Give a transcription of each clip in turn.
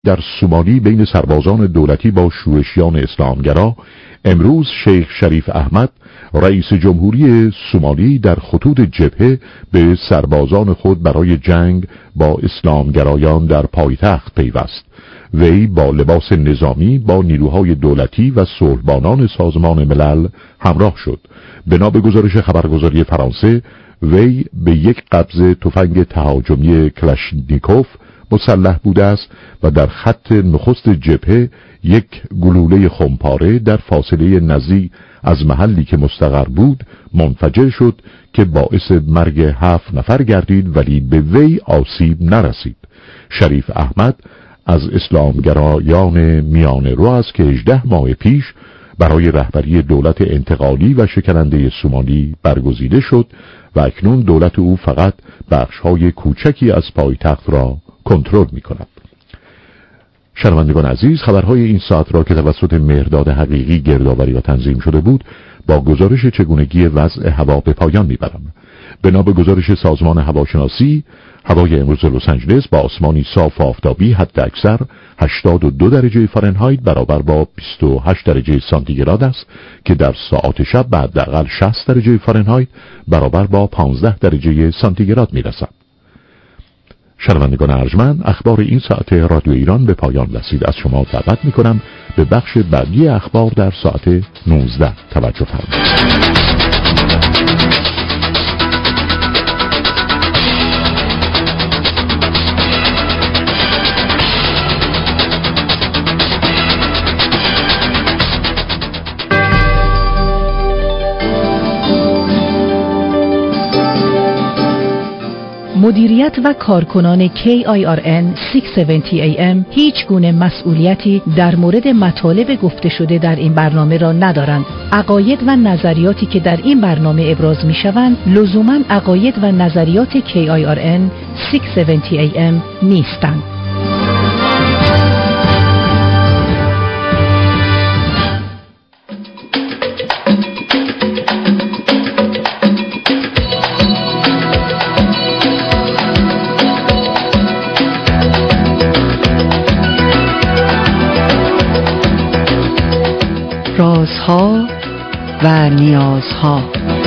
در سومالی بین سربازان دولتی با شورشیان اسلامگرا، امروز شیخ شریف احمد رئیس جمهوری سومالی در خطوط جبهه به سربازان خود برای جنگ با اسلامگرایان در پایتخت پیوست. وی با لباس نظامی با نیروهای دولتی و صلحبانان سازمان ملل همراه شد. بنا به گزارش خبرگزاری فرانسه، وی به یک قبضه تفنگ تهاجمی کلاشنیکوف مسلح بوده است و در خط نخست جبهه یک گلوله خمپاره در فاصله نزدیک از محلی که مستقر بود منفجر شد که باعث مرگ 7 نفر گردید، ولی به وی آسیب نرسید. شریف احمد از اسلامگرایان میانه رو است که 18 ماه پیش برای رهبری دولت انتقالی و شکننده سومالی برگزیده شد و اکنون دولت او فقط بخش‌های کوچکی از پایتخت را کنترل می‌کند. شنوندگان عزیز، خبرهای این ساعت را که توسط مهرداد حقیقی گردآوری و تنظیم شده بود با گزارش چگونگی وضع هوا به پایان می‌برم. بنا به گزارش سازمان هواشناسی، هوای امروز لس آنجلس با آسمانی صاف و آفتابی حداکثر 82 درجه فارنهایت برابر با 28 درجه سانتیگراد است که در ساعات شب به حداقل 60 درجه فارنهایت برابر با 15 درجه سانتیگراد میرسد. شنوندگان ارجمند، اخبار این ساعت رادیو ایران به پایان رسید. از شما دعوت می‌کنم به بخش بعدی اخبار در ساعت 19 توجه فرمایید. مدیریت و کارکنان KIRN 670 AM هیچ گونه مسئولیتی در مورد مطالب گفته شده در این برنامه را ندارند. عقاید و نظریاتی که در این برنامه ابراز می شوند لزوماً عقاید و نظریات KIRN 670 AM نیستند. رازها و نیازها.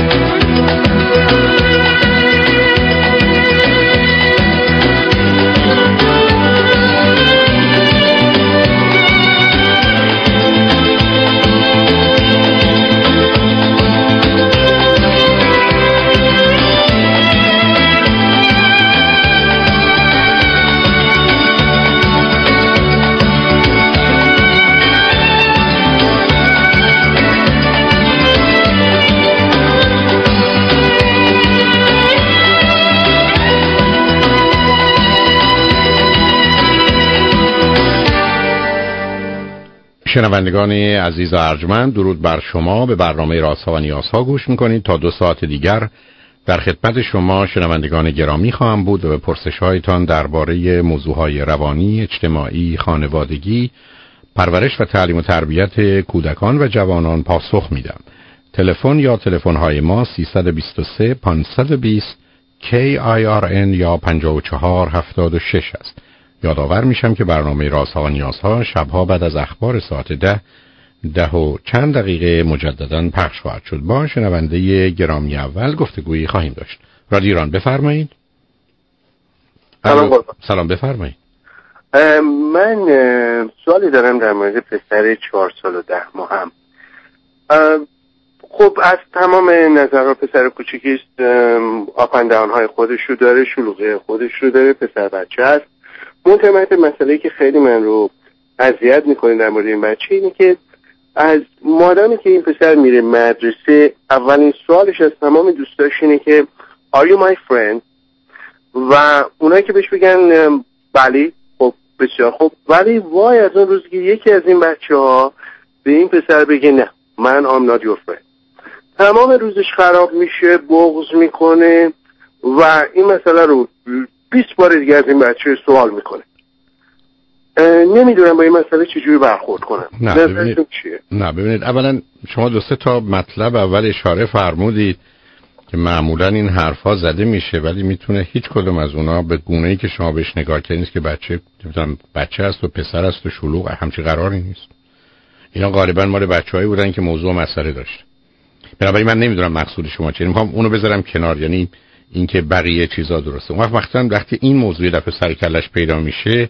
شنوندگان عزیز و ارجمند، درود بر شما. به برنامه رازها و نیازها گوش میکنید. تا 2 ساعت دیگر در خدمت شما شنوندگان گرامی خواهم بود و به پرسش‌هایتان درباره موضوعهای روانی، اجتماعی، خانوادگی، پرورش و تعلیم و تربیت کودکان و جوانان پاسخ میدم. تلفن یا تلفن‌های ما 323 520 KIRN یا 5476 است. یادآور میشم که برنامه رازها و نیازها شبها بعد از اخبار ساعت 10 و چند دقیقه مجددا پخش خواهد شد. با شنونده گرامی اول گفتگویی خواهیم داشت. رادیو ایران، بفرمایید. سلام بفرمایید. من سوالی دارم در مورد پسر 4 سال و 10 ماه هم. خب از تمام نظرها پسر کوچیکیست، آپندهانهای خودش رو داره، شلوغی خودش رو داره، پسر بچه هست. منتهی مسئله‌ای که خیلی من رو اذیت میکنه در مورد این بچه اینه که از مادامی که این پسر میره مدرسه، اولین سوالش از تمام دوستاش اینه که Are you my friend؟ و اونایی که بهش بگن بله، خب بسیار خب، ولی وای از اون روزی که یکی از این بچه ها به این پسر بگه نه من I'm not your friend، تمام روزش خراب میشه، بغض میکنه و این مسئله رو 20 بار دیگه از این بچه سوال میکنه. نمیدونم با این مسئله چجوری برخورد کنم. نه ببینید اولا شما 2-3 تا مطلب اول اشاره فرمودید که معمولا این حرفا زده میشه ولی میتونه هیچ کدوم از اونا به گونه‌ای که شما بهش نگاه کردین نیست که بچه است و پسر است و شلوغ، همچین قراری نیست. اینا غالبا مال بچه‌هایی بودن که موضوع مسئله داشت. بنابراین من نمیدونم مقصود شما چیه، میخوام اونو بذارم کنار، یعنی اینکه بقیه چیزا درسته. اون وقتی این موضوع دفعه سر کلش پیدا میشه،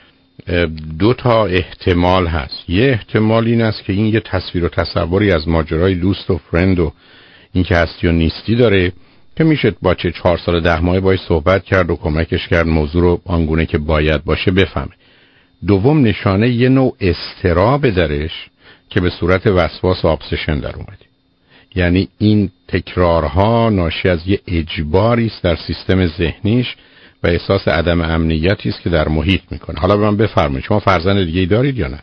دو تا احتمال هست. یه احتمال این است که این یه تصویر و تصوری از ماجرای دوست و فرند و اینکه هستی و نیستی داره که میشه با 4 سال 10 ماه باهاش صحبت کرد و کمکش کرد موضوع رو آنگونه که باید باشه بفهمه. دوم نشانه یه نوع اضطراب درش که به صورت وسواس و ابسشن در اومده. یعنی این تکرارها ناشی از یه اجباری است در سیستم ذهنیش و احساس عدم امنیتی است که در محیط میکنه. حالا به من بفرمایید شما فرزند دیگه‌ای دارید یا نه؟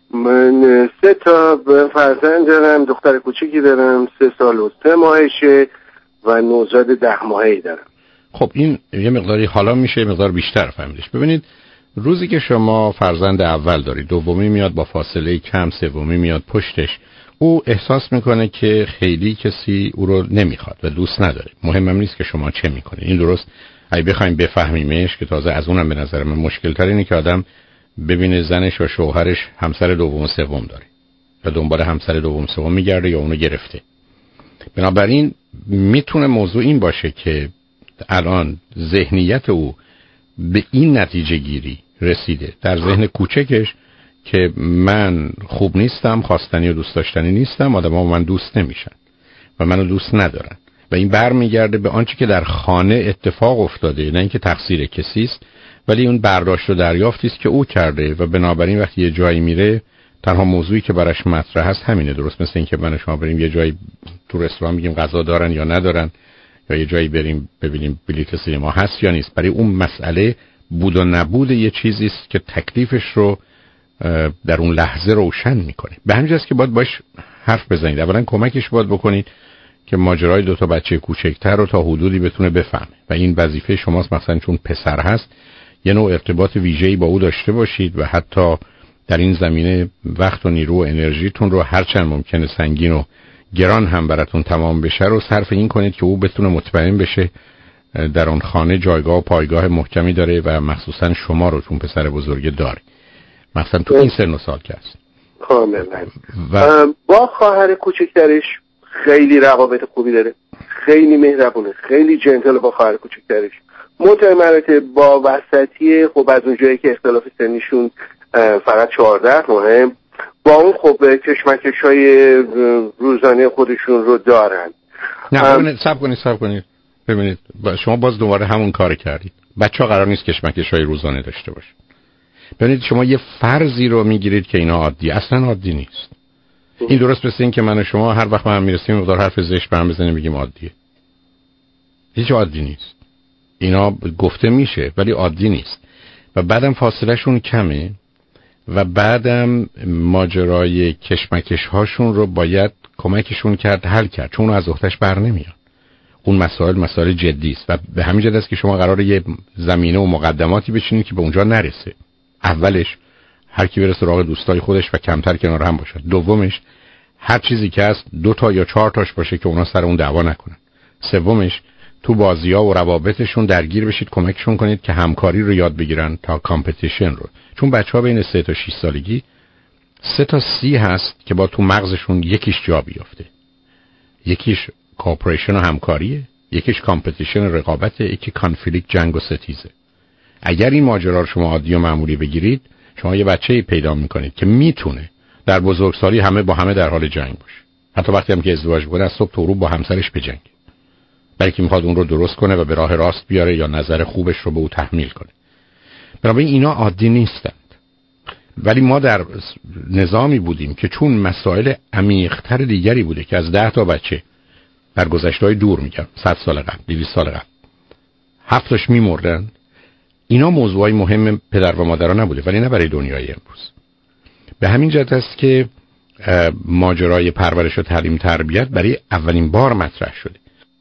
من 3 تا فرزند دارم، دختر کوچیکی دارم 3 سال و 3 ماهشه و نوزاد 10 ماهه‌ای دارم. خب این یه مقداری حالا میشه یه مقدار بیشتر فهمیدش. ببینید روزی که شما فرزند اول دارید، دومی میاد با فاصله کم، سومی میاد پشتش، او احساس میکنه که خیلی کسی او رو نمیخواد و دوست نداره. مهمم نیست که شما چه میکنید. این درست اگه بخوایم بفهمیمش که تازه از اونم به نظر من مشکل تر اینه که آدم ببینه زنش و شوهرش همسر دوم و سوم داره و دنبال همسر دوم سوم میگرده یا اونو گرفته. بنابراین میتونه موضوع این باشه که الان ذهنیت او به این نتیجه گیری رسیده در ذهن کوچکش که من خوب نیستم، خواستنی و دوست داشتنی نیستم، آدم‌ها من دوست نمیشن و منو دوست ندارن و این برمیگرده به آنچه که در خانه اتفاق افتاده، نه اینکه تقصیر کسی است، ولی اون برداشت و دریافتی است که او کرده و بنابراین وقتی یه جایی میره تنها موضوعی که براش مطرح هست همینه. درست مثل اینکه من و شما بریم یه جایی تو رستوران بگیم غذا دارن یا ندارن، یا یه جایی بریم ببینیم بلیت سینما هست یا نیست. برای اون مسئله بود و نبود یه چیزی است که تکلیفش رو در اون لحظه روشن میکنه. به همین جاست که باید باش حرف بزنید. اولا کمکش باید بکنید که ماجرای 2 تا بچه کوچکتر رو تا حدودی بتونه بفهمه و این وظیفه شماست. مثلا چون پسر هست یه نوع ارتباط ویژه‌ای با او داشته باشید و حتی در این زمینه وقت و نیرو و انرژیتون رو هرچند ممکنه سنگین و گران هم براتون تمام بشه رو صرف این کنید که او بتونه مطمئن بشه در اون خانه جایگاه و پایگاه محکمی داره و مخصوصا شما رو چون پسر بزرگ داره، مثلا تو این سن و سال که هست. کاملا. با خواهر کوچکترش خیلی روابط خوبی داره، خیلی مهربونه، خیلی جنتل با خواهر کوچکترش. متمرته با وسطی، خب از اونجایی که اختلاف سنیشون فقط 14 ماه، با اون خب کشمکش‌های روزانه خودشون رو دارن. نه صبر کنید ببینید شما باز دوباره همون کار کردید. بچه‌ها قرار نیست کشمکش‌های روزانه داشته باشه. ببینید شما یه فرضی رو میگیرید که اینا عادی، اصلا عادی نیست. این درست مثل این که من و شما هر وقت هم میرسیم مقدار حرف زشت برام بزنیم بگیم عادیه. هیچ عادی نیست. اینا گفته میشه ولی عادی نیست. و بعدم فاصله شون کمه و بعدم ماجرای کشمکش هاشون رو باید کمکشون کرد حل کرد، چون از عهده‌اش بر نمیاد. اون مسائل جدی است و به همین جهت است که شما قراره یه زمینه و مقدماتی بچینید که به اونجا نرسه. اولش هر کی بره سراغ دوستای خودش و کمتر کنار هم باشه. دومش هر چیزی که هست 2 تا یا 4 تاش باشه که اونا سر اون دعوا نکنن. سومش تو بازی‌ها و روابطشون درگیر بشید، کمکشون کنید که همکاری رو یاد بگیرن تا کامپتیشن رو. چون بچه‌ها بین 3 تا 6 سالگی 3 تا 30 هست که با تو مغزشون یکیش جا بیفته. یکیش کوآپریشن و همکاریه، یکیش کامپتیشن و رقابته، یکی کانفلیکت جنگ و ستیزه. اگر این ماجرا رو شما عادی و معمولی بگیرید، شما یه بچه‌ای پیدا می‌کنید که میتونه در بزرگسالی همه با همه در حال جنگ باشه. حتی وقتی هم که ازدواج کنه از صبح تا غروب با همسرش بجنگه. بلکه میخواد اون رو درست کنه و به راه راست بیاره یا نظر خوبش رو به او تحمیل کنه. بنابراین اینا عادی نیستند. ولی ما در نظامی بودیم که چون مسائل عمیق‌تر دیگری بوده که از 10 تا بچه در گذشته‌های دور میگم 100 سال قبل 200 سال قبل 7 تاش میمردن، اینا موضوعای مهم پدر و مادرها نبوده، ولی نه برای دنیای امروز. به همین جهت است که ماجرای پرورش و تعلیم تربیت برای اولین بار مطرح شده.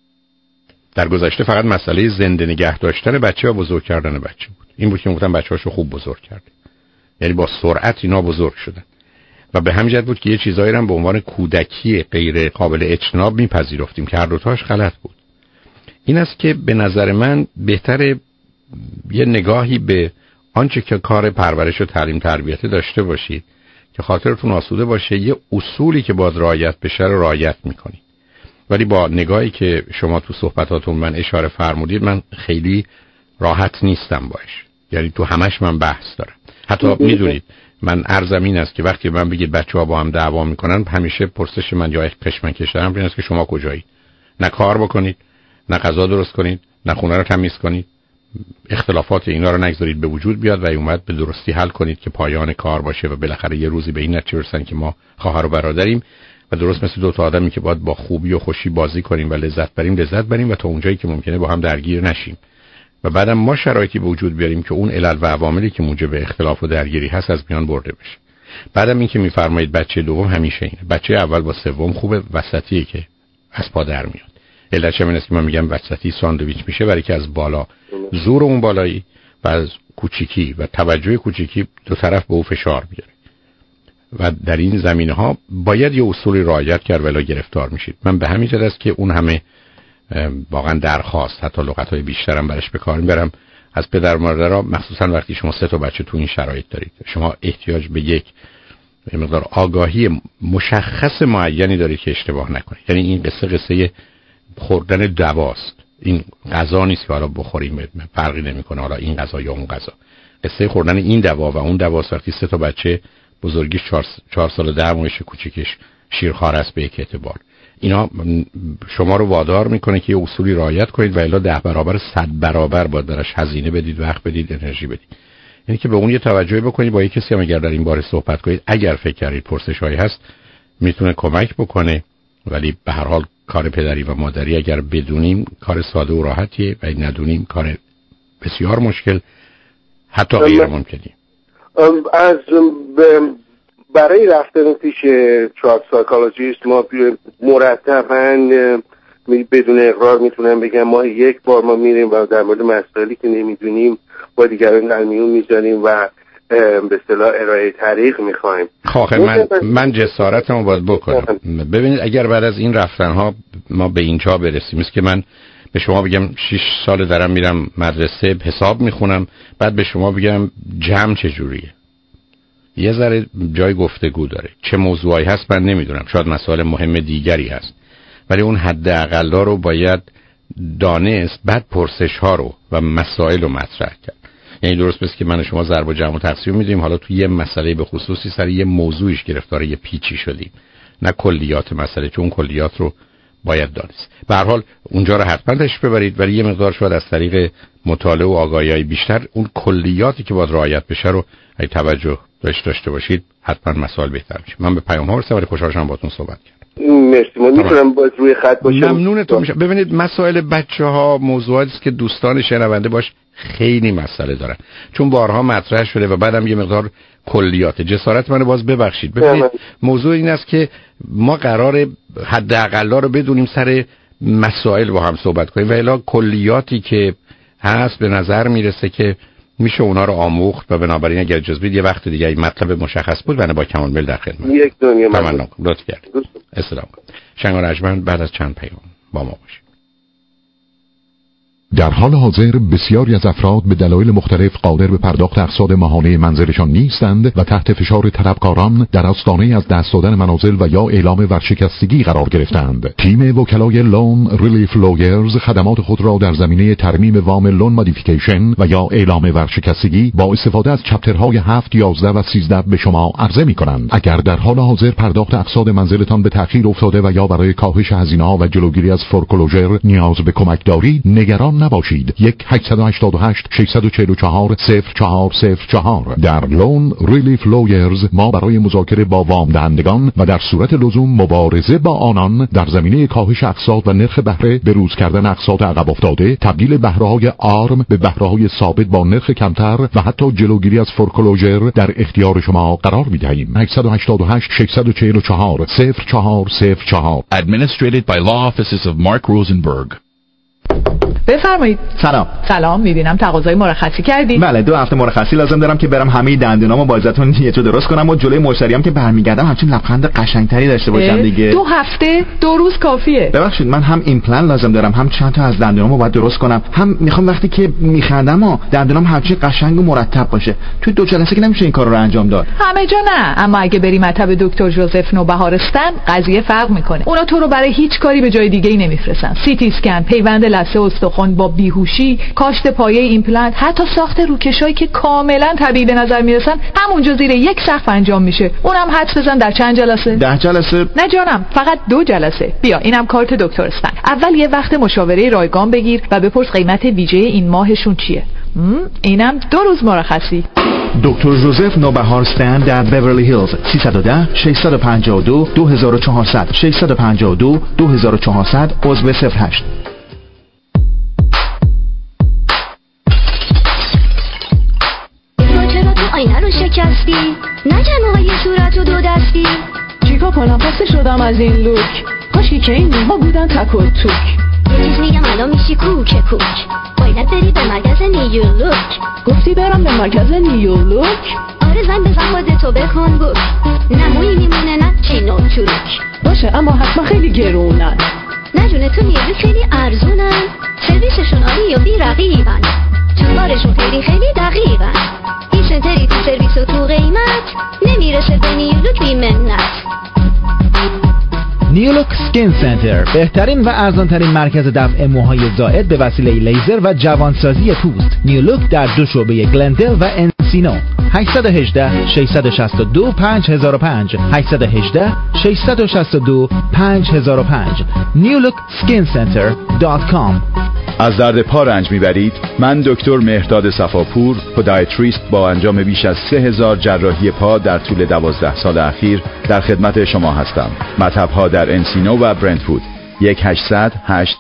در گذشته فقط مسئله زنده نگه داشتن بچه و بزرگ کردن بچه بود. این بود که گفتن بچه‌هاشو خوب بزرگ کرده. یعنی با سرعت اینا بزرگ شدن. و به همین جهت بود که یه چیزایی رو به عنوان کودکی غیر قابل اجتناب میپذیرفتیم که هر دو تاش غلط بود. این است که به نظر من بهتره یه نگاهی به آنچه که کار پرورش و تعلیم تربیت داشته باشید که خاطرتون آسوده باشه. یه اصولی که باید رعایت بشه رو رعایت میکنید، ولی با نگاهی که شما تو صحبتاتون من اشاره فرمودید من خیلی راحت نیستم باش. یعنی تو همش من بحث دارم. حتی میدونید من عرضم این است که وقتی من بگید بچه‌ها با هم دعوا میکنن، همیشه پرسش من جای کشمکش دارم این است که شما کجایید؟ نه کار بکنید، نه غذا درست کنید، نه خونه رو تمیز کنید، اختلافات اینا رو نگذارید به وجود بیاد و اومد به درستی حل کنید که پایان کار باشه و بالاخره یه روزی به این نتیجه برسن که ما خواهر و برادریم و درست مثل دو تا آدمی که باید با خوبی و خوشی بازی کنیم و لذت بریم و تا اونجایی که ممکنه با هم درگیر نشیم و بعدم ما شرایطی به وجود بیاریم که اون علل و عواملی که موجب اختلاف و درگیری هست از میان برده بشه. بعدم این که میفرمایید بچه دوم همیشه اینه، بچه اول با سوم خوبه، وسطیه که از پا در میاد. علتش این است که من میگم وسطی ساندویچ میشه، برای که از بالا زور اون بالایی و از کوچیکی و توجه کوچیکی دو طرف به او فشار بیاره و در این زمینه‌ها باید یه اصولی رعایت کرد ولی گرفتار میشید. من به همین جهت است که اون همه واقعا درخواست، حتی لغت‌های بیشترم برش به کار میبرم از پدر مادرها، مخصوصا وقتی شما 3 تا بچه تو این شرایط دارید. شما احتیاج به یک مقدار آگاهی مشخص معینی دارید که اشتباه نکنید. یعنی این قصه خوردن دواست، این غذا نیست که حالا بخوریم فرقی نمیکنه حالا این غذا یا اون غذا. قصه خوردن این دوا و اون دواست وقتی 3 تا بچه بزرگیش 4 سال 10 ماهش، کوچیکش شیرخوار است به یک اعتبار. اینا شما رو وادار میکنه که یه اصولی رعایت کنید و الا 10 برابر 100 برابر باید براش هزینه بدید، وقت بدید، انرژی بدید. یعنی که به اون یه توجهی بکنید. با یک کسی هم اگر در این باره صحبت کنید، اگر فکر کردید پرسش‌هایی هست میتونه کمک بکنه، ولی به هر حال کار پدری و مادری اگر بدونیم کار ساده و راحتیه و ندونیم کار بسیار مشکل، حتی غیر ممکنی. از برای رفتن پیش چارت سایکولوژیست ما مرتباً بدون اقرار میتونم بگم ما 1 بار ما میریم و در مورد مسائلی که نمیدونیم با دیگران در میون میذاریم و به اصطلاح ارائه طریق میخوایم. من جسارتمو باید بکنم. ببینید اگر بعد از این رفتنها ما به اینجا برسیم، است که من به شما بگم 6 سال دارم میرم مدرسه حساب میخونم، بعد به شما بگم جمع چجوریه، یه ذره جای گفتگو داره. چه موضوعی هست من نمیدونم، شاید مسائل مهم دیگری هست، ولی اون حداقل رو باید دانست، بعد پرسش ها رو و مسائل رو مطرح کرد. یعنی درست بس که من و شما ضرب و جمع و تقسیم میدیم، حالا تو یه مسئله به خصوصی سر یه موضوعش گرفتار یه پیچی شدیم، نه کلیات مسئله، چون کلیات رو باید دانست. به هر حال اونجا رو حتما تشریف ببرید، ولی یه مقدار شاید از طریق مطالعه و آگاهی بیشتر اون کلیاتی که باید رعایت بشه رو اگه توجه داشته باشید حتما مسائل بهتر میشه. من به پیام ها برسم، ولی خوشحال شدم باهاتون صحبت کردم. مرسی. من میتونم باز روی خط باشم؟ ممنونتون میشم. ببینید مسائل بچه‌ها موضوعاتی است که دوستان شنونده باش خیلی مسئله دارن، چون بارها مطرح شده و بعدم یه مقدار کلیات. جسارت منو باز ببخشید. ببینید موضوع این است که ما قراره حداقل رو بدونیم، سر مسائل با هم صحبت کنیم و الا کلیاتی که هست به نظر میرسه که میشه اونا رو آموخت و بنابراین اگر اجازه بدید یه وقت دیگه این مطلب مشخص بود من با کمال میل در خدمت. یک دنیا ممنون. لطف کردید. السلام. شنگ رجمن بعد از چند پیام با ما باشید. در حال حاضر بسیاری از افراد به دلایل مختلف قادر به پرداخت اقساط ماهانه منزلشان نیستند و تحت فشار طلبکاران در آستانه از دست دادن منازل و یا اعلام ورشکستگی قرار گرفتند. تیم وکلای لون ریلیف لویرز خدمات خود را در زمینه ترمیم وام لون مودیفیکیشن و یا اعلام ورشکستگی با استفاده از چپترهای 7, 11 و 13 به شما عرضه می‌کنند. اگر در حال حاضر پرداخت اقساط منزلتان به تأخیر افتاده و یا برای کاهش هزینه‌ها و جلوگیری از فورکلوژر نیاز به کمک دارید، نگران نباشید. 1-888-644-0404 در لون ریلیف لویرز ما برای مذاکره با وام دهندگان و در صورت لزوم مبارزه با آنان در زمینه کاهش اقساط و نرخ بهره، بروز کردن اقساط عقب افتاده، تبدیل بهره‌های آرم به بهره‌های ثابت با نرخ کمتر و حتی جلوگیری از فورکلوژر در اختیار شما قرار می‌دهیم. 888-644-0404 Administrated by Law Offices of Mark Rosenberg. بفرمایید. سلام، میبینم تقاضای مرخصی کردید. بله 2 هفته مرخصی لازم دارم که برم همه دندونامو با ازتون یه جو درست کنم و جلوی مشتریام که برمیگردم همچین لبخند قشنگتری داشته باشم دیگه. 2 هفته 2 روز کافیه. ببخشید من هم ایمپلنت لازم دارم، هم چند تا از دندونامو باید درست کنم، هم میخوام وقتی که میخندم و دندونام همچین قشنگ و مرتب باشه. توی 2 جلسه که نمیشه این کارو رو انجام داد. همه جا نه، اما اگه بری مطب دکتر جوزف نوبهارستان قضیه فرق میکنه. اونا تو رو برای هیچ کاری به جای دیگه ای نمیفرستن. سی تی اسکن، پیوند لثه استخوان با بیهوشی، کاشت پایه ایمپلنت، حتی ساخت روکشایی که کاملا طبیعی به نظر میرسن همونجا زیر یک سقف انجام میشه. اونم حدس بزن در چند جلسه؟ 10 جلسه؟ نه جانم، فقط 2 جلسه. بیا اینم کارت دکترستان. اول یه وقت مشاوره رایگان بگیر و بپرس قیمت ویژه این ماهشون چیه. اینم 2 روز مرخصی. دکتر جوزف نوبهارستان در بیورلی هیلز 310 652 2400 652 2400 عضو 08. چرا تو آینه رو شکستی؟ نگه موقعی صورت رو 2 دستی. چیکار کنم؟ خسته شدم از این لوک. کاشی که این موها بودن تک و توک. یه چیز میگم الان میشی کوک. باید بری به مرکز نیولوک. گفتی برم به مرکز نیولوک؟ آره زن بزن خودتو بکن بوک. نمویی میمونه نه چینو چروک. باشه اما حتما خیلی گرونن. نه جونه تو نیولوک خیلی ارزونن. سرویسشون عالی و بی رقیبن. کارشون خیلی دقیقن. این سنتری تو سرویس و تو قیمت نمیرسه به نیولوک بی منت. نیولوک سکین سنتر، بهترین و ارزانترین مرکز دفع موهای زائد به وسیله لیزر و جوانسازی پوست. نیولوک در 2 شعبه گلندل و انسینو. 818 662 5005 818 662 5005 newlookskincenter.com. از درد پا رنج میبرید؟ من دکتر مهرداد صفاپور، پودیاتریست با انجام بیش از 3000 جراحی پا در طول 12 سال اخیر در خدمت شما هستم. مطب‌ها در انسینو و برنتفود. 1-800-8-200-200.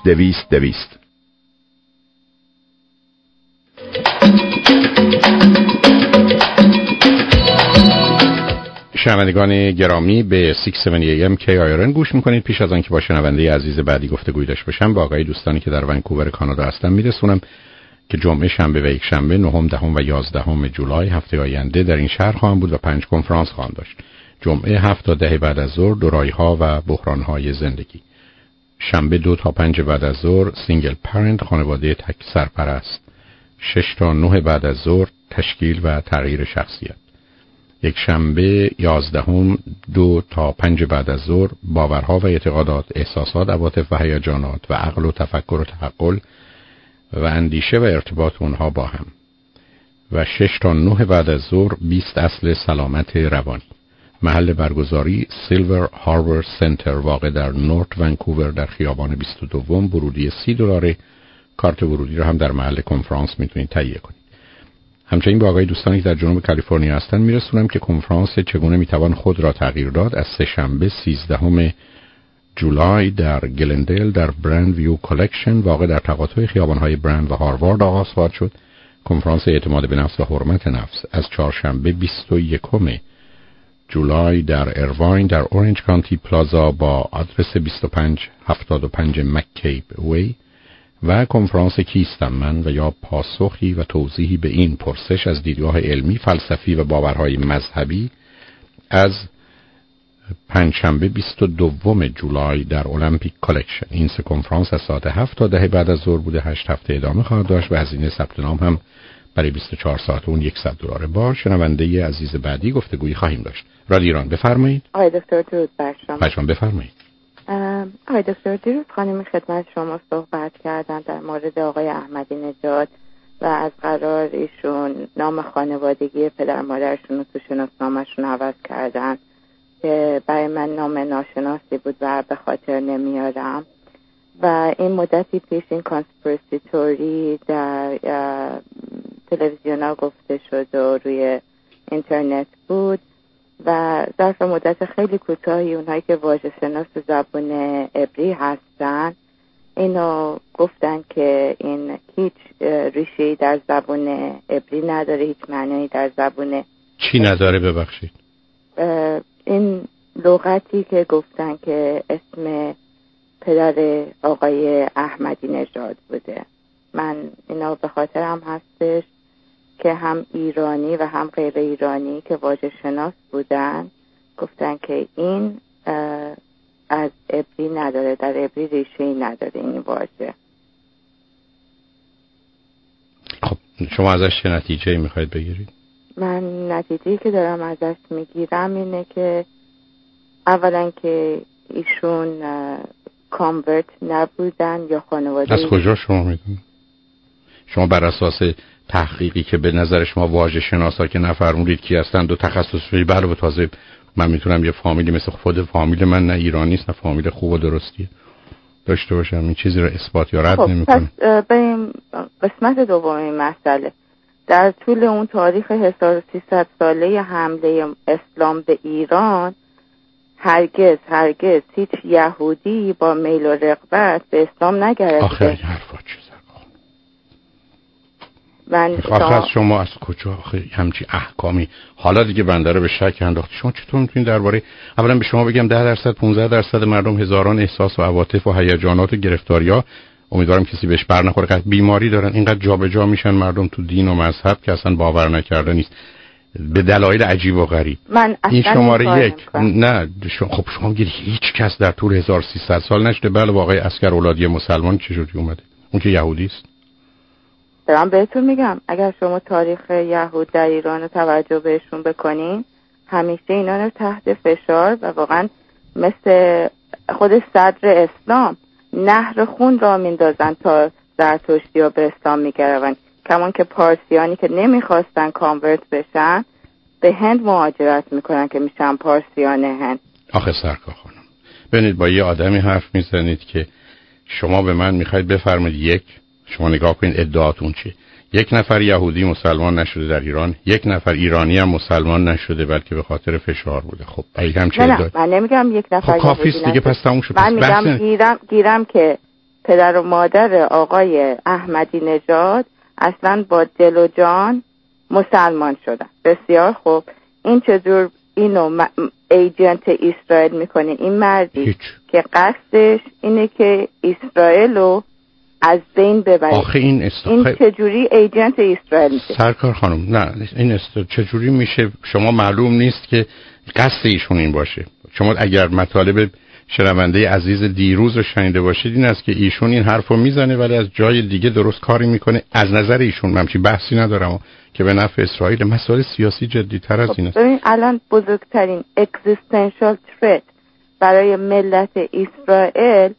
شنوندگان گرامی به 670 AM KIRN گوش میکنید. پیش از آنکه با شنونده عزیز بعدی گفتگوی داشته باشم با آقای دوستانی که در ونکوور کانادا هستم میرسونم که جمعه، شنبه و یک شنبه 9، 10 و 11 جولای هفته آینده در این شهر خواهم بود و 5 کنفرانس خواهم داشت. جمعه 7 تا 10 بعد از ظهر دورایی‌ها و بحران‌های زندگی. شنبه 2 تا 5 بعد از ظهر سینگل پرنت، خانواده تک سرپرست. 6 تا 9 بعد از ظهر تشکیل و تغییر شخصیت. یک شنبه 11 2 تا 5 بعد از ظهر باورها و اعتقادات، احساسات، عواطف و هیجانات و عقل و تفکر و تعقل و اندیشه و ارتباط اونها با هم. و 6 تا 9 بعد از ظهر 20 اصل سلامت روانی. محل برگزاری سیلور هاربر سنتر واقع در نورت ونکوور در خیابان 22، ورودی $30. کارت ورودی رو هم در محل کنفرانس میتونید تهیه کنید. همچنین با آقای دوستانی که در جنوب کالیفرنیا هستن میرسونم که کنفرانس چگونه میتوان خود را تغییر داد از سه‌شنبه 13 جولای در گلندل در برند ویو کالکشن واقع در تقاطع خیابان‌های برند و هاروارد آغاز خواهد شد. کنفرانس اعتماد به نفس و حرمت نفس از چهارشنبه 21 جولای در ارواین در اورنج کانتی پلازا با آدرس 2575 مککیب وی و کنفرانس کیستم من و یا پاسخی و توضیحی به این پرسش از دیدگاه علمی، فلسفی و باورهای مذهبی از پنجشنبه 22 جولای در المپیک کالکشن. این سه کنفرانس از ساعت 7 تا 10 بعد از ظهر بوده. 8 هفته ادامه خواهد داشت و هزینه ثبت نام هم برای 24 ساعت اون $100. با شنونده عزیز بعدی گفتگویی خواهیم داشت. رادیو ایران بفرمایید. آقای دکتر درود بر شما. بفرمایید. آقای دکتر دیروز خانمی خدمت شما صحبت کردن در مورد آقای احمدی نژاد و از قرار ایشون نام خانوادگی پدر مادرشون رو تو شناسنامه‌شون عوض کردن که برای من نام ناشناسی بود و به خاطر نمیارم و این مدتی پیش این کانسپیرسی توری در تلویزیون ها گفته شد و روی اینترنت بود و ظرف مدت خیلی کوتاهی اونهایی که واژه شناس زبان عبری هستن اینو گفتن که این هیچ ریشه‌ای در زبان عبری نداره، هیچ معنی در زبان چی نداره. ببخشید. این لغتی که گفتن که اسم پدر آقای احمدی نژاد بوده. من اینا به خاطرم هستش که هم ایرانی و هم غیر ایرانی که واژه شناس بودن گفتن که این از عبری نداره، در عبری ریشه‌ای نداره این واژه. خب شما ازش چه نتیجه‌ای میخواید بگیرید؟ من نتیجه‌ای که دارم ازش میگیرم اینه که اولا که ایشون کانورت نبودن یا خانواده. از کجا شما میدونید؟ شما بر اساس تحقیقی که به نظر شما واژه شناسا که نفرمودید کی هستند و تخصصی، بله، تازه من میتونم یه فامیلی مثل خود فامیل من نه ایرانی است نه فامیل خوب و درستیه داشته باشم، این چیزی رو اثبات یا رد نمی‌کنه. پس بریم قسمت دوم مسئله. در طول اون تاریخ 1300 ساله حمله اسلام به ایران هرگز هیچ یهودی با میل و رغبت به اسلام نگرفته. آخه این حرفا چیه؟ من شما از کجا همچی احکامی حالا دیگه بنده رو به شک انداخت؟ شما چطور میتونید درباره، اولا به شما بگم 10% 15% مردم هزاران احساس و عواطف و هیجانات و گرفتاری‌ها، امیدوارم کسی بهش بر نخوره، قد بیماری دارن، اینقدر جابجا میشن مردم تو دین و مذهب که اصلا باور نکرده نیست به دلایل عجیب و غریب. این شماره یک نه خب شما میگید هیچ کس در طول 1300 سال نشده. بله واقعا عسکر اولادی مسلمان چجوری اومده؟ اون که یهودی است. دارم بهتون میگم اگر شما تاریخ یهود در ایران رو توجه بهشون بکنین همیشه اینا رو تحت فشار و واقعا مثل خود صدر اسلام نهر خون را میندازن تا زرتشتی ها به اسلام میگرون. کمان که پارسیانی که نمیخواستن کانورت بشن به هند مهاجرت میکنن که میشن پارسیان هند. آخه سرکار خانم ببینید با یه آدمی حرف میزنید که شما به من میخواید بفرمایید یک شما نگاه کنید ادعاتون چیه؟ یک نفر یهودی مسلمان نشده در ایران، یک نفر ایرانی هم مسلمان نشده بلکه به خاطر فشار بوده. خب اگه هم چه نه من نمیگم یک نفر خب کافیست دیگه، پس تموم شد. من میگم گیرم که پدر و مادر آقای احمدی نژاد اصلا با دل و جان مسلمان شدن. بسیار خوب. این چجور اینو ایجنت اسرائیل میکنه؟ این مردی که قصدش اینه که اسرائیلو از بین ببرید. آخه این چجوری ایجنت اسرائیل میشه؟ سرکار خانم نه این چجوری میشه؟ شما معلوم نیست که قصد ایشون این باشه. شما اگر مطالب شنونده عزیز دیروز رو شنیده باشید این است که ایشون این حرفو میزنه ولی از جای دیگه درست کاری میکنه. از نظر ایشون من چی بحثی ندارم که به نفع اسرائیل. مسائل سیاسی جدی‌تر از این است. ببین الان بزرگترین اگزیستانشال ترت برای ملت اسرائیل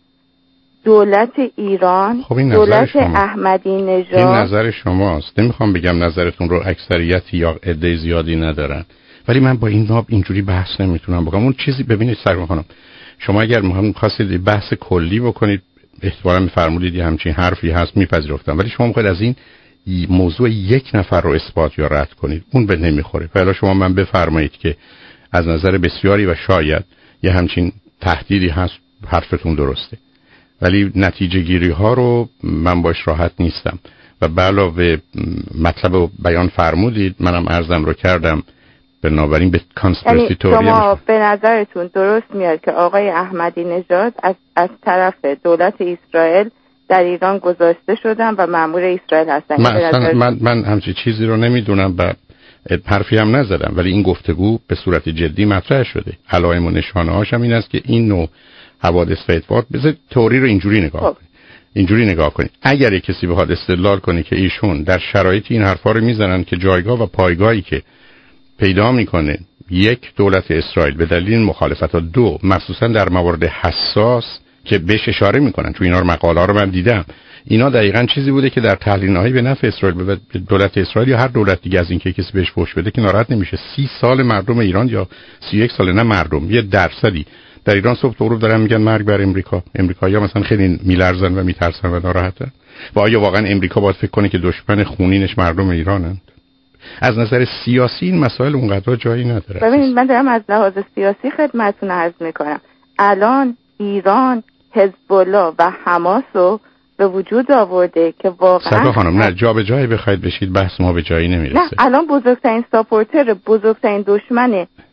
دولت ایران، خب دولت احمدی نژاد. این نظر شماست. نمیخوام بگم نظرتون رو اکثریت یا عده زیادی ندارن ولی من با این ناب اینجوری بحث نمیتونم بکنم. اون چیزی ببینید سرکار خانم شما اگر می‌خواستید بحث کلی بکنید احتمالاً می‌فرمودید یه همچین حرفی هست میپذیرفتم ولی شما می‌خواید از این موضوع یک نفر رو اثبات یا رد کنید اون به نمیخوره. حالا شما من بفرمایید که از نظر بسیاری و شاید یه همچین تهدیدی هست حرفتون درسته ولی نتیجه گیری ها رو من باش راحت نیستم و به علاوه مطلب رو بیان فرمودید منم عرضم رو کردم بنابراین به کانسپیرسی توری شما به نظرتون درست میاد که آقای احمدی نژاد از طرف دولت اسرائیل در ایران گذاشته شدن و مأمور اسرائیل هستن؟ من همچین چیزی رو نمیدونم و حرفی هم نزدم ولی این گفتگو به صورت جدی مطرح شده. علائم و نشانه هاش هم این است که این نوع حوادث و اتفاقات بذار توری رو اینجوری نگاه کنید. اینجوری نگاه کنید اگر کسی بخواد استدلال کنه که ایشون در شرایطی این حرفا رو میزنن که جایگاه و پایگاهی که پیدا میکنه یک دولت اسرائیل به دلیل مخالفت ها، دو مخصوصا در موارد حساس که بهش اشاره میکنن تو اینا مقاله ها رو من دیدم اینا دقیقاً چیزی بوده که در تحلیل‌های به نفع اسرائیل به دولت اسرائیل یا هر دولت دیگه از این که کسی بهش فحش بده که ناراحت نمیشه. 30 سال مردم ایران یا 31 سال نه مردم یه درصدی در ایران صبح تا غروب دارن میگن مرگ بر امریکا. امریکایی‌ها مثلا خیلی میلرزن و میترسن و ناراحتن. و آیا واقعا امریکا باید فکر کنه که دشمن خونینش مردم ایرانند؟ از نظر سیاسی این مسائل اونقدر جایی نداره. ببینید من دارم از لحاظ سیاسی خدمتتون عرض میکنم. الان ایران حزب الله و حماس رو به وجود آورده که واقعا سرکار خانم نه جا به جایی بخواید بشید بحث ما به جایی نمیرسه. نه الان بزرگترین ساپورتر بزرگترین دشمن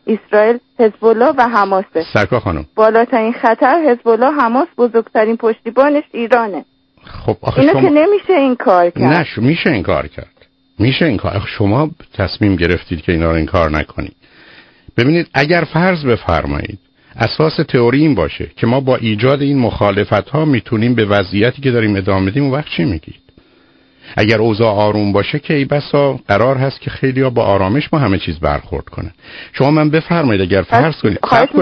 اسرائیل حزب الله و حماسه. سرکار خانم بالاترین خطر حزب الله، حماس، بزرگترین پشتیبانش ایرانه. خب آخه اینو شما... که نمیشه این کار کرد. میشه این کار کرد. میشه این کار. شما تصمیم گرفتید که اینا رو این کار نکنید. ببینید اگر فرض بفرمایید اساس تئوری این باشه که ما با ایجاد این مخالفت‌ها میتونیم به وضعیتی که داریم ادامه بدیم، اون وقت چی میگید؟ اگر اوضاع آروم باشه که ای بسا قرار هست که خیلی‌ها با آرامش ما همه چیز برخورد کنن. شما من بفرمایید اگر فرض کنید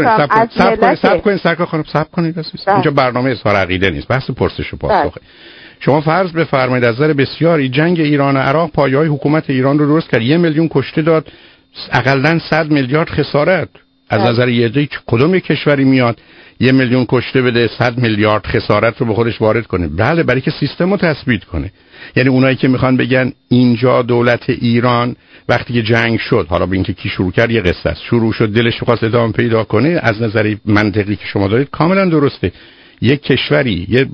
صبر کنید سرکار خانم صبر کنید اینجا برنامه اظهار عقیده نیست، بحث پرسش و پاسخه. شما فرض بفرمایید از نظر بسیاری جنگ ایران و عراق پایه‌های حکومت ایران رو درست کرد، 1 میلیون کشته داد، حداقل 100 میلیارد خسارت. از نظر یه عده کدوم یک کشوری میاد 1 میلیون کشته بده 100 میلیارد خسارت رو به خودش وارد کنه؟ بله، برای که سیستم رو تثبیت کنه. یعنی اونایی که میخوان بگن اینجا دولت ایران وقتی که جنگ شد، حالا به اینکه کی شروع کرد یه قصه است، شروع شد دلش می‌خواست ادامه پیدا کنه، از نظر منطقی که شما دارید کاملا درسته. یک کشوری یه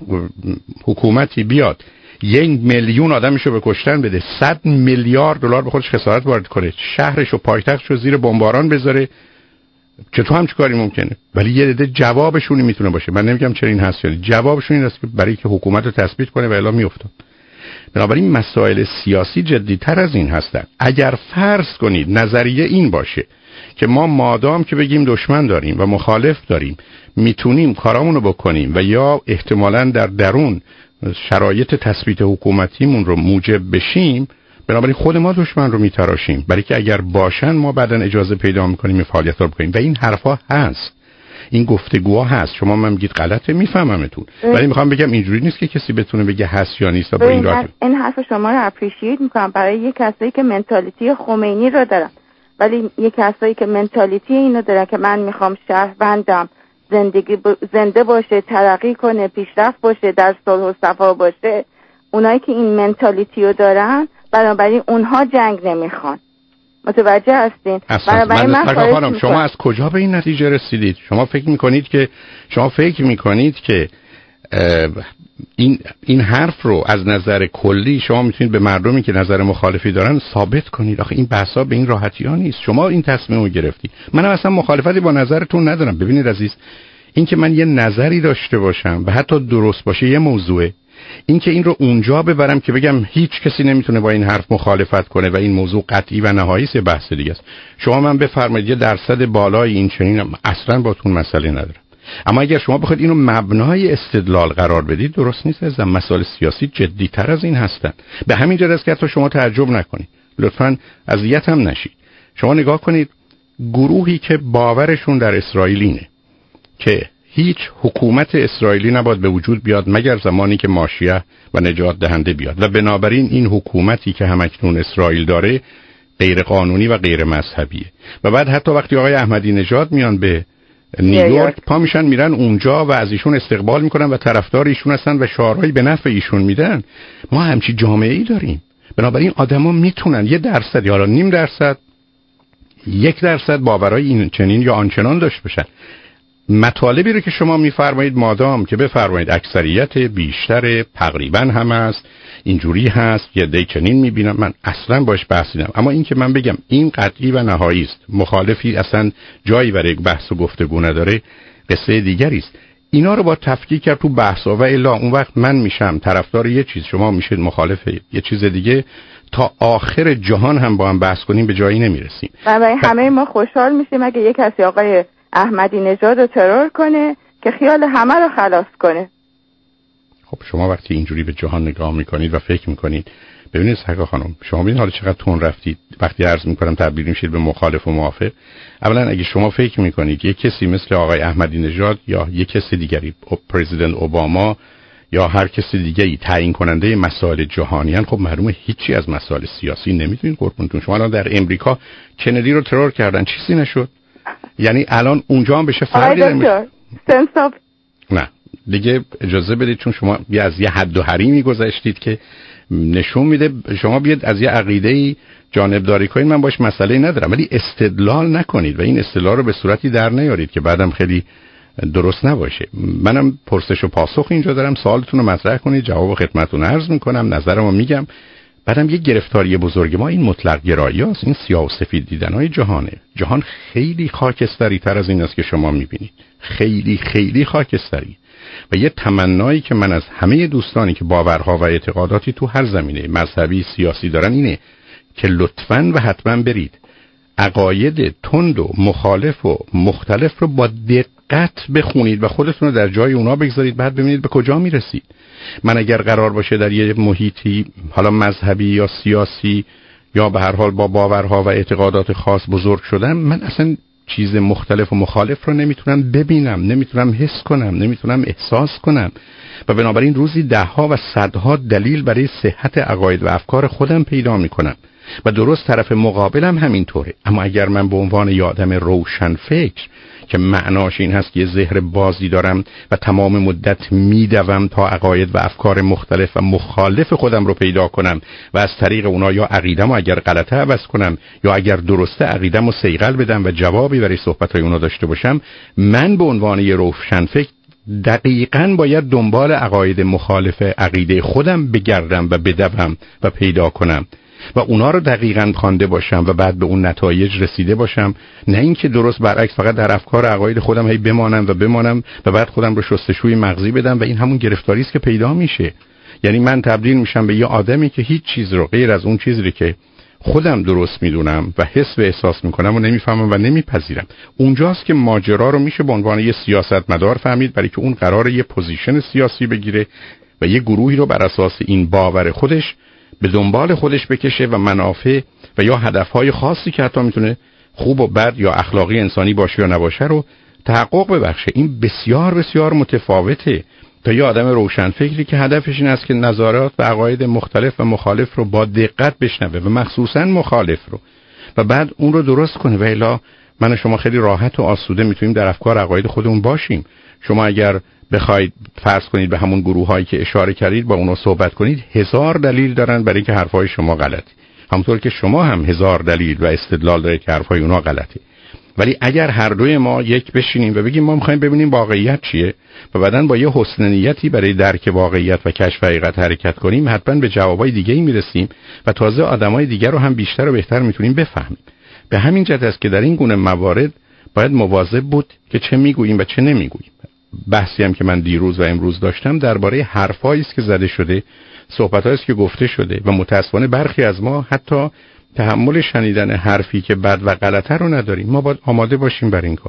حکومتی بیاد 1 میلیون آدمشو به کشتن بده، 100 میلیارد دلار به خودش خسارت وارد کنه، شهرش و پایتختشو زیر بمباران بذاره، چطور همچین کاری ممکنه؟ ولی یه عده جوابشون میتونه باشه. من نمیگم چرا این هست، یعنی جوابشون این است که برای که حکومت رو تثبیت کنه و الا میافتاد. بنابراین مسائل سیاسی جدی‌تر از این هستند. اگر فرض کنید نظریه این باشه که ما مادام که بگیم دشمن داریم و مخالف داریم میتونیم کارامونو بکنیم و یا احتمالاً در درون شرایط تثبیت حکومتیمون رو موجب بشیم، بنابراین خود ما دشمن رو میتراشیم، برای که اگر باشن ما بعداً اجازه پیدا میکنیم این فعالیت رو بکنیم. و این حرفا هست، این گفتگوها هست. شما من میگید غلطه، میفهممتون، ولی میخوام بگم اینجوری نیست که کسی بتونه بگه هست یا نیست. با این راحت این حرف شما رو اپریشییت میکنم برای یک کسایی که منتالیتی خمینی رو دارن، ولی یک کسایی که منتالیتی اینو دارن که من میخوام شهروندم زنده باشه، ترقی کنه، پیشرفت باشه، در صلح و صفا باشه، اونایی که این منتالیتی رو دارن بنابراین اونها جنگ نمیخوان. متوجه هستین؟ بنابراین من شما از کجا به این نتیجه رسیدید؟ شما فکر میکنید که این حرف رو از نظر کلی شما میتونید به مردمی که نظر مخالفی دارن ثابت کنید؟ آخه این بحثا به این راحتی ها نیست. شما این تصمیم رو گرفتی، منم اصلا مخالفتی با نظرتون ندارم. ببینید عزیز، این که من یه نظری داشته باشم و حتی درست باشه یه موضوعه، این که این رو اونجا ببرم که بگم هیچ کسی نمیتونه با این حرف مخالفت کنه و این موضوع قطعی و نهایی است، بحث دیگه است. شما من بفرمایید یه درصد بالای این چنین اصلا باتون مسئله ندارم، اما اگر شما بخواید اینو مبنای استدلال قرار بدید درست نیست. از مسائل سیاسی جدی‌تر از این هستن. به همین جهت است که حتی شما تعجب نکنید، لطفاً اذیت هم نشید. شما نگاه کنید گروهی که باورشون در اسرائیل اینه که هیچ حکومت اسرائیلی نباید به وجود بیاد مگر زمانی که ماشیه و نجات دهنده بیاد، و بنابراین این حکومتی که همکنون اسرائیل داره غیر قانونی و غیر مذهبیه. و بعد حتی وقتی آقای احمدی نژاد میان به نیویورک پا میشن میرن اونجا و از ایشون استقبال میکنن و طرفدار ایشون هستن و شعارهایی به نفع ایشون میدن. ما همچی جامعه ای داریم. بنابراین آدما میتونن 1% یا 0.5%، 1% باورای این چنین یا آنچنان داشته باشن. مطالبی رو که شما میفرمایید مادام که بفرمایید اکثریت بیشتر تقریبا هم هست، اینجوری هست، یه دی چنین میبینم، من اصلا باش بحث ندارم. اما این که من بگم این قطعی و نهایی است، مخالفی اصلا جایی برای بحث و گفتگو نداره، قصه دیگری است. اینا رو با تفکیک کرد تو بحثا و الا اون وقت من میشم طرفدار یه چیز، شما میشید مخالف یه چیز دیگه، تا آخر جهان هم با هم بحث کنیم به جایی نمیرسیم. همه ما خوشحال میشیم اگه یک کسی آقای احمدی نژاد رو ترور کنه که خیال همه رو خلاص کنه. خب شما وقتی اینجوری به جهان نگاه میکنید و فکر میکنید، ببینید سرکار خانم، شما ببینید حالا چقدر تون رفتید وقتی عرض میکنم تبدیل میشید به مخالف و موافق. اولا اگه شما فکر میکنید یک کسی مثل آقای احمدی نژاد یا یک کسی دیگری، پرزیدنت اوباما یا هر کسی دیگه‌ای تعیین کننده مسائل جهانیان، خب معلومه هیچی از مسائل سیاسی نمیدونید. قربونتون شما الان در امریکا کندی رو ترور کردن، چیزی نشد. یعنی الان اونجا هم بشه فرقی نمیشه. نه دیگه اجازه بدید، چون شما از یه حد و حریمی گذشتید که نشون میده شما بیاد از یه عقیده‌ای جانبداری کنید. من باش مسئله ندارم، ولی استدلال نکنید و این استدلال رو به صورتی در نیارید که بعدم خیلی درست نباشه. منم پرسش و پاسخ اینجا دارم، سوالتون رو مطرح کنید، جواب خدمتتون عرض میکنم، نظرمو میگم. بعدم یک گرفتاری بزرگ ما این مطلق گرایی هست، این سیاه و سفید دیدن های جهانه. جهان خیلی خاکستری تر از این است که شما میبینید، خیلی خیلی خاکستری. و یه تمنایی که من از همه دوستانی که باورها و اعتقاداتی تو هر زمینه مذهبی سیاسی دارن اینه که لطفاً و حتماً برید عقاید تند و مخالف و مختلف رو با دقت بخونید و خودتون رو در جای اونا بگذارید، بعد ببینید به کجا میرسید. من اگر قرار باشه در یه محیطی حالا مذهبی یا سیاسی یا به هر حال با باورها و اعتقادات خاص بزرگ شدم، من اصلا چیز مختلف و مخالف رو نمیتونم ببینم، نمیتونم حس کنم، نمیتونم احساس کنم و بنابراین روزی دهها و صدها دلیل برای صحت عقاید و افکار خودم پیدا میکنم و درست طرف مقابلم همینطوره. اما اگر من به عنوان یه آدم روشن فکر که معناش این هست که یه ذهن بازی دارم و تمام مدت میدوم تا عقاید و افکار مختلف و مخالف خودم رو پیدا کنم و از طریق اونا یا عقیده‌مو اگر غلطه عوض کنم یا اگر درسته عقیده‌مو صیقل بدم و جوابی برای صحبت‌های اونا داشته باشم، من به عنوان یه روشن فکر دقیقاً باید دنبال عقاید مخالف عقیده خودم بگردم و بدوم و پیدا کنم و اونا رو دقیقاً خوانده باشم و بعد به اون نتایج رسیده باشم، نه اینکه درست برعکس فقط در افکار عقاید خودم هی بمانم و بعد خودم رو شستشوی مغزی بدم و این همون گرفتاری است که پیدا میشه. یعنی من تبدیل میشم به یه آدمی که هیچ چیز رو غیر از اون چیزی که خودم درست میدونم و حس و احساس میکنم و نمیفهمم و نمیپذیرم. اونجاست که ماجرا رو میشه به عنوان یه سیاستمدار فهمید، برای که اون قراره یه پوزیشن سیاسی بگیره و یه گروهی رو بر اساس این باور خودش به دنبال خودش بکشه و منافع و یا هدفهای خاصی که حتی میتونه خوب و بد یا اخلاقی انسانی باشه یا نباشه رو تحقق ببخشه. این بسیار بسیار متفاوته تا یه آدم روشن فکری که هدفش این است که نظرات و عقاید مختلف و مخالف رو با دقت بشنوه و مخصوصا مخالف رو و بعد اون رو درست کنه. و الا من و شما خیلی راحت و آسوده میتونیم در افکار عقاید خودمون باشیم. شما اگر بخواید فرض کنید به همون گروه هایی که اشاره کردید با اونا صحبت کنید، 1000 دلیل دارن برای اینکه حرفای شما غلطه، همونطور که شما هم 1000 دلیل و استدلال دارید که حرفای اونا غلطه. ولی اگر هر دوی ما یک بشینیم و بگیم ما می‌خوایم ببینیم واقعیت چیه و بعدن با یه حسن نیتی برای درک واقعیت و کشف حقیقت حرکت کنیم، حتما به جوابای دیگه‌ای میرسیم و تازه آدمای دیگر رو هم بیشتر و بهتر میتونیم بفهمیم. به همین جهت است که در این گونه موارد باید مواظب بود که چه میگوییم و چه نمیگوییم. بحثی هم که من دیروز و امروز داشتم درباره حرفایی است که زده شده، صحبتایی است که گفته شده و متأسفانه برخی از ما حتی تحمل شنیدن حرفی که بد و غلطه رو نداریم. ما باید آماده باشیم برای این کار.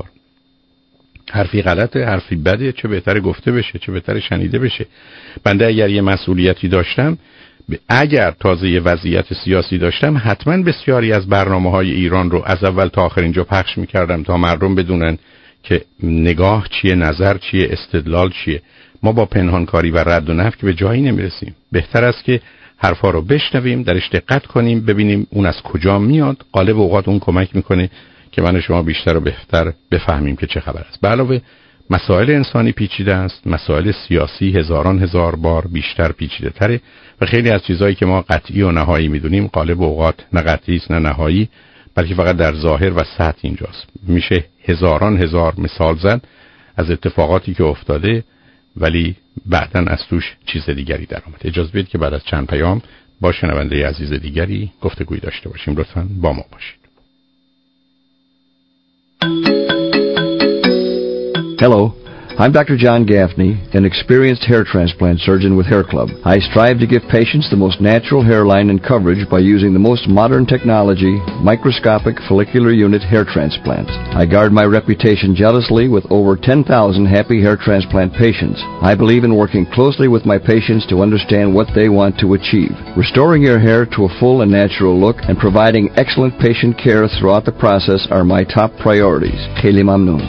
حرفی غلطه، حرفی بده، چه بهتره گفته بشه، چه بهتره شنیده بشه. بنده اگر یه مسئولیتی داشتم، اگر تازه یه وضعیت سیاسی داشتم، حتما بسیاری از برنامه‌های ایران رو از اول تا آخر اینجا پخش می‌کردم تا مردم بدونن که نگاه چیه، نظر چیه، استدلال چیه. ما با پنهانکاری و رد و نفی که به جایی نمیرسیم. بهتر است که حرفا رو بشنویم، درش دقت کنیم، ببینیم اون از کجا میاد. غالب اوقات اون کمک میکنه که من و شما بیشتر و بهتر بفهمیم که چه خبر است. به علاوه مسائل انسانی پیچیده است، مسائل سیاسی هزار بار بیشتر پیچیده تره و خیلی از چیزهایی که ما قطعی و نهایی میدونیم غالب اوقات نه قطعی است نه نهایی، بلکه فقط در ظاهر و سطح اینجاست. میشه هزار مثال زد از اتفاقاتی که افتاده ولی بعداً از توش چیز دیگری در آمد. اجازه بدید که بعد از چند پیام با شنونده عزیز دیگری گفتگوی داشته باشیم. لطفاً با ما باشید. Hello, I'm Dr. John Gaffney, an experienced hair transplant surgeon with Hair Club. I strive to give patients the most natural hairline and coverage by using the most modern technology, microscopic follicular unit hair transplants. I guard my reputation jealously with over 10,000 happy hair transplant patients. I believe in working closely with my patients to understand what they want to achieve. Restoring your hair to a full and natural look and providing excellent patient care throughout the process are my top priorities. Kheli Mamnoon.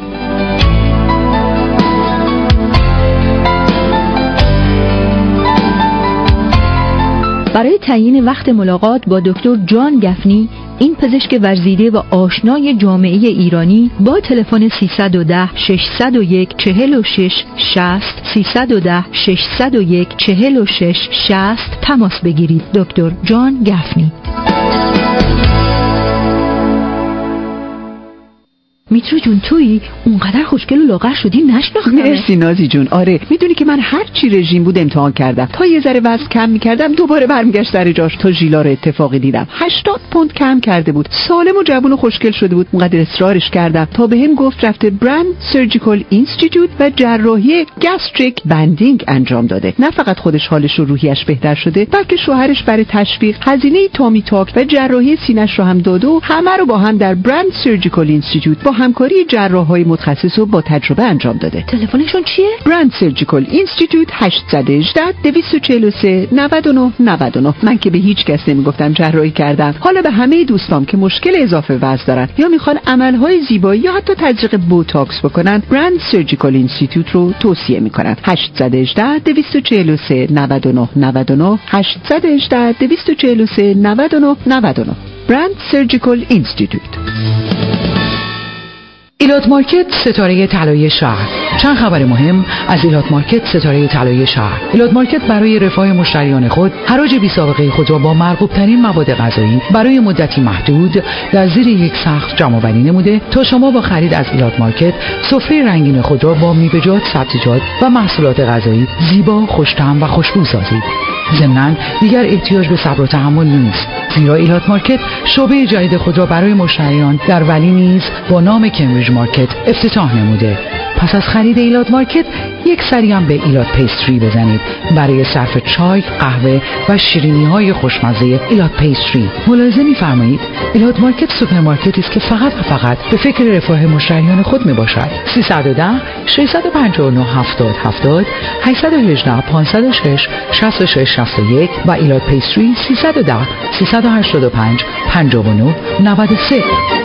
برای تعیین وقت ملاقات با دکتر جان گفنی، این پزشک ورزیده و آشنای جامعه ایرانی، با تلفن 310 601 46 60 310 601 46 60 تماس بگیرید. دکتر جان گفنی. میترو جون تویی اونقدر خوشگل و لاغر شدی نشناختم. مرسی نازی جون. آره میدونی که من هر چی رژیم بود امتحان کردم، تا یه ذره وزن کم میکردم دوباره برمیگشت سر جاش. تا ژیلا رو اتفاقی دیدم 80 پوند کم کرده بود، سالم و جوون و خوشگل شده بود. اونقدر اصرارش کردم تا بهم گفت رفته برند سرجیکال اینستیتوت و جراحی گاستریک بندینگ انجام داده. نه فقط خودش حالش و روحیش بهتر شده، بلکه شوهرش برای تشویق هزینه تامی تاک و جراحی سینه‌اش رو هم داد و همه رو با هم در برند سرجیکال اینستیتوت با همکاری جراحای متخصص و با تجربه انجام داده. تلفنشون چیه؟ برند سرجیکال اینستیتوت 818 243 99 99. من که به هیچ کس نمیگفتم جراحی کردم. حالا به همه دوستام که مشکل اضافه وزن دارن یا میخوان عملهای زیبایی یا حتی تزریق بوتاکس بکنن، برند سرجیکال اینستیتوت رو توصیه میکنم. 818 243 99 99 818 243 99 99. برند سرجیکال اینستیتوت. ایلات مارکت ستاره طلایی شهر. چند خبر مهم از ایلات مارکت ستاره طلایی شهر. ایلات مارکت برای رفاه مشتریان خود حراج بی سابقه خود را با مرغوب ترین مواد غذایی برای مدتی محدود در زیر یک سقف جمع‌آوری نموده تا شما با خرید از ایلات مارکت سفره رنگین خود را با میوه‌جات، سبزیجات و محصولات غذایی زیبا، خوش‌طعم و خوشبو سازید. ضمناً دیگر احتیاج به صبر و تحمل نیست، زیرا ایلات مارکت شعبه جدید خود را برای مشتریان در ولی نیز با نام کمبریج مارکت افتتاح نموده. پس از خرید ایلات مارکت یک سری هم به ایلات پیستری بزنید برای صرف چای، قهوه و شیرینی‌های خوشمزه ایلات پیستری. ملاحظه می‌فرمایید ایلات مارکت سوپرمارکتی است که فقط و فقط به فکر رفاه مشتریان خود میباشد. 310 659 70 70 818 506 66 61 و ایلات پیستری 310 385 59 93.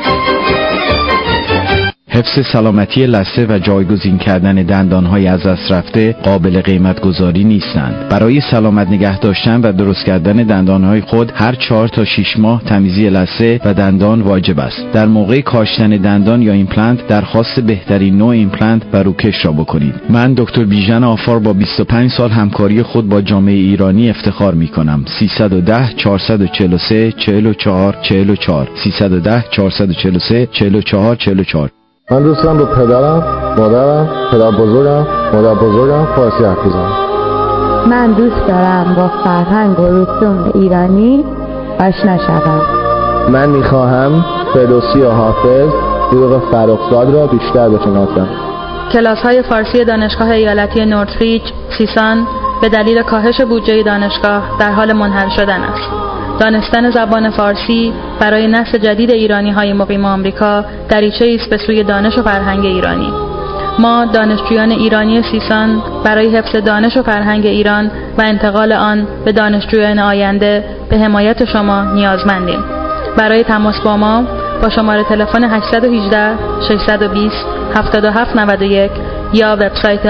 حفظ سلامتی لثه و جایگزین کردن دندانهای از دست رفته قابل قیمت گذاری نیستند. برای سلامت نگه داشتن و درست کردن دندانهای خود هر 4 تا 6 ماه تمیزی لثه و دندان واجب است. در موقع کاشتن دندان یا ایمپلنت درخواست بهترین نوع ایمپلنت و روکش را بکنید. من دکتر بیژن آفار با 25 سال همکاری خود با جامعه ایرانی افتخار می کنم. 310 443 44 44 310 443 44 44. من دوست دارم با پدرم، مادرم، پدر بزرگم، مادر بزرگم فارسی حرف بزنم. من دوست دارم با فرهنگ و رسوم ایرانی آشنا شوم. من میخواهم فردوسی و حافظ، دروغ فرخزاد را بیشتر بشناسم. کلاس‌های فارسی دانشگاه ایالتی نورتریچ، سیسان به دلیل کاهش بودجه دانشگاه در حال منحل شدن است. دانستن زبان فارسی برای نسل جدید ایرانی‌های مقیم آمریکا دریچه‌ای است به سوی دانش و فرهنگ ایرانی. ما دانشجویان ایرانی سیسان برای حفظ دانش و فرهنگ ایران و انتقال آن به دانشجویان آینده به حمایت شما نیازمندیم. برای تماس با ما با شماره تلفن 818 620 7791 یا وبسایت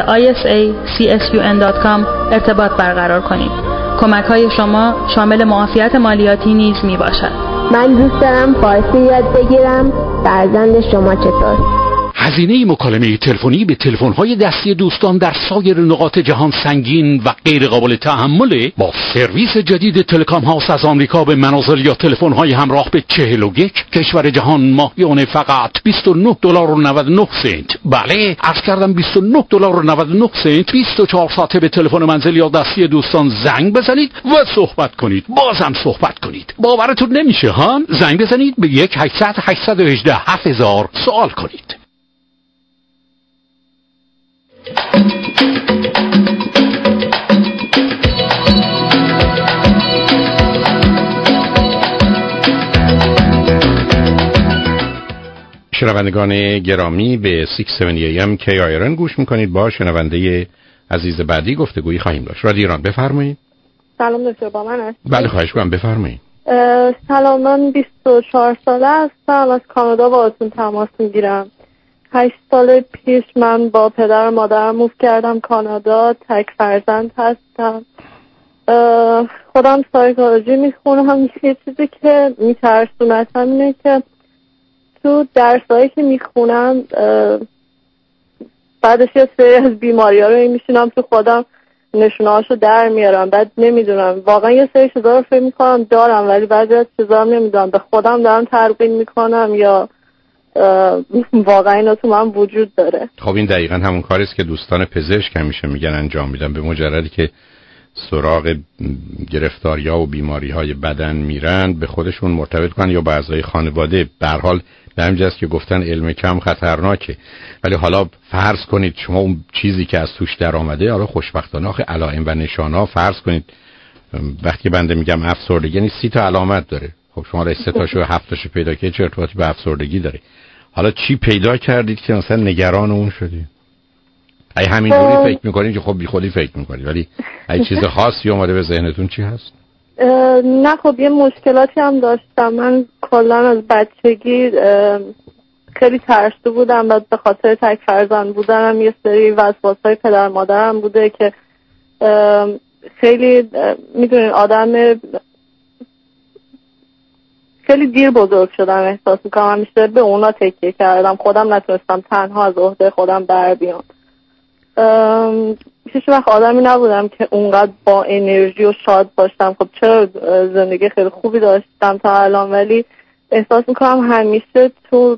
isacsun.com ارتباط برقرار کنید. کمک‌های شما شامل معافیت مالیاتی نیز می‌باشد. من دوست دارم فارسی یاد بگیرم. فرزند شما چطور؟ هزینه مکالمه تلفنی به تلفن‌های دستی دوستان در سایر نقاط جهان سنگین و غیر قابل تحمله. با سرویس جدید تلکام هاوس از آمریکا به منازل یا تلفن‌های همراه به 41 کشور جهان ماهیانه فقط $29.99. بله، عرض کردم $29.99. 24 ساعته به تلفن منزل یا دستی دوستان زنگ بزنید و صحبت کنید. بازم صحبت کنید. باورتون نمیشه ها؟ زنگ بزنید به 1-800-818-7000 سوال کنید. شنوندگان گرامی به 670 AM KIRN گوش میکنید. با شنونده عزیز بعدی گفتگویی خواهیم داشت. رادیو ایران بفرمایید. سلام دکتر، با من هست؟ بله خواهش کنم بفرمایید. سلام، من 24 ساله هستم، از کانادا باهاتون تماس میگیرم. 8 سال پیش من با پدر و مادرم موو کردم کانادا. تک فرزند هستم. خودم سایکولوژی میخونم. یه چیزی که میترسونتم اینه که تو درسایی که میخونم بعدش یه سری از بیماری ها رو میشینم تو خودم نشونه هاشو در میارم. بعد نمیدونم واقعا یه سری چیزا رو فکر میکنم دارم ولی بعضی از چیزا هم نمیدونم به خودم دارم تلقین میکنم یا واقعا اینا تو من وجود داره. خب این دقیقا همون کاری است که دوستان پزشک همیشه میگن انجام میدن. به مجردی که سراغ گرفتاری‌ها و بیماری‌های بدن میرن به خودشون مرتبط کنن یا به اعضای خانواده. به هر حال به همین جاست که گفتن علم کم خطرناکه. ولی حالا فرض کنید شما اون چیزی که از توش در آمده، حالا خوشبختانه آخه علائم و نشانه‌ها فرض کنید وقتی بنده میگم افسردگی یعنی 30 تا علامت داره. خب شما را 3 تاشو 7 تاشو پیدا کردید چه ارتباطی به افسردگی داره؟ حالا چی پیدا کردید که مثلا نگران اون شدید؟ ای همینجوری فکر میکنید که خب بی خودی فکر میکنید، ولی ای چیز خاصی اومده به ذهنتون چی هست؟ نه خب یه مشکلاتی هم داشتم. من کلا از بچگی خیلی ترسو بودم و به خاطر تک فرزند بودنم یه سری وسواسای پدر مادرم بوده که خیلی میدونین آدم خیلی دیر بزرگ شدم احساس میکنم. همیشه به اونا تکیه کردم، خودم نتونستم تنها از عهده خودم بر بیام. هیچ وقت آدمی نبودم که اونقدر با انرژی و شاد باشم. خب چرا زندگی خیلی خوبی داشتم تا الان، ولی احساس میکنم همیشه تو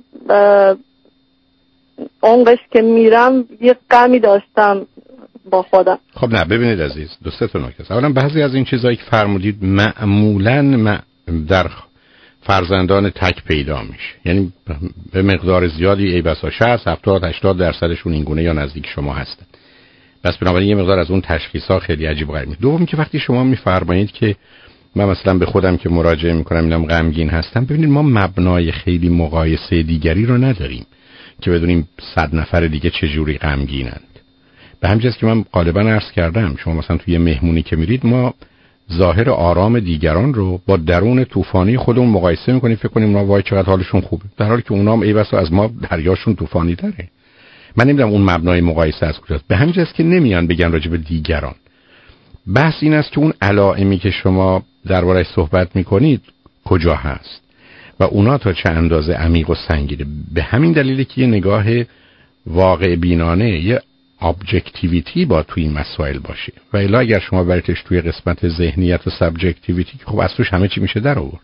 اونقش که میرم یه غمی داشتم با خودم. خب نه ببینید عزیز، دو سه تا نکته است. اولا بعضی از این چیزایی که فرمودید معمولاً در فرزندان تک پیدا میشه، یعنی به مقدار زیادی ای بسا 60 70 80 درصدشون این گونه یا نزدیک شما هستن. بس بنابراین یه مقدار از اون تشخیصا خیلی عجیب و غریبه. دوم که وقتی شما میفرمایید که من مثلا به خودم که مراجعه میکنم اینم غمگین هستم، ببینید ما مبنای خیلی مقایسه دیگری رو نداریم که بدونیم 100 نفر دیگه چه جوری غمگینند. به همین جاست که من غالبا عرض کردم شما مثلا توی مهمونی که میرید ما ظاهر آرام دیگران رو با درون طوفانی خودمون مقایسه میکنیم، فکر کنیم اونا وای چقدر حالشون خوبه، در حالی که اونا هم ای بسا از ما دریاشون طوفانی تره. من نمیدونم اون مبنای مقایسه از کجاست. به همین جاست که نمیان بگن راجع به دیگران. بحث این است که اون علائمی که شما درباره‌اش صحبت میکنید کجا هست و اونا تا چه اندازه عمیق و سنگینه. به همین دلیلی که یه نگاه واقع بینانه، یه ابجکتیویتی با توی این مسائل باشه و الا اگر شما بریدش توی قسمت ذهنیت و سابجکتیویتی خب از توش همه چی میشه در آورد.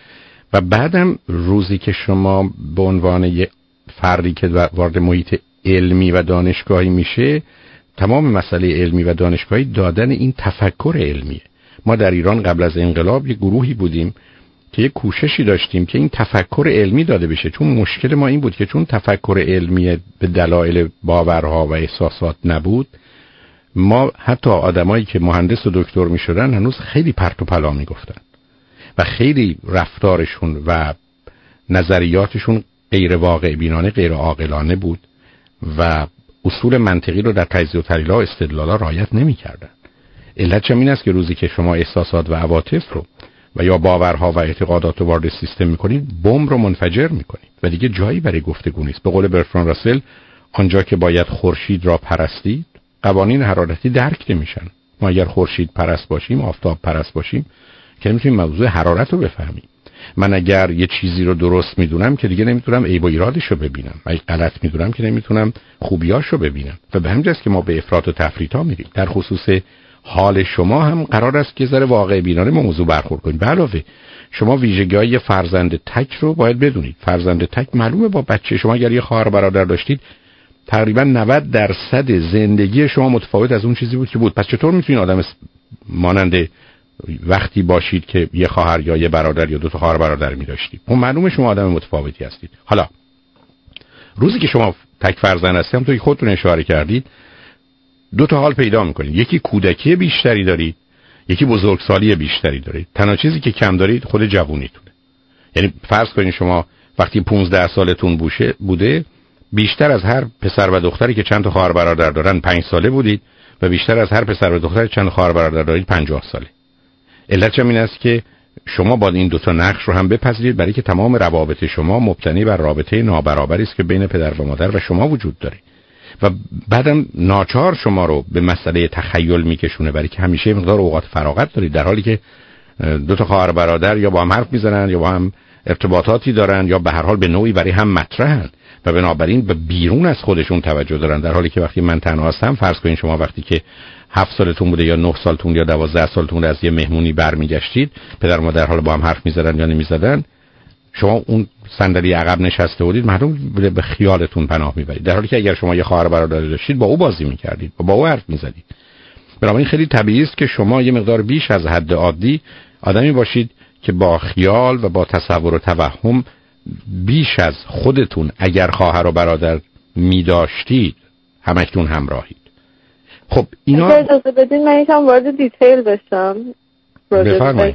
و بعدم روزی که شما به عنوان یه فردی که وارد محیط علمی و دانشگاهی میشه، تمام مسئله علمی و دانشگاهی دادن این تفکر علمیه. ما در ایران قبل از انقلاب یه گروهی بودیم که یه کوششی داشتیم که این تفکر علمی داده بشه، چون مشکل ما این بود که چون تفکر علمی به دلایل باورها و احساسات نبود، ما حتی آدمایی که مهندس و دکتر میشدن هنوز خیلی پرت و پلا میگفتن و خیلی رفتارشون و نظریاتشون غیر واقع بینانه، غیر عاقلانه بود و اصول منطقی رو در تجزیه و تحلیل و استدلال رعایت نمی‌کردن. علتش این است که روزی که شما احساسات و عواطف رو و یا باورها و اعتقادات رو وارد سیستم می‌کنید، بمب رو منفجر می‌کنید و دیگه جایی برای گفتگو نیست. به قول برتراند راسل، آنجا که باید خورشید را پرستید، قوانین حرارتی درک نمیشن. ما اگر خورشید پرست باشیم، آفتاب پرست باشیم، که نمی‌تونیم موضوع حرارت رو بفهمیم. من اگر یه چیزی رو درست میدونم که دیگه نمیتونم عیب و ایرادش رو ببینم، اگه غلط میدونم که نمیتونم خوبیاش رو ببینم. و به همین جاست که ما به افراط و تفریطا میریم. در خصوص حال شما هم قرار است که ذره واقع بینانه موضوع برخورد کنید. به علاوه شما ویژگی‌های فرزند تک رو باید بدونید. فرزند تک معلومه با بچه شما اگر یه خواهر برادر داشتید، تقریبا 90% زندگی شما متفاوت از اون چیزی بود که بود. پس چطور میتونید آدم مانند وقتی باشید که یه خواهر یا یه برادر یا دو تا خواهر برادر می داشتید؟ اون معلومه شما آدم متفاوتی هستید. حالا روزی که شما تک فرزند هستید، همونطور که خودتون اشاره کردید، دو تا حال پیدا میکنید. یکی کودکی بیشتری دارید، یکی بزرگسالی بیشتری دارید. تنها چیزی که کم دارید خود جوونیتونه. یعنی فرض کنید شما وقتی 15 سالتون بوده، بیشتر از هر پسر و دختری که چند تا خواهر برادر دارن 5 ساله بودید و بیشتر از هر پسر و دختری چند خواهر برادر دارید 50 ساله. علتش این است که شما باید این دو تا نقش رو هم بپذیرید، برای که تمام روابط شما مبتنی بر رابطه نابرابری است که بین پدر و مادر و شما وجود داره و بعدم ناچار شما رو به مسئله تخیل میکشونه، برای که همیشه مقدار اوقات فراغت دارید، در حالی که دو تا خواهر برادر یا با هم حرف میزنن یا با هم ارتباطاتی دارن یا به هر حال به نوعی برای هم مطرحن و بنابراین به بیرون از خودشون توجه دارن. در حالی که وقتی من تنها هستم، فرض کنین شما وقتی که 7 سالتون بوده یا 9 سالتون یا 12 سالتون از یه مهمونی برمیگشتید، پدر و مادر حالا با هم حرف می‌زدن یا نمی‌زدن، شما اون صندلی عقب نشسته بودید، معلوم به خیالتون پناه میبرید، در حالی که اگر شما یه خواهر برادر داشتید با او بازی میکردید، با او حرف میزدید. بنابراین خیلی طبیعی است که شما یه مقدار بیش از حد عادی آدمی باشید که با خیال و با تصور و توهم بیش از خودتون اگر خواهر و برادر می‌داشتید همکنون همراهید. خب اینا اجازه بدین من یکم وارد دیتیل بشم. بفرمایید.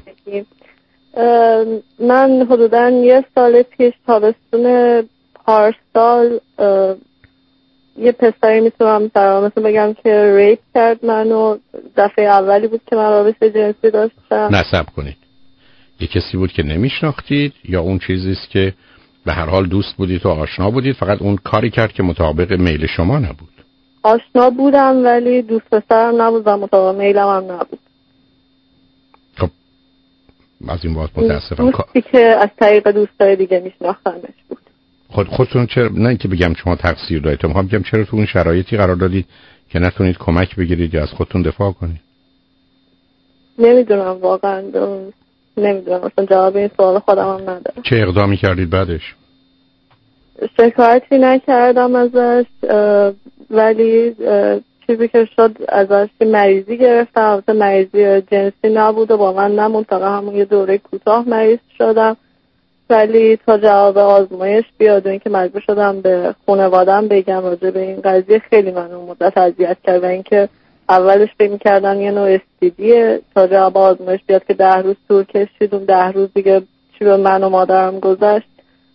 من حدوداً یه سال پیش تابستون پارسال یه پسری میتونم مثلا بگم که ریپ کرد منو. دفعه اولی بود که من رابطه جنسی داشتم. نصب کنید یه کسی بود که نمیشناختید یا اون چیزیست که به هر حال دوست بودید و آشنا بودید، فقط اون کاری کرد که مطابق میل شما نبود؟ آشنا بودم ولی دوست پسرم نبود و مطابق میلم هم نبود. خب از این باعث متاسفم. دوستی که از طریق دوستای دیگه میشناختمش بود. خودتون چرا، نه اینکه بگم شما تقصیر دارید، میخوام بگم چرا تو اون شرایطی قرار دادید که نتونید کمک بگیرید یا از خودتون دفاع کنید؟ نمیدونم واقعا، نمیدونم، اصلا جواب این سوال خودم هم ندارم. چه اقدامی کردید بعدش؟ شکایتی نکردم ازش، ولی چیزی که شد ازش مریضی گرفتم. البته مریضی جنسی نبود و با من نموند، فقط همون یه دوره کوتاه مریض شدم، ولی تا جواب آزمایش بیاد و اینکه مجبور شدم به خانواده‌ام بگم راجع به این قضیه، خیلی منو مدت اذیت کرد و اینکه اولش فکر می‌کردن یه نوع استیدیه، تا جواب آزمایش بیاد که 10 روز طول کشید. اون 10 روز دیگه چی به من و مادرم گذشت.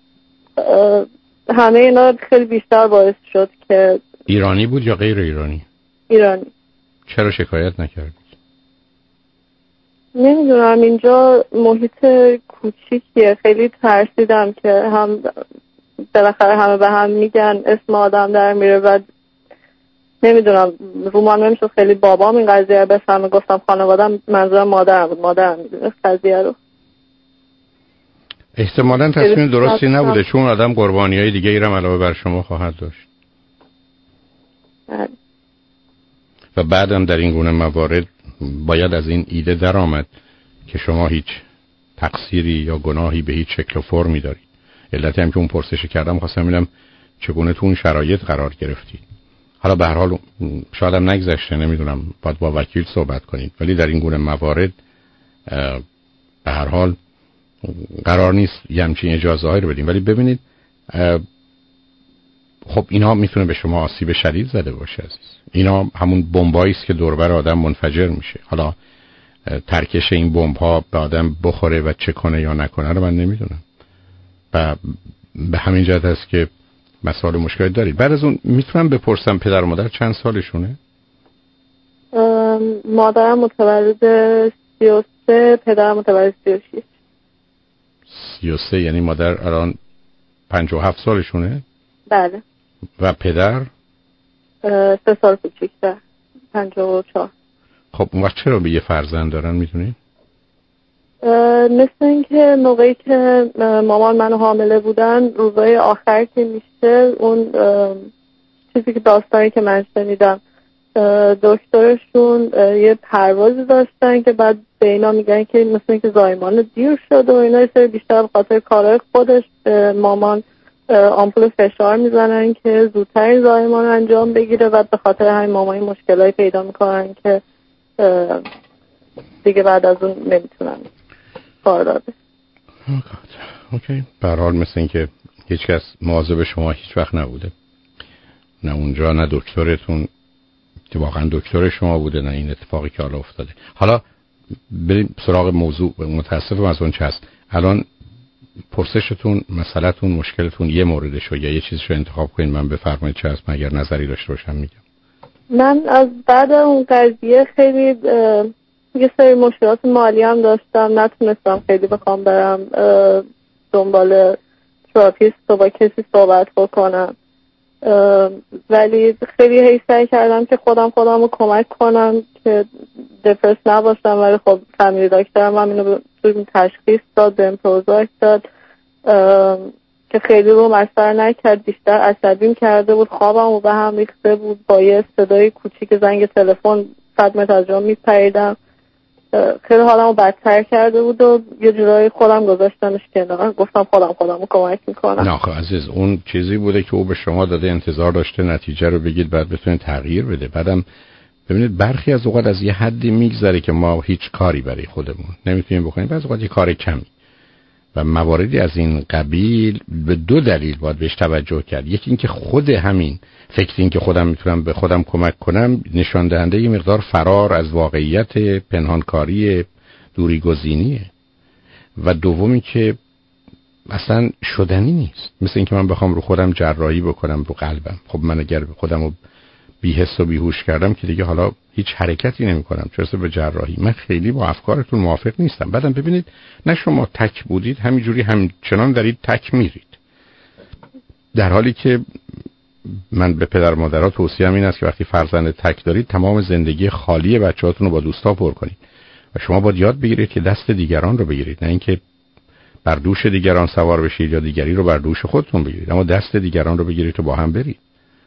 همه اینا خیلی بیشتر باعث شد که. ایرانی بود یا غیر ایرانی؟ ایرانی. چرا شکایت نکردید؟ نمیدونم، اینجا محیط کوچیکیه، خیلی ترسیدم که هم بالاخره همه به هم میگن، اسم آدم در میره و نمیدونم رومان نمیشد خیلی بابام این قضیه رو بفهمه. گفتم خانوادم، منظورم مادرم بود، مادرم میدونه قضیه رو. احتمالاً تصمیم درستی نبوده، چون آدم قربانیای دیگه ای رو علاوه بر شما خواهد داشت. و بعدم در این گونه موارد باید از این ایده در آمد که شما هیچ تقصیری یا گناهی به هیچ شکل و فرمی دارید. علتی هم که اون پرسش کردم خواستم ببینم چگونه تو اون شرایط قرار گرفتید. حالا به هر حال شاید هم نگذشته، نمیدونم، باید با وکیل صحبت کنید، ولی در این گونه موارد به هر حال قرار نیست یه همچین اجازه هایی رو بدیم. ولی ببینید خب اینا میتونه به شما آسیب شدید زده باشه عزیز. اینا همون بمبایی است که دور بر آدم منفجر میشه. حالا ترکش این بمب ها به آدم بخوره و چه کنه یا نکنه رو من نمیدونم. و به همین جهت است که مسائل مشکلی دارید. بعد از اون میتونم بپرسم پدر و مادر چند سالشونه؟ مادرم متولد 33، پدرم متولد 36. 33 یعنی مادر الان 57 سالشونه؟ بله. و پدر؟ 3 سال کوچیک‌تر، 54. خب اون وقت چرا به یه فرزند دارن میدونی؟ مثل اینکه موقعی که مامان منو حامله بودن، روزای آخر که میشه، اون چیزی که داستانی که من شنیدم، دکترشون یه پروازی داشتن که بعد به اینا میگن که مثل اینکه زایمان دیر شد و اینا، یه سری بیشتر به خاطر کارهای خودش مامان آمپول فشار میزنن که زودتر این زایمان انجام بگیره و به خاطر همین مامانی مشکلایی پیدا میکنن که دیگه بعد از اون نمیتونن کار داده. اوکی. به هر حال مثل اینکه هیچ کس مواظب شما هیچ وقت نبوده، نه اونجا نه دکترتون که واقعا دکتر شما بوده، نه این اتفاقی که حالا افتاده. حالا بریم سراغ موضوع. متاسفم از اون چه هست. الان پرسشتون، مسئله‌تون، مشکلتون یه موردشو یا یه چیزشو انتخاب کنین، من بفرمایید چه هست. مگر نظری داشته باشم میگم. من از بعد اون قضیه خیلی یه سری مشکلات مالی هم داشتم، نتونستم خیلی بخوام برم دنبال تراپیست و با کسی صحبت بکنم، ولی خیلی سعی کردم که خودم رو کمک کنم که دپرس نباشم، ولی خب فامیلی دکترم هم اینو تشخیص داد، بهم پروزاک داد که خیلی روم اثر نکرد، بیشتر عصبیم کرده بود، خوابم به هم ریخته بود، با یه صدای کوچیک زنگ تلفن 100 متر از جا میپریدم خیلی حالمو بدتر کرده بود و یه جورایی خودم گذاشتنش کنار. گفتم خودمو کمک میکنم. نه آخه عزیز، اون چیزی بوده که او به شما داده، انتظار داشته نتیجه رو بگید بعد بتونید تغییر بده. بعدم ببینید برخی از اوقات از یه حدی میگذره که ما هیچ کاری برای خودمون نمیتونیم بکنیم. بعضی اوقات یه کار کمی و مواردی از این قبیل به دو دلیل باید بهش توجه کرد. یکی اینکه خود همین فکر این که خودم میتونم به خودم کمک کنم نشان دهنده یه مقدار فرار از واقعیت، پنهانکاری، دوری گزینیه. و دومی که اصلا شدنی نیست. مثل اینکه من بخوام رو خودم جراحی بکنم رو قلبم. خب من اگر خودم رو بی‌حس و بیهوش کردم که دیگه حالا هیچ حرکتی نمی‌کنم چرا به جراحی. من خیلی با افکارتون موافق نیستم. بعدم ببینید نه شما تک بودید، همینجوری همچنان دارید تک میرید، در حالی که من به پدر مادرها توصیه‌ام این است که وقتی فرزند تک دارید تمام زندگی خالی بچه‌هاتون رو با دوستا پر کنید و شما باید یاد بگیرید که دست دیگران رو بگیرید، نه اینکه بر دوش دیگران سوار بشید یا دیگری رو بر دوش خودتون بگیرید، اما دست دیگران رو بگیرید و با هم برید.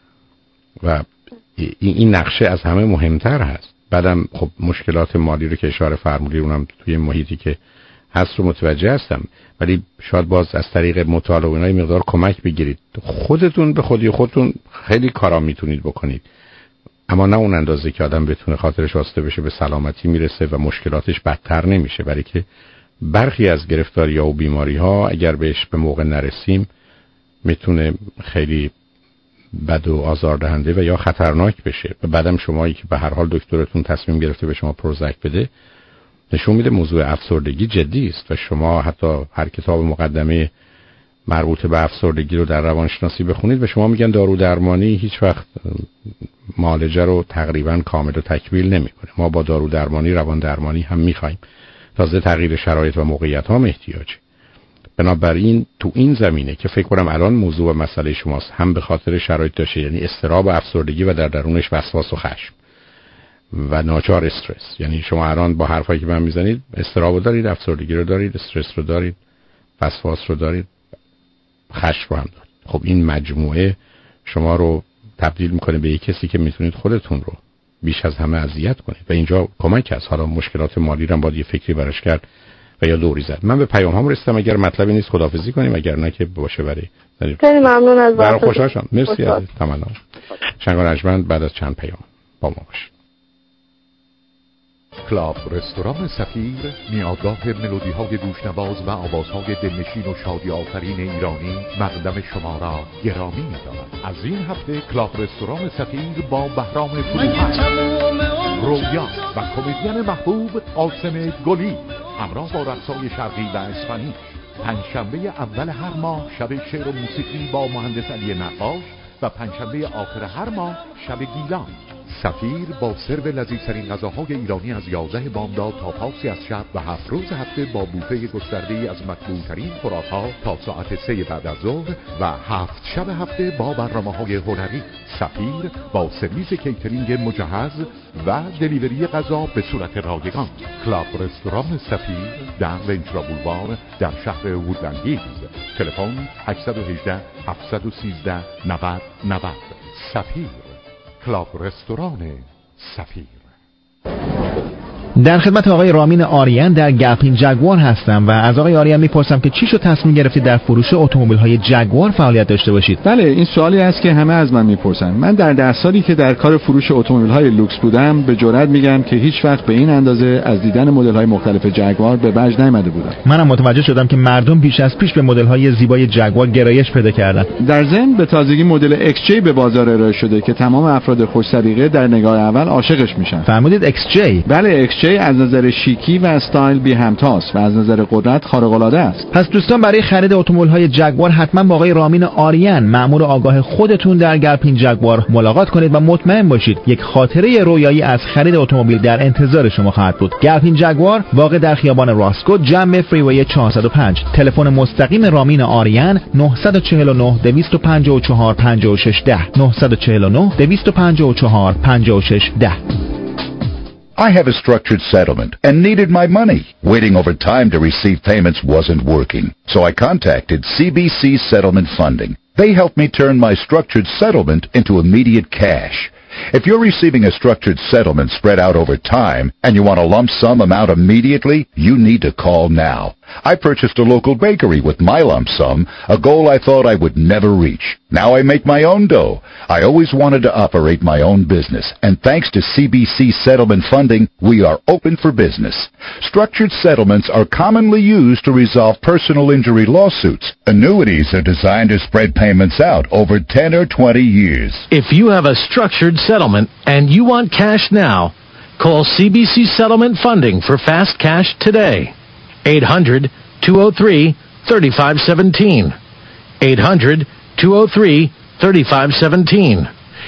و این نقشه از همه مهمتر هست. بعدم خب مشکلات مالی رو که اشاره فرمودید اونم توی محیطی که هست رو متوجه هستم، ولی شاید باز از طریق مطالعه و اینای مقدار کمک بگیرید. خودتون به خودی خودتون خیلی کارا میتونید بکنید، اما نه اون اندازه که آدم بتونه خاطرش آسوده بشه، به سلامتی میرسه و مشکلاتش بدتر نمیشه. برای که برخی از گرفتاری‌ها و بیماری‌ها اگر بهش به موقع نرسیم میتونه خیلی بد و آزاردهنده و یا خطرناک بشه. و بعدم شمایی که به هر حال دکترتون تصمیم گرفته به شما پروزک بده، نشون میده موضوع افسردگی جدی است و شما حتی هر کتاب مقدمه مربوط به افسردگی رو در روانشناسی بخونید و شما میگن دارو درمانی هیچ وقت معالجه رو تقریبا کامل و تکمیل نمیکنه. ما با دارو درمانی روان درمانی هم میخوایم، تازه تغییر شرایط و موقعیت ها احتیاجه. بنابراین تو این زمینه که فکر کنم الان موضوع و مسئله شماست، هم به خاطر شرایط داشته، یعنی اضطراب و افسردگی و در درونش وسواس و خشم و ناچار استرس. یعنی شما الان با حرفایی که من میزنید اضطراب رو دارید، افسردگی رو دارید، استرس رو دارید، وسواس رو دارید، خشم رو هم دارید. خب این مجموعه شما رو تبدیل میکنه به یک کسی که میتونید خودتون رو بیش از همه اذیت کنید و اینجا کمک هست. حالا مشکلات مالی رو هم باید یه فکری براش کرد و یا دوری زد. من به پیام هم رسیدم، اگر مطلبی نیست خداحافظی کنیم، اگر نه که باشه. برای خیلی ممنون از وقتتون. خوشحال شدم. مرسی عزیز. تمام. شنگان رجمند بعد از چند پیام با ما باشید. کلاب رستوران سفیر میادگاه ملودی های گوشنواز و آوازهای دلنشین و شادی آفرین ایرانی مقدم شما را گرامی می‌دارد. از این هفته کلاب رستوران سفیر با بهرام فروهر، رویا و کمدین محبوب قاسم گلی همراه با رقصای شرقی و اسپانیش. پنجشنبه اول هر ماه شب شعر و موسیقی با مهندس علی نقاش و پنجشنبه آخر هر ماه شب گیلان. سفیر با سرو لذیذترین غذاهای ایرانی از 11 بامداد تا پاسی از شب و 7 روز هفته با بوفه گسترده‌ای از مطبوع‌ترین خوراک‌ها تا ساعت 3 بعد از ظهر و 7 شب هفته با برنامه‌های هنری. سفیر با سرویس کیترینگ مجهز و دلیوری غذا به صورت رایگان. کلاب رستوران سفیر در ونچرا بولوار در شهر وودلند هیلز. تلفن 818 713 90 90. سفیر، کلاب رستوران سفیر. در خدمت آقای رامین آریان در گپین جگوار هستم و از آقای آریان میپرسم که چی شد تصمیم گرفتید در فروش اتومبیل‌های جگوار فعالیت داشته باشید؟ بله، این سوالی است که همه از من میپرسن. من در 10 سالی که در کار فروش اتومبیل‌های لوکس بودم به جرئت میگم که هیچ وقت به این اندازه از دیدن مدل‌های مختلف جگوار به وجد نیامده بودم. منم متوجه شدم که مردم بیش از پیش به مدل‌های زیبای جگوار گرایش پیدا کردن. در ضمن به تازگی مدل ایکس جی به بازار ارائه شده که تمام افراد خوش سلیقه در نگاه اول عاشقش میشن. فرمودید ایکس جی؟ بله، ایکس جی از نظر شیکی و استایل بی همتاست و از نظر قدرت خارق العاده است. پس دوستان برای خرید اتومبیل‌های جگوار حتما با آقای رامین آریان مأمور آگاه خودتون در گپین جگوار ملاقات کنید و مطمئن باشید یک خاطره رویایی از خرید اتومبیل در انتظار شما خواهد بود. گپین جگوار واقع در خیابان راسکو جنب فریوی 405. تلفن مستقیم رامین آریان 949 254 5610 949 254 5610. I have a structured settlement and needed my money. Waiting over time to receive payments wasn't working, so I contacted CBC Settlement Funding. They helped me turn my structured settlement into immediate cash. If you're receiving a structured settlement spread out over time and you want a lump sum amount immediately, you need to call now. I purchased a local bakery with my lump sum, a goal I thought I would never reach. Now I make my own dough. I always wanted to operate my own business, and thanks to CBC settlement funding, we are open for business. Structured settlements are commonly used to resolve personal injury lawsuits. Annuities are designed to spread payments out over 10 or 20 years. If you have a structured settlement and you want cash now, call CBC Settlement Funding for fast cash today. 800-203-3517. 800-203-3517.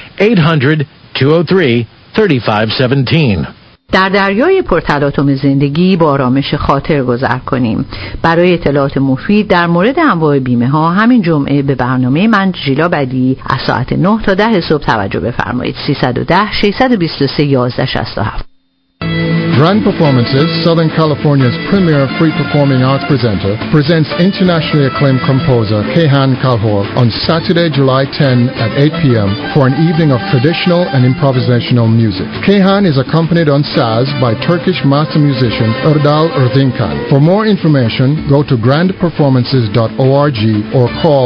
800-203-3517. در دریای پرتلاطم زندگی با آرامش خاطر گذر کنیم. برای اطلاعات مفید در مورد انواع بیمه ها همین جمعه به برنامه من ژیلا بدی از ساعت 9 تا 10 صبح توجه بفرمایید. 310-623-1167. Grand Performances, Southern California's premier free-performing arts presenter, presents internationally acclaimed composer Kehan Kalhor on Saturday, July 10 at 8 p.m. for an evening of traditional and improvisational music. Kehan is accompanied on saz by Turkish master musician Erdal Erzincan. For more information, go to grandperformances.org or call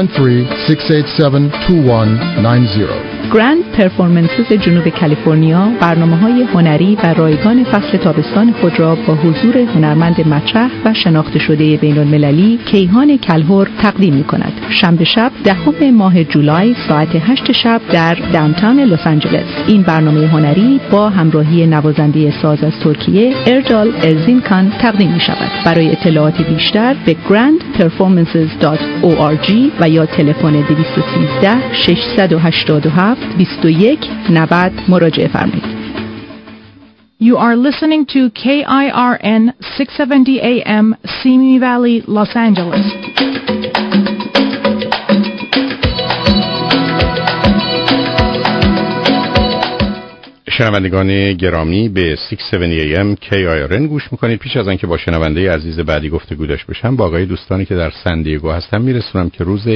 213-687-2190. گرند پرفورمنسز جنوب کالیفرنیا برنامه‌های هنری و رایگان فصل تابستان خود را با حضور هنرمند مطرح و شناخته شده بین‌المللی کیهان کلهور تقدیم می‌کند. شنبه شب 10 ماه جولای ساعت 8 شب در داونتاون لس آنجلس. این برنامه هنری با همراهی نوازنده ساز از ترکیه اردال ارزینکان تقدیم می‌شود. برای اطلاعات بیشتر به grandperformances.org و یا تلفن 213-687-2190 مراجعه فرمایید. You are listening to KIRN 670 AM, Simi Valley, Los Angeles. شنوندگان گرامی به 670 AM KIRN گوش میکنید. پیش از آنکه با شنونده عزیز بعدی گفتگو داشته باشم با آقای دوستانی که در سندیگو هستم میرسونم که روز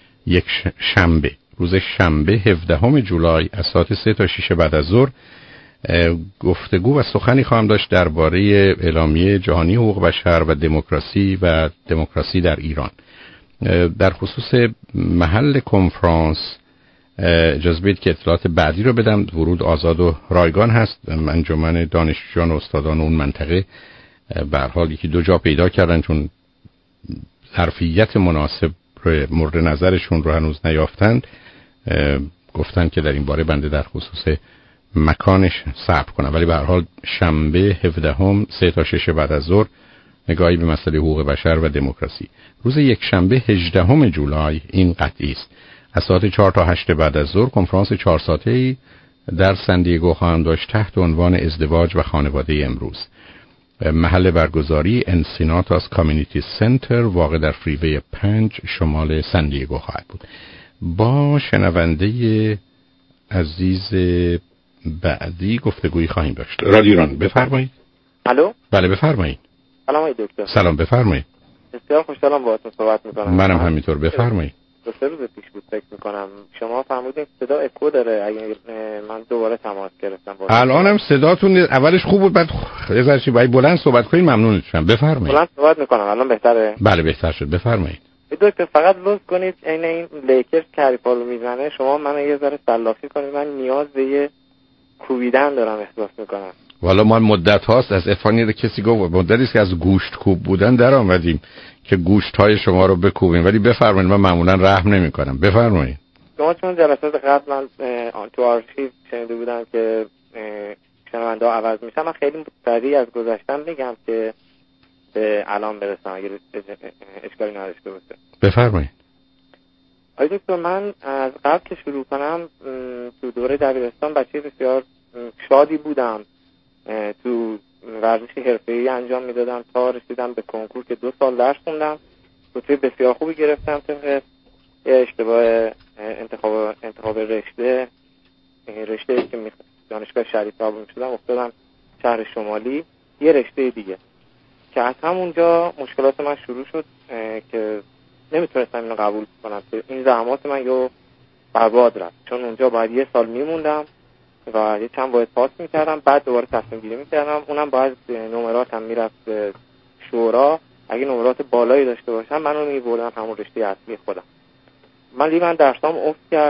شنبه 17 جولای از ساعت 3 تا 6 بعد از ظهر گفتگو و سخنی خواهم داشت درباره اعلامیه جهانی حقوق بشر و دموکراسی در ایران. در خصوص محل کنفرانس اجازه بدید که اطلاعات بعدی رو بدم. ورود آزاد و رایگان هست. انجمن دانشجویان و استادان اون منطقه به هر حال یکی دو جا پیدا کردن چون ظرفیت مناسب مورد نظرشون رو هنوز نیافتند. گفتن که در این باره بنده در خصوص مکانش صبر کنم، ولی به هر حال شنبه 17 3 تا 6 بعد از ظهر نگاهی به مسئله حقوق بشر و دموکراسی. روز یک شنبه 18 جولای این قطعی است از ساعت 4 تا 8 بعد از ظهر کنفرانس 4 ساعته‌ای در سندیگو خواهم داشت تحت عنوان ازدواج و خانواده امروز. محل برگزاری انسیناتاس کامیونیتی سنتر واقع در فریوی 5 شمال سندیگو خواهد بود. با شنونده عزیز بعدی گفتگویی خواهیم داشت. رادیو ایران بفرمایید. الو. بله بفرمایید. سلام آقای دکتر. سلام بفرمایید. بسیار خوشحالم باهاتون صحبت می‌کنم. منم همینطور بفرمایید. دو سه روز پیش بود فکر می‌کنم شما فرمودین صدا اکو داره. اگه من دوباره تماس گرفتم الانم صداتون اولش خوب بود بعد یه ذره باید بلند صحبت کنین ممنونت میشم. بفرمایید. بلند صحبت می‌کنم الان بهتره؟ بله بهتر شد بفرمایید. دکتر فقط لطف کنید این لیکرز کریپالو میزنه شما منو یه ذره سلافی کنید. من نیاز به یه کوبیدن دارم احساس میکنم. والا ما مدت هاست از افانی رو کسی گفت مدتی است که از گوشت کوب بودن در آمدیم که گوشت های شما رو بکوبیم، ولی بفرمایید من معمولا رحم نمی کنم. بفرمایید. شما چون جلسات قبل من تو آرشیو شنیده بودم که شنونده ها عوض میشن، من خیلی سریع از گذشتم میگم که به الان برسم اگر اشکالی نداشته باشه. بفرمایید. آقای دکتر من از قبل که شروع کنم تو دوره دبیرستان بچه بسیار شادی بودم. تو ورزش حرفه‌ای انجام میدادم تا رسیدم به کنکور که 2 سال درس خوندم. رتبه بسیار خوبی گرفتم. طبق اشتباه انتخاب رشته که دانشگاه شریف آباد شدم افتادم شهر شمالی یه رشته دیگه که از همونجا مشکلات من شروع شد که نمیتونستم اینو قبول کنم که این زحمات من یو برباد رفت، چون اونجا باید 1 سال میموندم و یه چند واحد پاس میکردم، بعد دوباره تصمیم گیری میکردم. اونم باید نمراتم میرفت شورا، اگه نمرات بالایی داشته باشم منو میبردن همون رشته اصلی خودم. من درسام افت کرد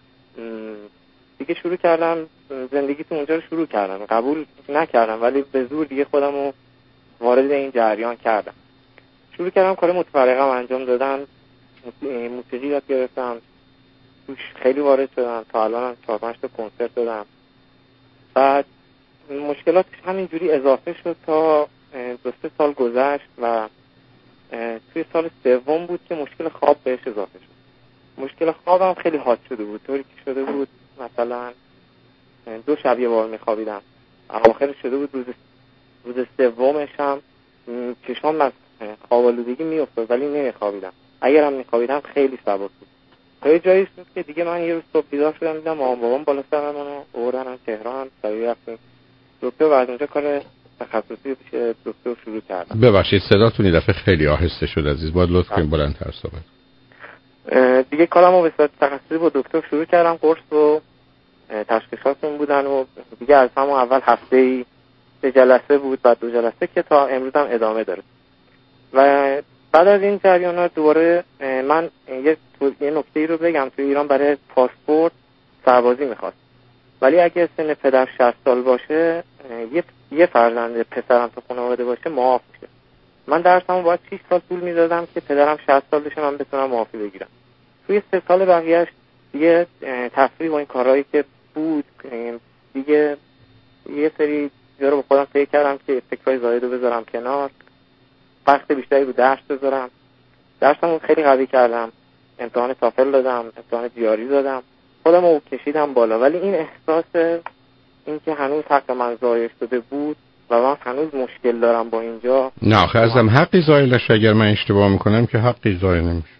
دیگه، شروع کردم زندگی تو اونجا رو شروع کردم. قبول نکردم ولی به زور دیگه خودم رو وارد این جریان کردم. شروع کردم کار متفرقم انجام دادن، موسیقی یاد گرفتم، توش خیلی وارد شدم، تا الان 4-5 تا کنسرت دادم. بعد مشکلاتش همینجوری اضافه شد تا 2-3 سال گذشت و توی سال سوم بود که مشکل خواب بهش اضافه شد. مشکل خوابم خیلی حاد شده بود، طوری که شده بود مثلا 2 شب یه بار میخوابیدم. آخرش شده بود روز سومش هم چشام از خواب آلودگی میافتاد ولی نمیخوابیدم. اگرم میخوابیدم خیلی سبک بود. تا یه جایی شد که دیگه من یه روز صبح بیدار شدم، دیدم مامان بابام بالا سر منو آوردن تهران، سریع رفتیم دکتر و از اونجا کار تخصصی پیش دکتر شروع کردم. ببخشید صداتون این دفعه خیلی آهسته شد عزیز، باید لطف کنید بلندتر صحبت. دیگه کارمو به صورت تخصصی با دکتر شروع کردم، قرص و تشخیصاتون بودن و دیگه از همون اول هفته‌ای 3 جلسه بود، بعد 2 جلسه که تا امروز هم ادامه داره. و بعد از این جریانات دوباره من یه نکته‌ای رو بگم، تو ایران برای پاسپورت سربازی میخواست، ولی اگه سن پدر 60 سال باشه یه فرزند پسرم تو خانواده باشه معاف میشه. من درسمو باید 6 سال طول میدادم که پدرم 60 سال بشه من بتونم معافی بگیرم. توی 3 سال بقیه‌اش دیگه تفریح با این کارهایی که بود دیگه یه سری جا رو با خودم فکر کردم که فکرهای زاید رو بذارم کنار، وقت بیشتری رو درس بذارم. درسمو خیلی قوی کردم، امتحان تافل دادم، امتحان جیاری دادم، خودم رو کشیدم بالا. ولی این احساس این که هنوز حق من ضایع شده بود و من هنوز مشکل دارم با اینجا. نه آخه ازم حقی ضایع نشه. اگر من اشتباه میکنم که حقی ضایع نمیشه.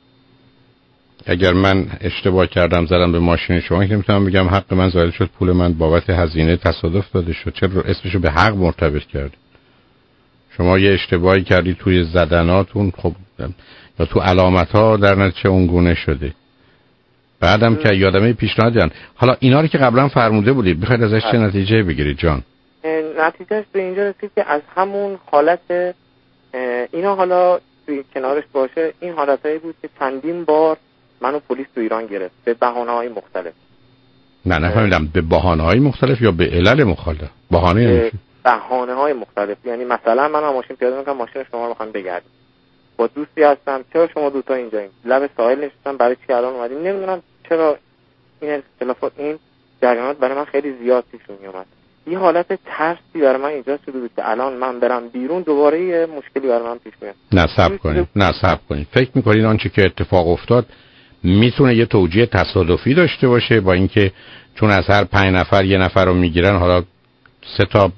اگر من اشتباه کردم زدم به ماشین شما که نمیتونم بگم حق من ضایع شد، پول من بابت هزینه تصادف داده شد. چرا اسمشو به حق مرتبط کرد؟ شما یه اشتباهی کردی توی زدناتون، خب یا تو علامت‌ها در نتیجه اون گونه شده. بعدم که یادمه پیشنهاد دادن. حالا اینا رو که قبلا فرموده بودید بخواید ازش چه نتیجه بگیرید جان؟ نتیجهش به اینجا رسید که از همون حالت اینا حالا توی کنارش باشه، این حالتایی بود که چندین بار منو پلیس تو ایران گرفت به بهانه‌های مختلف. نه نفهمیدم به بهانه‌های مختلف یا به علل مختلف؟ بهانه‌های مختلف، یعنی مثلا من ماشین پیاده می‌کنم، ماشین شما رو می‌خوام بگردم، با دوستی هستم، چرا شما دوتا اینجایین؟ لب ساحل نشستم، برای چی الان اومدین؟ نمیدونم چرا این اختلافات، این جریانات برای من خیلی زیاد پیش میومد. یه حالت ترسی برای من ایجاد شده بود که الان من برم بیرون دوباره یه مشکلی برای من پیش میاد. نه صبر کنید. فکر می‌کنید آنچه که اتفاق افتاد میتونه یه توجیه تصادفی داشته باشه با اینکه چون از هر 5 نفر یه نفر رو میگیرن حالا 3 تا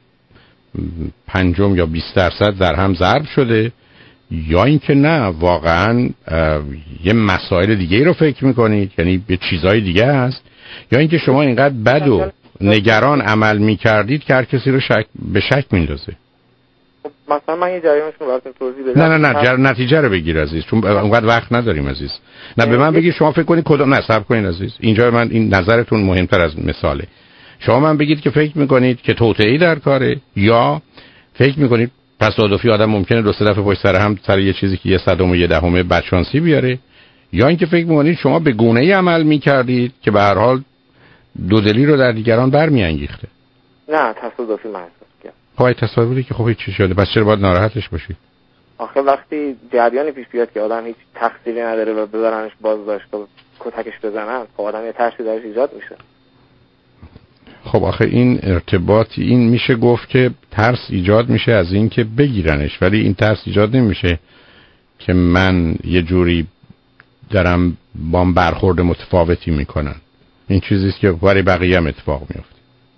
1/5 یا 20% در هم ضرب شده، یا اینکه نه واقعا یه مسائل دیگه رو فکر میکنید، یعنی به چیزای دیگه هست، یا اینکه شما اینقدر بد و نگران عمل میکردید که هر کسی رو به شک میندازه. مثلا من یه جریانش رو براتون توضیح بدم. نه نتیجه رو بگیر عزیز، چون اونقدر وقت نداریم عزیز. نه به من بگید شما فکر کنید کدوم، نه صبر کنید عزیز، اینجا من این نظرتون مهمتر از مثاله. شما من بگید که فکر میکنید که توطئه‌ای در کاره، یا فکر میکنید تصادفی آدم ممکنه 2-3 دفعه پشت سر هم سر یه چیزی که 100 و 10 بدشانسی بیاره، یا اینکه فکر میکنید شما به گونه‌ای عمل میکردید که به هر حال دودلی رو در دیگران برمیانگیخته. نه تصادفی محسوس کرد. خب تصادفی که خب هیچ چیزی شده، پس چرا باید ناراحتش باشید؟ آخه وقتی جریانی پیش بیاد که آدم هیچ تقصیری نداره و ببرنش بازداشت و کتکش بزنن، خب آدم یه ترسی درش ایجاد میشه. خب آخه این ارتباطی، این میشه گفت که ترس ایجاد میشه از این که بگیرنش، ولی این ترس ایجاد نمیشه که من یه جوری دارم با برخورد متفاوتی میکنن. این چیزیست که برای بقیه هم اتفاق میفته.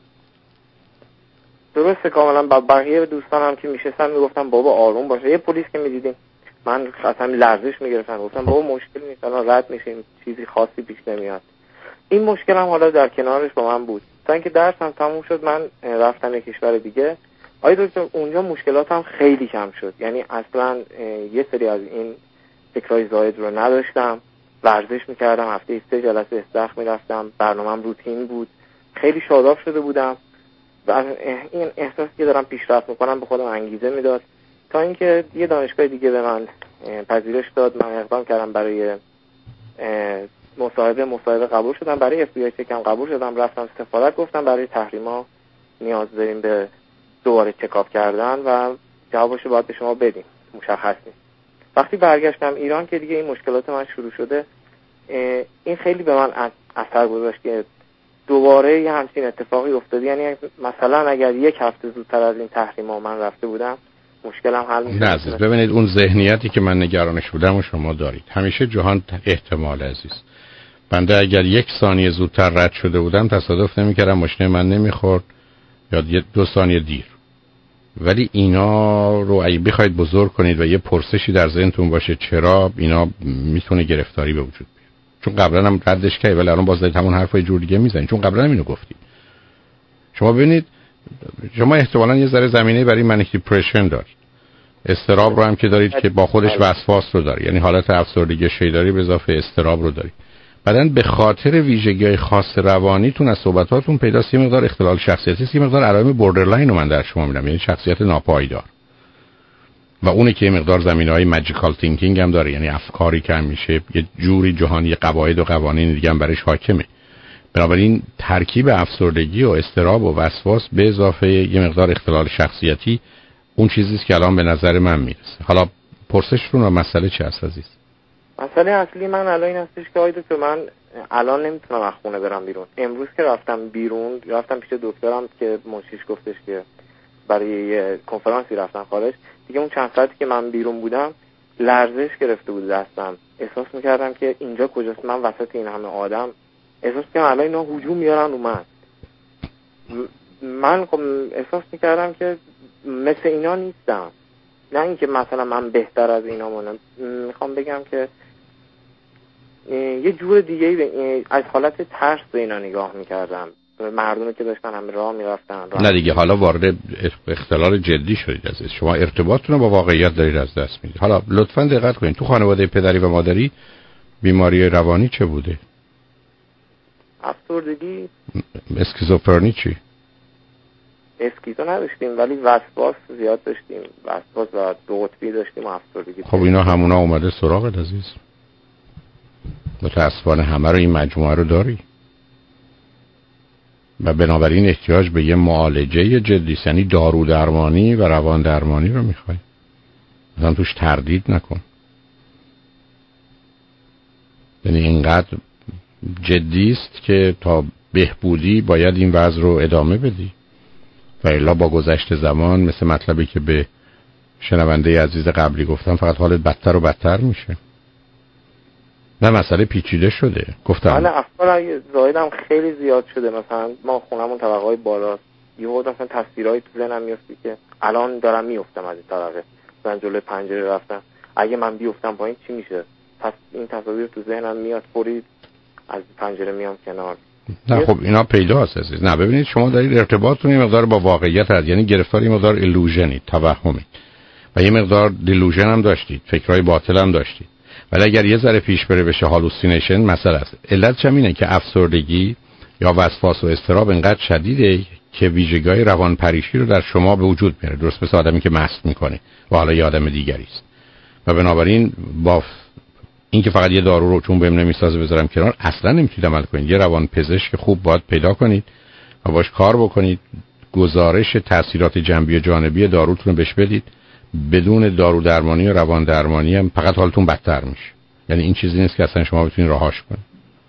درسته کاملا. با بقیه دوستانم که میشستن میگفتم بابا آروم باشه. یه پلیس که میدیدیم من اصلا لرزش میگرفتم، گفتم بابا مشکل نیست، الان رد میشیم، چیزی خاصی پیش نمیاد. این مشکل هم حالا در کنارش با من بود. تا اینکه درسم تموم شد من رفتم یک کشور دیگه. دکتر اونجا مشکلاتم خیلی کم شد، یعنی اصلا یه سری از این فکرای زاید رو نداشتم. ورزش میکردم، هفته 3 جلسه استخر میرفتم، برنامه‌ام روتین بود. خیلی شاداب شده بودم و این احساسی که دارم پیشرفت میکنم به خودم انگیزه میداد تا اینکه یه دانشگاه دیگه به من پذیرش داد. من اقدام کردم برای مصاحبه قبول شدم، برای FBI چکم قبول شدم، رفتم سفارت گفتم برای تحریما نیاز داریم به دوباره چکاپ کردن و جوابشو باید به شما بدیم، مشخص نیست. وقتی برگشتم ایران که دیگه این مشکلات من شروع شده، این خیلی به من اثر گذاشت که دوباره یه همچین اتفاقی افتاد. یعنی مثلا اگر یک هفته زودتر از این تحریما من رفته بودم مشکلم حل می‌شد. نه عزیز، ببینید اون ذهنیتی که من نگرانش بودم و شما دارید. همیشه جهان احتمال عزیز. بنده اگر 1 ثانیه زودتر رد شده بودم تصادف نمی‌کردم، ماشین من نمی‌خورد یا 2 ثانیه دیر. ولی اینا رو اگه بخواید بزرگ کنید و یه پرسشی در ذهنتون باشه چرا، اینا میتونه گرفتاری به وجود بیاره. چون قبلا هم ردش کردی ولی الان باز دارید همون حرفای جور دیگه میزنید، چون قبلا هم اینو گفتید. شما ببینید، شما احتمالاً یه ذره زمینه برای منیک دیپرشن دارید. اضطراب رو هم که دارید که با خودش وسواس رو داره، یعنی حالت افسردگی شیداری به اضافه اضطراب رو دارید. بعدن به خاطر ویژگی‌های خاص روانیتون از صحبتاتون پیداست یه مقدار اختلال شخصیتی، یه مقدار علائم بوردرلاین رو من در شما می‌بینم، یعنی شخصیت ناپایدار. و اونه که یه مقدار زمینه‌های ماجیکال تینکینگ هم داره، یعنی افکاری که میشه یه جوری جهانی قواعد و قوانین دیگه هم برش حاکمه. بنابراین ترکیب افسردگی و اضطراب و وسواس به اضافه یه مقدار اختلال شخصیتی اون چیزی است که الان به نظر من میرسه. حالا پرسشتون و مسئله چی هست عزیز؟ مسئله اصلی من الان این هستش که آید تو من الان نمیتونم از خونه برم بیرون. امروز که رفتم بیرون، رفتم پیش دکترم که مشیش گفتش که برای یه کنفرانسی رفتم خارج، دیگه اون چند ساعتی که من بیرون بودم لرزش گرفته بود دستم. احساس میکردم که اینجا کجاست، من وسط این همه آدم. احساس میکردم الان اینا هجوم میارن رو من احساس میکردم که مثل اینا نیستم. نه اینکه مثلا من بهتر از اینا مونم، میخوام بگم که یه جور دیگه از حالت ترس به اینا نگاه میکردم، مردمی که داشتن همه راه میرفتن. نه دیگه، حالا وارد اختلال جدی شدید عزیز. شما ارتباطتون رو با واقعیت دارید از دست میدید. حالا لطفاً دقت کنید، تو خانواده پدری و مادری بیماری روانی چه بوده؟ افسردگی. اسکیزوفرنی چی؟ اسکیزو نداشتیم ولی وسواس زیاد داشتیم، وسواس و دو قطبی داشتیم و افسردگی. خب اینا همونا اومده سراغت عزیز. متاسفانه همه رو این مجموعه رو داری و بنابراین احتیاج به یه معالجه جدی، یعنی دارو درمانی و روان درمانی رو میخوای. مثلا توش تردید نکن، یعنی اینقدر جدی است که تا بهبودی باید این وضع رو ادامه بدی و الا با گذشت زمان مثل مطلبی که به شنونده عزیز قبلی گفتم فقط حالت بدتر و بدتر میشه. نه مسئله پیچیده شده. گفتم من افکار زایدم خیلی زیاد شده. مثلا ما خونمون طبقه‌های بالاست، یهو مثلا تصویرای تو ذهنم میفته که الان دارم میافتم از این طبقه، مثلا جلوی پنجره رفتم، اگه من بیافتم پایین چی میشه؟ پس این تصاویر تو ذهنم میاد، فوری از پنجره میام کنار. نه خب اینا پیداست عزیز. نه ببینید شما دارید ارتباطتون یه مقدار با واقعیت هست، یعنی گرفتار یه مقدار ایلوژنید، توهمید و یه مقدار دیلوژن هم داشتید، فکرای باطل هم داشتید. ولی اگر یه ذره پیش بره بشه هالوسینیشن مسئله است. علتش هم اینه که افسردگی یا وسواس و اضطراب اینقدر شدیده که ویژگی‌های روانپریشی رو در شما به وجود میاره، درست مثل آدمی که مست میکنه و حالا یه آدم دیگری است. و بنابراین با این که فقط یه دارو رو چون بهم نمیسازه بذارم کنار، اصلا نمیتونید عمل کنید. یه روانپزشک خوب باید پیدا کنید و باش کار بکنید، گزارش تاثیرات جنبی و جانبی داروتون رو بهش بدید. بدون دارو درمانی و روان درمانی هم فقط حالتون بدتر میشه. یعنی این چیزی نیست که اصلا شما بتونید راهاش کنید.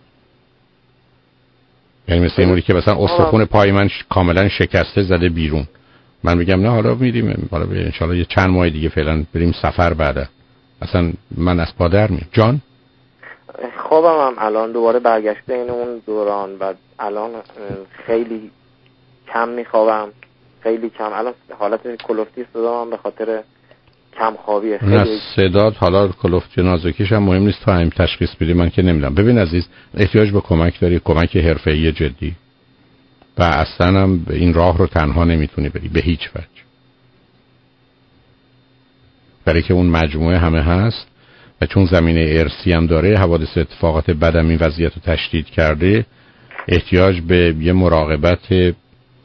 یعنی مثل اینوری که مثلا استخوان پای من کاملا شکسته زده بیرون، من میگم نه حالا میریم، حالا ان شاءالله یه چند ماه دیگه فعلا بریم سفر، بعدا اصلا من از پا در میام. جان خوابم هم الان دوباره برگشته این اون دوران و الان خیلی کم میخوابم، خیلی کم. الان حالت کلفتی صدام به خاطر کم خوابیه. نه صدات حالا کلفتی نازکیش هم مهم نیست، تا هم تشخیص بدی من که نمیدونم. ببین عزیز، احتیاج به کمک داری، کمک حرفه‌ای جدی، و اصلا هم این راه رو تنها نمیتونی بری به هیچ وجه، برای که اون مجموعه همه هست و چون زمینه ارثی هم داره، حوادث اتفاقات بدم این وضعیت رو تشدید کرده. احتیاج به یه مراقبت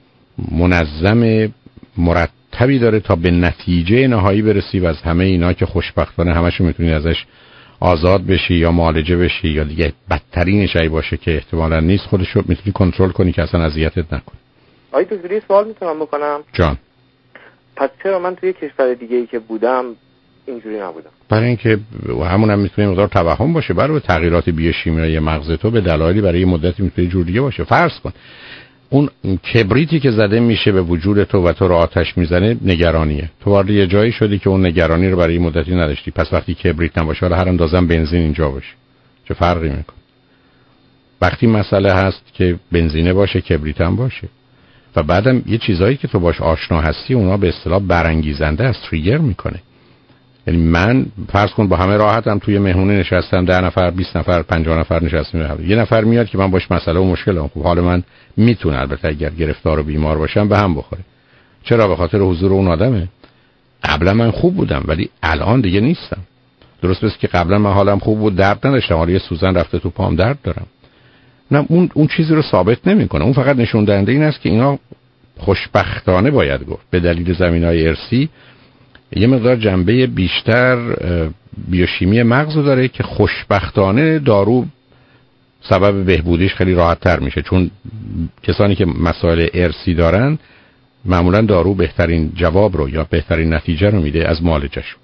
منظم مرتبی داره تا به نتیجه نهایی برسی و از همه اینا که خوشبختانه همشو میتونی ازش آزاد بشی یا معالجه بشی یا دیگه بدترینش ای باشه که احتمالاً نیست، خودشو میتونی کنترل کنی که اصلا اذیتت نکنه. آیا دکتر سوال میتونم بکنم؟ جان. پس چرا من توی کشور دیگه‌ای که بودم اینجوری نبودم؟ برای اینکه همون هم میتونه مقدار توهم باشه، برای تغییرات بیوشیمیایی مغز تو به دلایلی برای مدتی میتونه جور دیگه باشه. فرض کن اون کبریتی که زده میشه به وجود تو و تو رو آتش میزنه نگرانیه. تو وارد یه جایی شدی که اون نگرانی رو برای مدتی نداشتی، پس وقتی کبریت نباشه حالا هر اندازه بنزین اینجا باشه چه فرقی میکنه؟ وقتی مسئله هست که بنزینه باشه کبریت هم باشه و بعدم یه چیزایی که تو باش آشنا هستی اونا به اصطلاح برانگیزنده است، تریگر میکنه. یعنی من فرض کن با همه راحتم توی مهمونی نشستم، 10 نفر 20 نفر 50 نفر نشستیم، یه نفر میاد که من باش مسئله و مشکل دارم، خب حال من میتونه البته اگر گرفتار و بیمار باشم به هم بخوره. چرا؟ به خاطر حضور اون آدمه. قبلا من خوب بودم ولی الان دیگه نیستم. درست بس که قبلا من حالم خوب بود، درد نداشتم، حالا یه سوزن رفته تو پام درد دارم. نه اون چیزی رو ثابت نمیکنه، اون فقط نشون دهنده این است که اینا خوشبختانه باید گفت به دلیل زمینه‌های ارثی یه مقدار جنبه بیشتر بیوشیمی مغز داره که خوشبختانه دارو سبب بهبودیش خیلی راحت تر میشه، چون کسانی که مسائل ارثی دارن معمولا دارو بهترین جواب رو یا بهترین نتیجه رو میده از معالجهشون.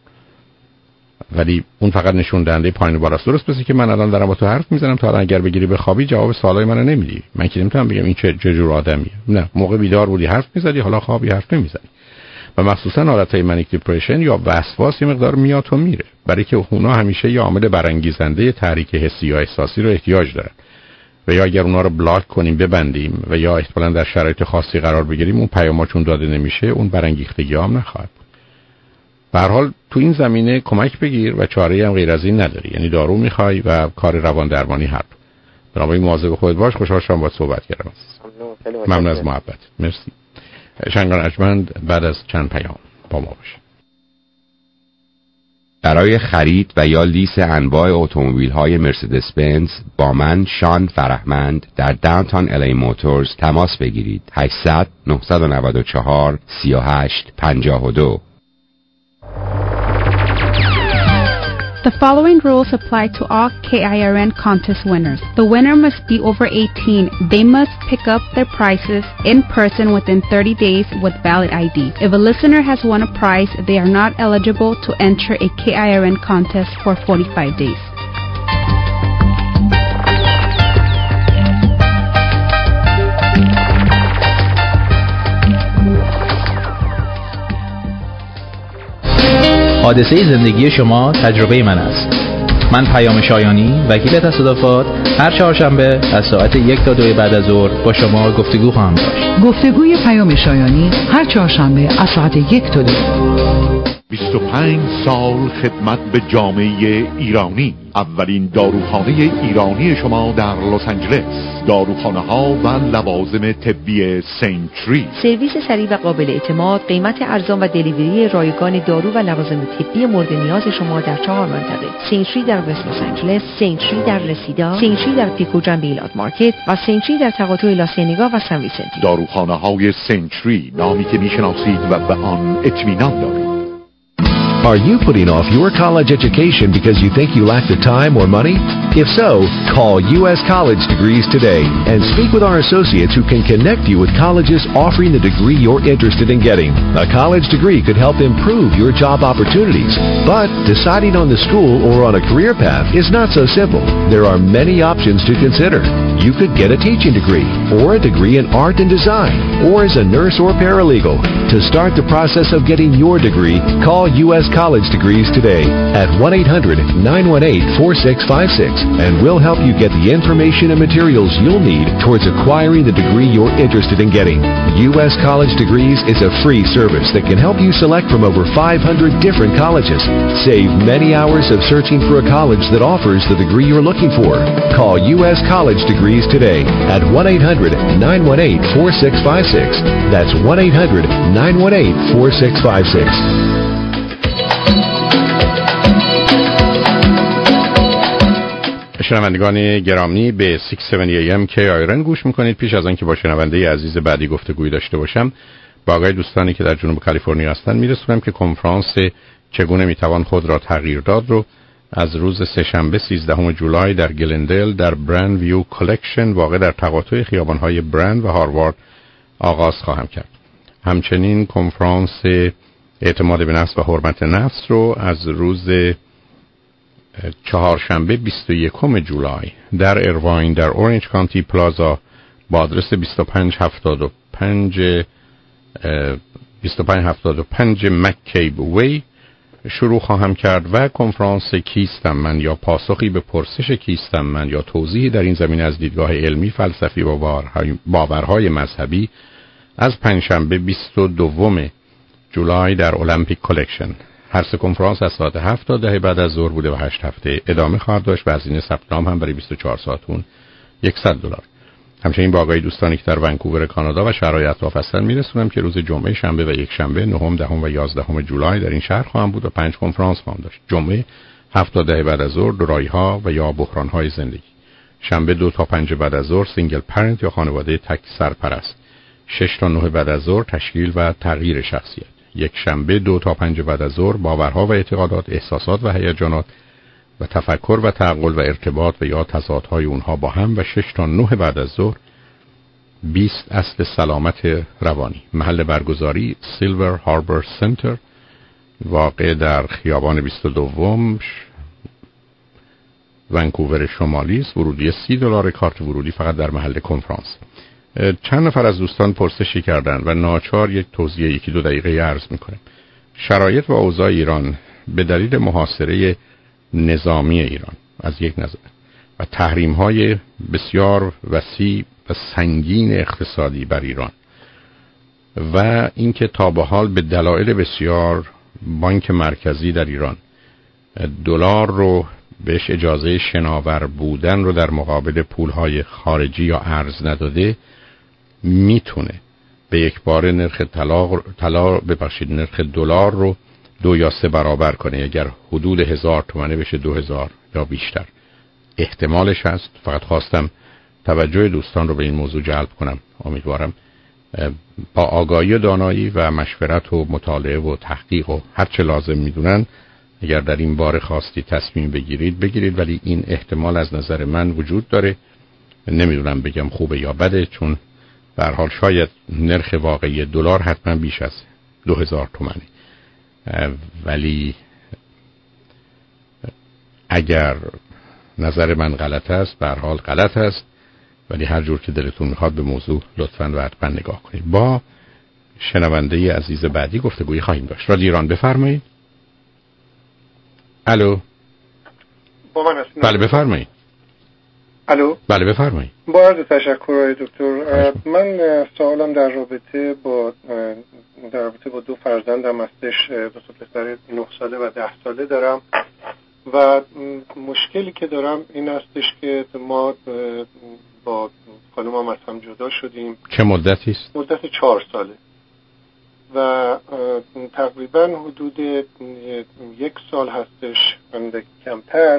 ولی اون فقط نشون دهنده پایین و بالاست. درست پسی که من الان دارم با تو حرف میزنم، تا الان اگر بگیری بخوابی جواب سوالای منو نمیدی. من که نمیتونم بگم این چه جور آدمیه. نه، موقع بیدار بودی حرف میزدی، حالا خوابی حرف نمیزنی. و مخصوصا حالتهای منیک دیپرشن یا وسواس یه مقدار میاد و میره، برای که اونا همیشه یه عامل برانگیزنده تحریک حسی یا احساسی رو احتیاج دارن و یا اگر اونا رو بلاک کنیم ببندیم و یا احتمالاً در شرایط خاصی قرار بگیریم اون پیاماشون داده نمیشه، اون برانگیختگی هم نخواهد بود. به هر حال تو این زمینه کمک بگیر و چاره‌ای هم غیر از این نداری، یعنی دارو میخوای و کار روان درمانی هر دو. بنابراین مواظب خودت باش. خوشحال شدم باهات صحبت کردم. ممنون از محبت. مرسی. شنگان ارجمند بعد از چند پیام با ما باشه. برای خرید و یا لیز انواع اتومبیل‌های مرسدس بنز با من شان فرهمند در داونتاون الی موتورز تماس بگیرید. 800 994 38 52. The following rules apply to all KIRN contest winners. The winner must be over 18. They must pick up their prizes in person within 30 days with valid ID. If a listener has won a prize, they are not eligible to enter a KIRN contest for 45 days. حادثه زندگی شما تجربه من است. من پیام شایانی، وکیل تصادفات، هر چهارشنبه از ساعت 1 تا 2 بعد از ظهر با شما گفتگو خواهم داشت. گفتگوی پیام شایانی هر چهارشنبه از ساعت 1 تا 2. 25 سال خدمت به جامعه ایرانی. اولین داروخانه ایرانی شما در لس آنجلس. داروخانه ها و لوازم طبی سنچری. سرویس سریع و قابل اعتماد، قیمت ارزان و دلیوری رایگان دارو و لوازم طبی مورد نیاز شما در 4 منطقه: سنچری در وست لس آنجلس، سنچری در رسیدا، سنچری در پیکو جنب ایلات مارکت و سنچری در تقاطع لاسینیگا و سن ویسنتی. داروخانه های سنچری، نامی که میشناسید و به آن اطمینان دارید. Are you putting off your college education because you think you lack the time or money? If so, call U.S. College Degrees today and speak with our associates who can connect you with colleges offering the degree you're interested in getting. A college degree could help improve your job opportunities, but deciding on the school or on a career path is not so simple. There are many options to consider. You could get a teaching degree or a degree in art and design or as a nurse or paralegal. To start the process of getting your degree, call U.S. College Degrees today at 1-800-918-4656 and we'll help you get the information and materials you'll need towards acquiring the degree you're interested in getting. U.S. College Degrees is a free service that can help you select from over 500 different colleges. Save many hours of searching for a college that offers the degree you're looking for. Call U.S. College Degrees today at 1-800-918-4656. That's 1-800-918-4656. شنوندگان گرامی به 670 AM KIRN گوش میکنید. پیش از آنکه با شنونده عزیز بعدی گفتگوی داشته باشم، با آقای دوستانی که در جنوب کالیفرنیا هستند میرسونم که کنفرانس چگونه میتوان خود را تغییر داد رو از روز سه‌شنبه 13 جولای در گلندل در برند ویو کالکشن واقع در تقاطع خیابان‌های برند و هاروارد آغاز خواهم کرد. همچنین کنفرانس اعتماد به نفس و حرمت نفس رو از روز چهارشنبه 21 جولای در ارواین در اورنج کانتی پلازا با آدرس 2575 مک‌کیب وی شروع خواهم کرد و کنفرانس کیستم من یا پاسخی به پرسش کیستم من یا توضیحی در این زمینه از دیدگاه علمی، فلسفی و باورهای مذهبی از پنجشنبه 22 جولای در المپیک کالکشن. هر سه کنفرانس از ساعت 7 تا 10 بعد از ظهر بوده و 8 هفته ادامه خواهد داشت و هزینه ثبت نام هم برای 24 ساعت اون $100. همچنین با آقای دوستانی که در ونکوور کانادا و شهرهای اطراف هستن میرسونم که روز جمعه، شنبه و یک شنبه 9، 10 و 11 جولای در این شهر خواهم بود و 5 کنفرانس خواهم داشت. جمعه 7 تا 10 بعد از ظهر دورایی‌ها و یا بحران‌های زندگی. شنبه 2 تا 5 بعد از ظهر سینگل پرنت یا خانواده تک سرپرست. 6 تا 9 بعد از ظهر تشکیل و تغییر شخصیت. یک شنبه 2 تا 5 بعد از ظهر باورها و اعتقادات، احساسات و هیجانات و تفکر و تعقل و ارتباط و یا تضادهای اونها با هم و 6 تا 9 بعد از ظهر 20 اصل سلامت روانی. محل برگزاری سیلور هاربر سنتر واقع در خیابان 22 ونکوور شمالی است. ورودی $30 کارت ورودی فقط در محل کنفرانس. چند نفر از دوستان پرسشی کردن و ناچار یک توضیح 1-2 دقیقه عرض میکنم. شرایط و اوضاع ایران به دلیل محاصره نظامی ایران از یک نظر و تحریم‌های بسیار وسیع و سنگین اقتصادی بر ایران و اینکه تا به حال به دلایل بسیار بانک مرکزی در ایران دلار رو بهش اجازه شناور بودن رو در مقابل پول‌های خارجی یا ارز نداده، میتونه به یک بار نرخ نرخ دلار رو 2 یا 3 برابر کنه. اگر حدود 1000 تومانه بشه 2000 یا بیشتر احتمالش هست. فقط خواستم توجه دوستان رو به این موضوع جلب کنم. امیدوارم با آگاهی و دانایی و مشورت و مطالعه و تحقیق و هر چه لازم میدونن اگر در این باره خواستی تصمیم بگیرید، ولی این احتمال از نظر من وجود داره. نمیدونم بگم خوبه یا بده، چون به هر حال شاید نرخ واقعی دلار حتما بیش از 2000 تومانه، ولی اگر نظر من غلط است به هر حال غلط است، ولی هر جور که دلتون میخواد به موضوع لطفاً و حتما نگاه کنید. با شنونده عزیز بعدی گفتگویی خواهیم داشت. رادیو ایران بفرمایید. الو. با من هستید؟ بله بفرمایید. الو. بله بفرمایید. با عرض تشکر آقای دکتر. من سوالم در رابطه با 2 فرزندم هستش، 2 پسر 9 ساله و 10 ساله دارم و مشکلی که دارم این هستش که ما با خانومم از هم جدا شدیم. چه مدتی است؟ مدت 4 ساله و تقریبا حدود 1 سال هستش اندکی کمتر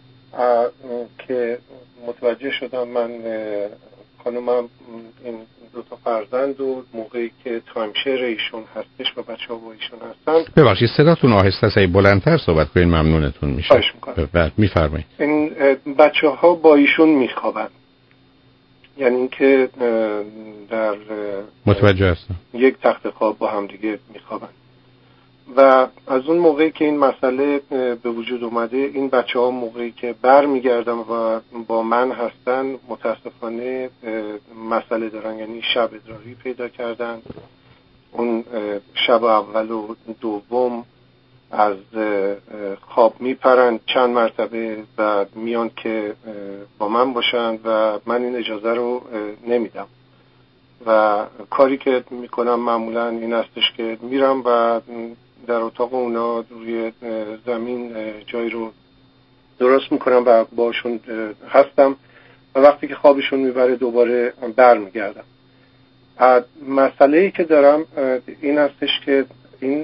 که متوجه شدم من خانومم این 2 فرزند و موقعی که تایمشیر ایشون هستش و بچه‌ها با ایشون هستن. ببخشید صداتون آهسته است، بلندتر صحبت کنین ممنونتون میشه. خواهش می‌کنم. بعد میفرمایید. این بچه‌ها با ایشون میخوابن، یعنی اینکه در متوجه هستم یک تخت خواب با هم دیگه میخوابن و از اون موقعی که این مسئله به وجود اومده این بچه‌ها موقعی که برمیگردن و با من هستن متاسفانه مسئله دارن، یعنی شب ادراری پیدا کردن. اون شب اول و دوم از خواب میپرن چند مرتبه و میان که با من باشن و من این اجازه رو نمیدم و کاری که میکنم معمولا این هستش که میرم و در اتاق اونا روی زمین جایی رو درست میکنم و باشون هستم و وقتی که خوابشون میبره دوباره برمیگردم. مسئله‌ای که دارم این هستش که این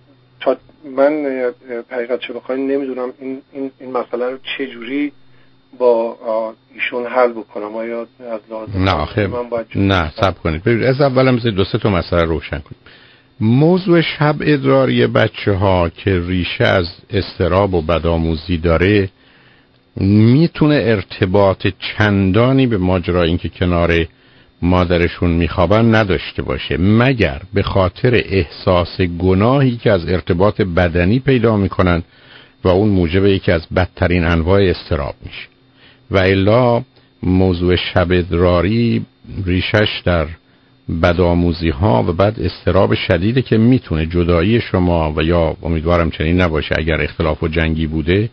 من حقیقت چه بخواین نمیدونم این مسئله رو چه جوری با ایشون حل بکنم. آیا از لازم نه آخه نه صبر کنید. ببینید از اول هم دو سه تا مسئله روشن کنید. موضوع شب ادراری بچه‌ها که ریشه از اضطراب و بدآموزی داره میتونه ارتباط چندانی به ماجرای اینکه کنار مادرشون میخوابن نداشته باشه، مگر به خاطر احساس گناهی که از ارتباط بدنی پیدا میکنن و اون موجب یکی از بدترین انواع اضطراب میشه. و الا موضوع شب ادراری ریشش در بدآموزی ها و بعد اضطراب شدیده که میتونه جدایی شما و یا امیدوارم چنین نباشه اگر اختلاف و جنگی بوده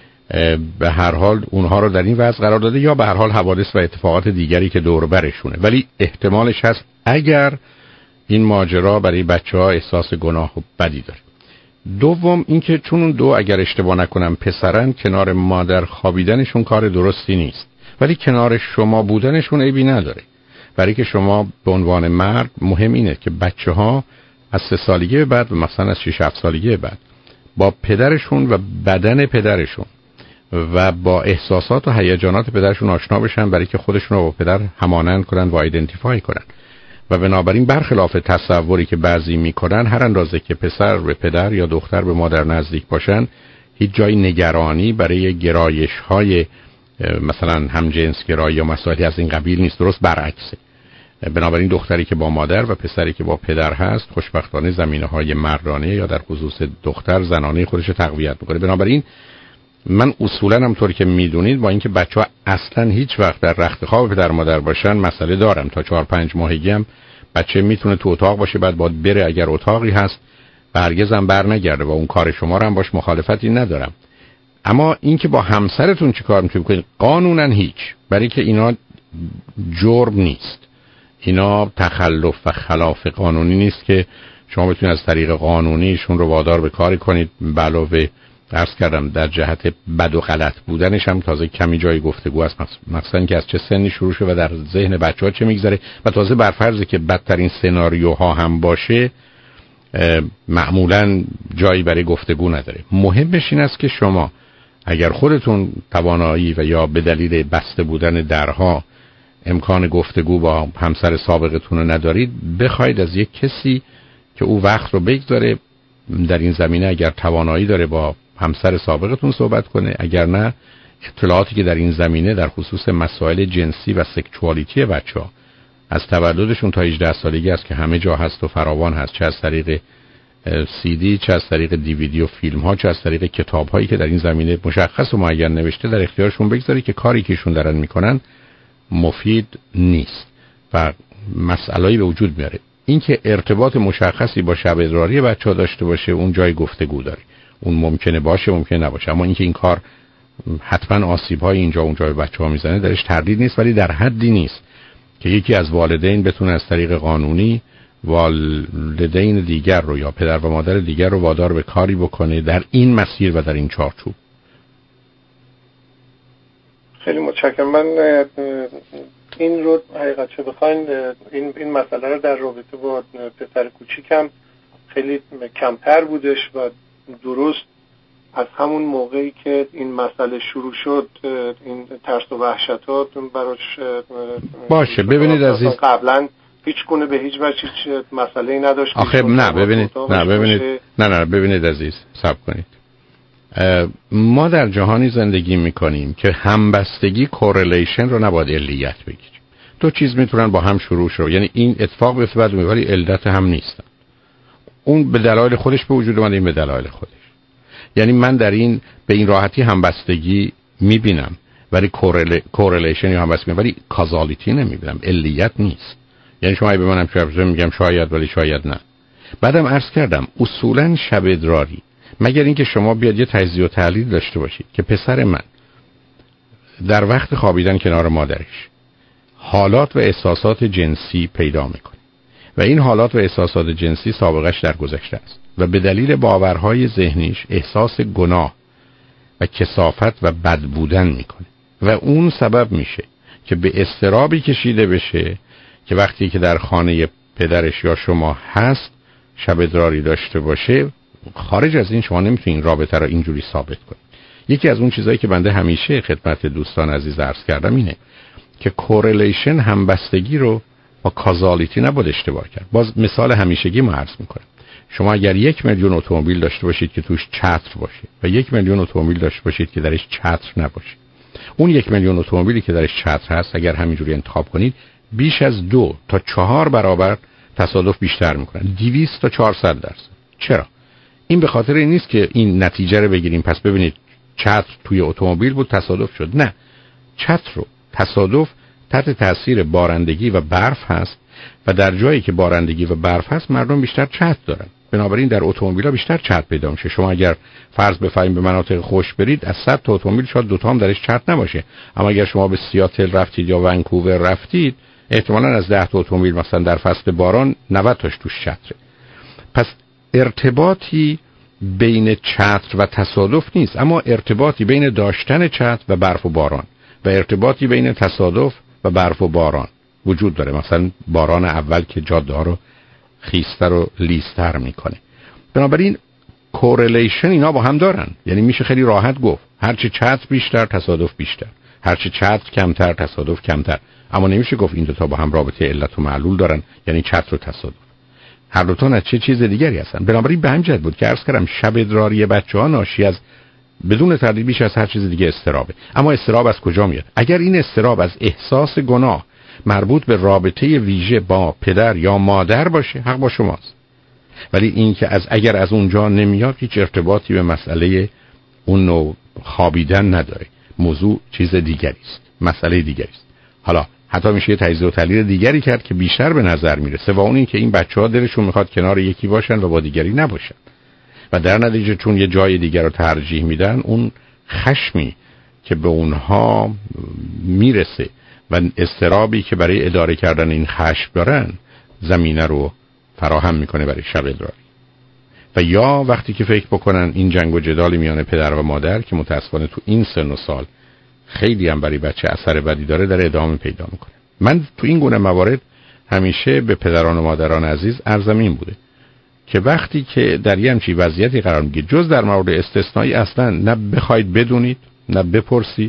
به هر حال اونها رو در این وضع قرار داده یا به هر حال حوادث و اتفاقات دیگری که دور برشونه. ولی احتمالش هست اگر این ماجرا برای بچه‌ها احساس گناه و بدی داره. دوم اینکه چون اون دو اگر اشتباه نکنم پسرن، کنار مادر خوابیدنشون کار درستی نیست، ولی کنار شما بودنشون عیبی نداره. برای که شما به عنوان مرد مهم اینه که بچه‌ها از 3 سالگی به بعد و مثلا از 6-7 سالگی به بعد با پدرشون و بدن پدرشون و با احساسات و هیجانات پدرشون آشنا بشن، برای که خودشون رو با پدر همانند کنن و ایدنتیفای کنن. و بنابراین برخلاف تصوری که بعضی میکنن، هر اندازه که پسر به پدر یا دختر به مادر نزدیک باشن هیچ جای نگرانی برای گرایش‌های مثلا همجنس گرایی یا مسائلی از این قبیل نیست. درست برعکسه. بنابراین دختری که با مادر و پسری که با پدر هست خوشبختانه زمینه‌های مردانه یا در خصوص دختر زنانه خودش رو تقویت می‌کنه. بنابراین من اصولاً همونطوری که میدونید با اینکه بچه‌ها اصلاً هیچ وقت در رختخواب پدر مادر باشن مسئله دارم. تا 4-5 ماهگی هم بچه میتونه تو اتاق باشه، بعد باید بره اگر اتاقی هست و هرگز هم برنگرده و اون کار شما رو هم باش مخالفتی ندارم. اما اینکه با همسرتون چیکار می‌کنید قانوناً هیچ، برای که اینا جرم نیست. اینا تخلف و خلاف قانونی نیست که شما بتونید از طریق قانونیشون رو وادار به کاری کنید. علاوه عرض کردم در جهت بد و غلط بودنش هم تازه کمی جای گفتگو است، مثلا که از چه سنی شروع شده و در ذهن بچه‌ها چه میگذره و تازه بر فرضی که بدترین سناریوها هم باشه معمولا جایی برای گفتگو نداره. مهمش این است که شما اگر خودتون توانایی و یا به دلیل بسته بودن درها امکان گفتگو با همسر سابقتون رو ندارید، بخواید از یک کسی که او وقت رو بگذاره در این زمینه، اگر توانایی داره با همسر سابقتون صحبت کنه، اگر نه اطلاعاتی که در این زمینه در خصوص مسائل جنسی و سکشوالیتی بچه‌ها از تولدشون تا 18 سالگی است که همه جا هست و فراوان هست، چه از طریق CD، چه از طریق DVD و فیلم ها، چه از طریق کتاب هایی که در این زمینه مشخص و معین نوشته، در اختیارشون بگذاری که کاری که ایشون دارن میکنن مفید نیست و مسئله‌ای به وجود میاره. اینکه ارتباط مشخصی با شب ادراری بچه‌ها داشته باشه اون جای گفتگو داره، اون ممکنه باشه ممکنه نباشه، اما اینکه این کار حتما آسیب‌های اینجا اونجا به بچه‌ها میزنه درش تردید نیست، ولی در حدی نیست که یکی از والدین بتونه از طریق قانونی والدین دیگر رو یا پدر و مادر دیگر رو وادار به کاری بکنه در این مسیر و در این چارچوب. خیلی متشکرم. من این رو حقیقت چه بخواین این مسئله رو در رابطه با پسر کوچیکم خیلی کمتر بودش و درست از همون موقعی که این مسئله شروع شد این ترس و وحشتات براش باشه. ببینید عزیز، قبلا هیچ گونه به هیچ وجه هیچ مسئله‌ای نداشت. آخه نه ببینید عزیز، صبر کنید. ما در جهانی زندگی میکنیم که همبستگی کورلیشن رو نباید علیت بگیریم. دو چیز میتونن با هم شروع شد، یعنی این اتفاق بیفته بعد ولی علت هم نیستن. اون به دلایل خودش به وجود اومده، این به دلایل خودش. یعنی من در این به این راحتی همبستگی میبینم ولی کورلیشن یا همبستگی ولی کازالیتی نمیبینم، علیت نیست. یعنی شما به منم چه میگم شاید ولی شاید نه. بعدم عرض کردم اصولا شب ادراری مگر اینکه شما بیاد یه تجزیه و تحلیل داشته باشید که پسر من در وقت خوابیدن کنار مادرش حالات و احساسات جنسی پیدا میکنه و این حالات و احساسات جنسی سابقش در گذشته است و به دلیل باورهای ذهنیش احساس گناه و کثافت و بد بودن میکنه و اون سبب میشه که به اضطرابی کشیده بشه که وقتی که در خانه پدرش یا شما هست شب ادراری داشته باشه. خارج از این شما نمیتونین رابطه را اینجوری ثابت کنید. یکی از اون چیزایی که بنده همیشه خدمت دوستان عزیز عرض کردم اینه که کورلیشن همبستگی رو با کازالیتی نباید اشتباه کرد. باز مثال همیشگی ما عرض میکنم. شما اگر 1 میلیون اتومبیل داشته باشید که توش چتر باشه و 1 میلیون اتومبیل داشته باشید که درش چتر نباشه، اون 1 میلیون اتومبیلی که درش چتر هست اگر همینجوری انتخاب کنید بیش از 2 تا 4 برابر تصادف بیشتر میکنن، 200 تا 400%. چرا؟ این به خاطر این نیست که این نتیجه رو بگیریم پس ببینید چتر توی اتومبیل بود تصادف شد. نه، چتر رو تصادف تحت تاثیر بارندگی و برف هست و در جایی که بارندگی و برف هست مردم بیشتر چتر دارن، بنابراین در اتومبیل‌ها بیشتر چتر پیدا میشه. شما اگر فرض بفرمایید به مناطق خشک برید از 100 تا اتومبیل شاید 2 تا هم درش چتر نباشه، اما اگر شما به سیاتل رفتید یا ونکوور رفتید احتمالاً از 10 تا اتومبیل مثلا در فصل باران 90 تاش توش چتره. پس ارتباطی بین چتر و تصادف نیست، اما ارتباطی بین داشتن چتر و برف و باران و ارتباطی بین تصادف و برف و باران وجود داره. مثلا باران اول که جاده‌ها رو خیستر و لیستر میکنه. بنابراین کورلیشن اینا با هم دارن، یعنی میشه خیلی راحت گفت هرچی چتر بیشتر تصادف بیشتر، هرچی چتر کمتر تصادف کمتر، اما نمیشه گفت این دو تا با هم رابطه علت و معلول دارن، یعنی چتر و تصادف. هر دو تا چه چیز دیگری هستن. بنابراین به همین جهت بود که عرض کردم شب ادراری بچه‌ها ناشی از بدون تردید بیش از هر چیز دیگه اضطرابه. اما اضطراب از کجا میاد؟ اگر این اضطراب از احساس گناه مربوط به رابطه ویژه با پدر یا مادر باشه حق با شماست، ولی این که اگر از اونجا نمیاد هیچ ارتباطی به مسئله اون نوع خوابیدن نداره. موضوع چیز دیگری است، مسئله دیگری است. حالا حتی میشه یه تجزیه و تحلیل دیگری کرد که بیشتر به نظر میرسه و اون این که این بچه‌ها دلشون میخواد کنار یکی باشن و با دیگری نباشن و در نتیجه چون یه جای دیگر رو ترجیح میدن اون خشمی که به اونها میرسه و اضطرابی که برای اداره کردن این خشم دارن زمینه رو فراهم میکنه برای شب ادراری. و یا وقتی که فکر بکنن این جنگ و جدال میان پدر و مادر که متاسفانه تو این سن و سال خیلی هم برای بچه اثر بدی داره در ادامه پیدا میکنه. من تو این گونه موارد همیشه به پدران و مادران عزیز عرضم این بوده که وقتی که در یه همچین وضعیتی قرار میگیرید جز در مورد استثنایی اصلا نه بخواید بدونید نه بپرسید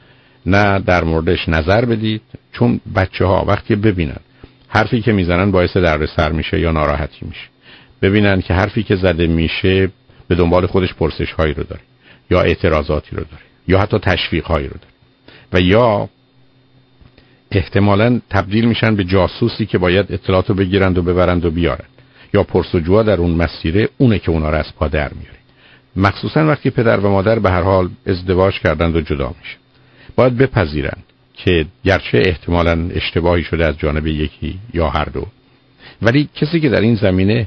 نه در موردش نظر بدید، چون بچه ها وقتی ببینن حرفی که میزنن باعث دردسر میشه یا ناراحتی میشه، ببینن که حرفی که زده میشه به دنبال خودش پرسش هایی رو داره یا اعتراضاتی رو داره یا حتی تشویق هایی رو داره و یا احتمالاً تبدیل میشن به جاسوسی که باید اطلاعات رو بگیرند و ببرند و بیارن، یا پرسجوها در اون مسیره اونه که اونا رو از پا در میاره. مخصوصا وقتی پدر و مادر به هر حال ازدواج کردند و جدا میشن، باید بپذیرن که گرچه احتمالاً اشتباهی شده از جانب یکی یا هر دو، ولی کسی که در این زمینه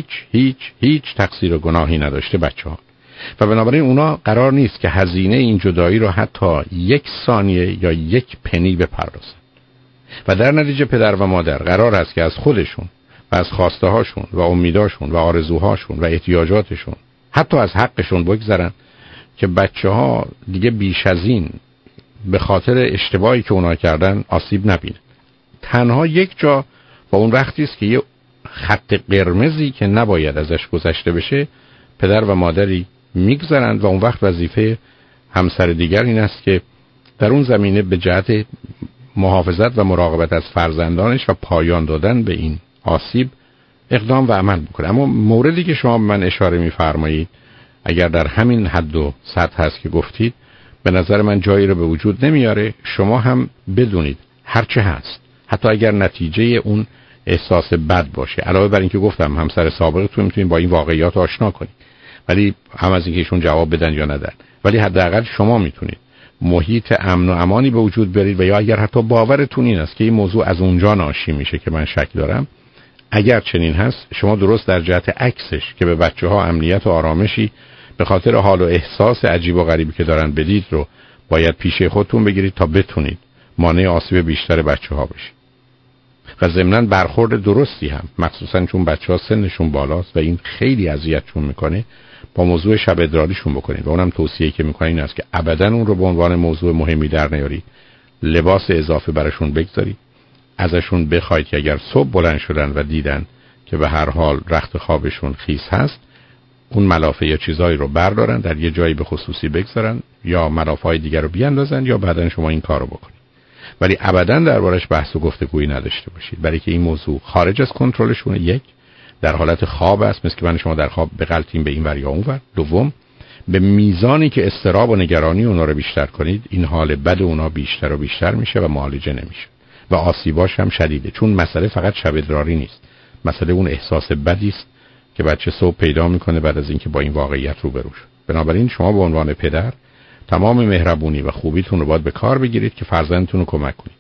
هیچ تقصیر و گناهی نداشته بچه‌ها، و بنابراین اونا قرار نیست که هزینه این جدایی رو حتی 1 ثانیه یا 1 پنی بپردازن و در نتیجه پدر و مادر قرار است که از خودشون و از خواسته هاشون و امیداشون و آرزوهاشون و احتیاجاتشون حتی از حقشون بگذرن که بچه‌ها دیگه بیش از این به خاطر اشتباهی که اونا کردن آسیب نبینن. تنها یک جا و اون وقتی است که یه خط قرمزی که نباید ازش گذشته بشه پدر و مادری میگذرند و اون وقت وظیفه همسر دیگر این است که در اون زمینه به جهت محافظت و مراقبت از فرزندانش و پایان دادن به این آسیب اقدام و عمل بکنه. اما موردی که شما به من اشاره می‌فرمایید اگر در همین حد و سطح هست که گفتید به نظر من جایی رو به وجود نمیاره. شما هم بدونید هرچه هست حتی اگر نتیجه اون احساس بد باشه، علاوه بر اینکه گفتم همسر سابقتون میتونید با این واقعیات آشنا کنید، ولی هم از اینکه ایشون جواب بدن یا ندن، ولی حداقل شما میتونید محیط امن و امانی به وجود برید. و یا اگر حتی باورتون این است که این موضوع از اونجا ناشی میشه که من شک دارم، اگر چنین هست شما درست در جهت عکسش که به بچه‌ها امنیت و آرامشی به خاطر حال و احساس عجیب و غریبی که دارن بدید رو باید پیش خودتون بگیرید تا بتونید مانع آسیب بیشتر بچه‌ها بشید. و ضمناً برخورد درستی هم، مخصوصاً چون بچه‌ها سنشون بالاست و این خیلی اذیتشون میکنه، با موضوع شب ادراریشون بکنید. و اونم توصیه‌ای که میکنن این است که ابداً اون رو به عنوان موضوع مهمی در نیارید، لباس اضافه براشون بگذارید، ازشون بخواید که اگر صبح بلند شدن و دیدن که به هر حال رخت خوابشون خیس هست، اون ملافه یا چیزایی رو بردارن در یه جایی به خصوصی بگذارن یا ملافه‌های دیگر رو بیاندازن یا بعدن شما این کارو بکنید. ولی ابداً دربارش بحث و گفتگویی نداشته باشید، برای که این موضوع خارج از کنترلشونه. یک، در حالت خواب است، مثل که من شما در خواب بغلطیم به این ور یا اون ور. دوم، به میزانی که اضطراب و نگرانی اونا رو بیشتر کنید، این حال بد اونا بیشتر و بیشتر میشه و معالجه نمیشه و آسیباش هم شدیده. چون مسئله فقط شب ادراری نیست، مسئله اون احساس بدی است که بچه صبح پیدا میکنه بعد از اینکه با این واقعیت روبرو شد. بنابراین شما به عنوان پدر تمام مهربونی و خوبیتون رو باید به کار بگیرید که فرزندتون رو کمک کنید.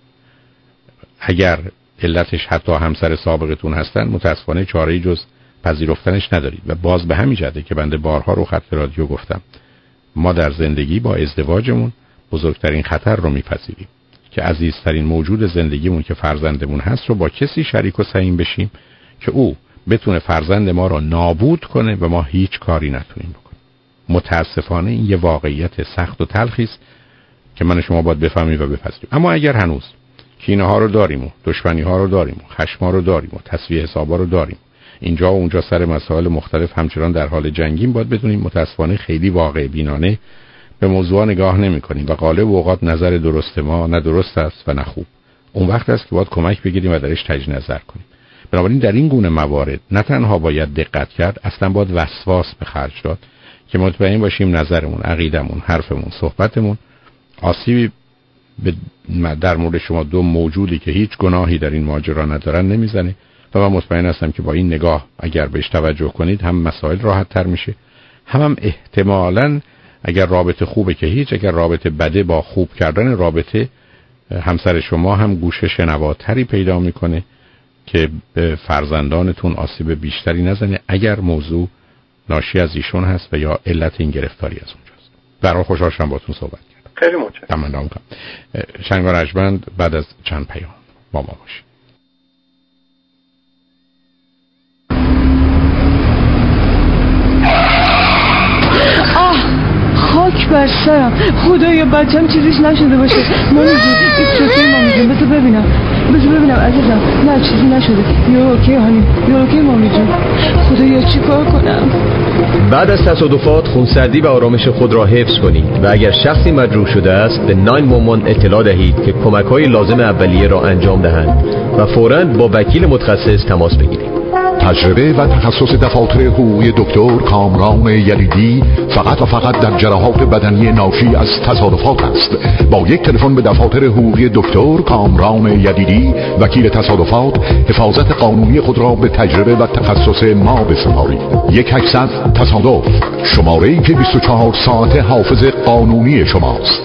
اگر علتش حتی همسر سابقتون هستن، متاسفانه چاره‌ای جز پذیرفتنش ندارید. و باز به همین جهته که بنده بارها رو خط رادیو گفتم، ما در زندگی با ازدواجمون بزرگترین خطر رو میپذیریم که عزیزترین موجود زندگیمون که فرزندمون هست رو با کسی شریک و سهیم بشیم که او بتونه فرزند ما رو نابود کنه و ما هیچ کاری نتونیم بکنیم. متاسفانه این یه واقعیت سخت و تلخی است که من شما باید بفهمیم و بپذیریم. اما اگر هنوز کینه ها رو داریم و دشمنی ها رو داریم و خشم ها رو داریم و تسویه حسابا رو داریم، اینجا و اونجا سر مسائل مختلف همچنان در حال جنگیم، باید بدونیم متاسفانه خیلی واقع بینانه به موضوع نگاه نمی کنیم و غالب اوقات نظر درست ما نه درست است و نه خوب. اون وقت است که باید کمک بگیریم و درش تجدید نظر کنیم. بنابراین در این گونه موارد نه تنها باید دقت کرد، اصلا باید وسواس به خرج داد که مطمئن باشیم نظرمون، عقیدمون، حرفمون، صحبتمون آسیبی در مورد شما دو موجودی که هیچ گناهی در این ماجرا ندارن نمیزنه. و من مطمئن هستم که با این نگاه اگر بهش توجه کنید هم مسائل راحت تر میشه، هم احتمالاً اگر رابطه خوبه که هیچ، اگر رابطه بده با خوب کردن رابطه، همسر شما هم گوش شنواتری پیدا میکنه که به فرزندانتون آسیب بیشتری نزنه اگر موضوع ناشی از ایشون هست و یا علت این گرفتاری از اونجاست. برای خوشحال شدم باهاتون صحبت کردم. خیلی متشکرم. تمام. شنگ و رجمند بعد از چند پیام با ما باشید. خاک بر سرم، خدایا بچم چیزیش نشده باشه. مامی جون این چطوری مامی جون؟ بذار ببینم عزیزم. نه چیزی نشده. یو اوکی هانی، یو اوکی مامی جون. خدایا چی کار کنم؟ بعد از تصادفات خونسردی و آرامش خود را حفظ کنید و اگر شخصی مجروح شده است به 911 اطلاع دهید که کمک‌های لازم اولیه را انجام دهند و فوراً با وکیل متخصص تماس بگیرید. تجربه و تخصص دفاتر حقوقی دکتر کامران یلیدی فقط و فقط در جراحات بدنی ناشی از تصادفات است. با یک تلفن به دفاتر حقوقی دکتر کامران یلیدی وکیل تصادفات حفاظت قانونی خود را به تجربه و تخصص ما بسپارید. 1-800 تصادف، شماره‌ای که 24 ساعت حافظ قانونی شماست.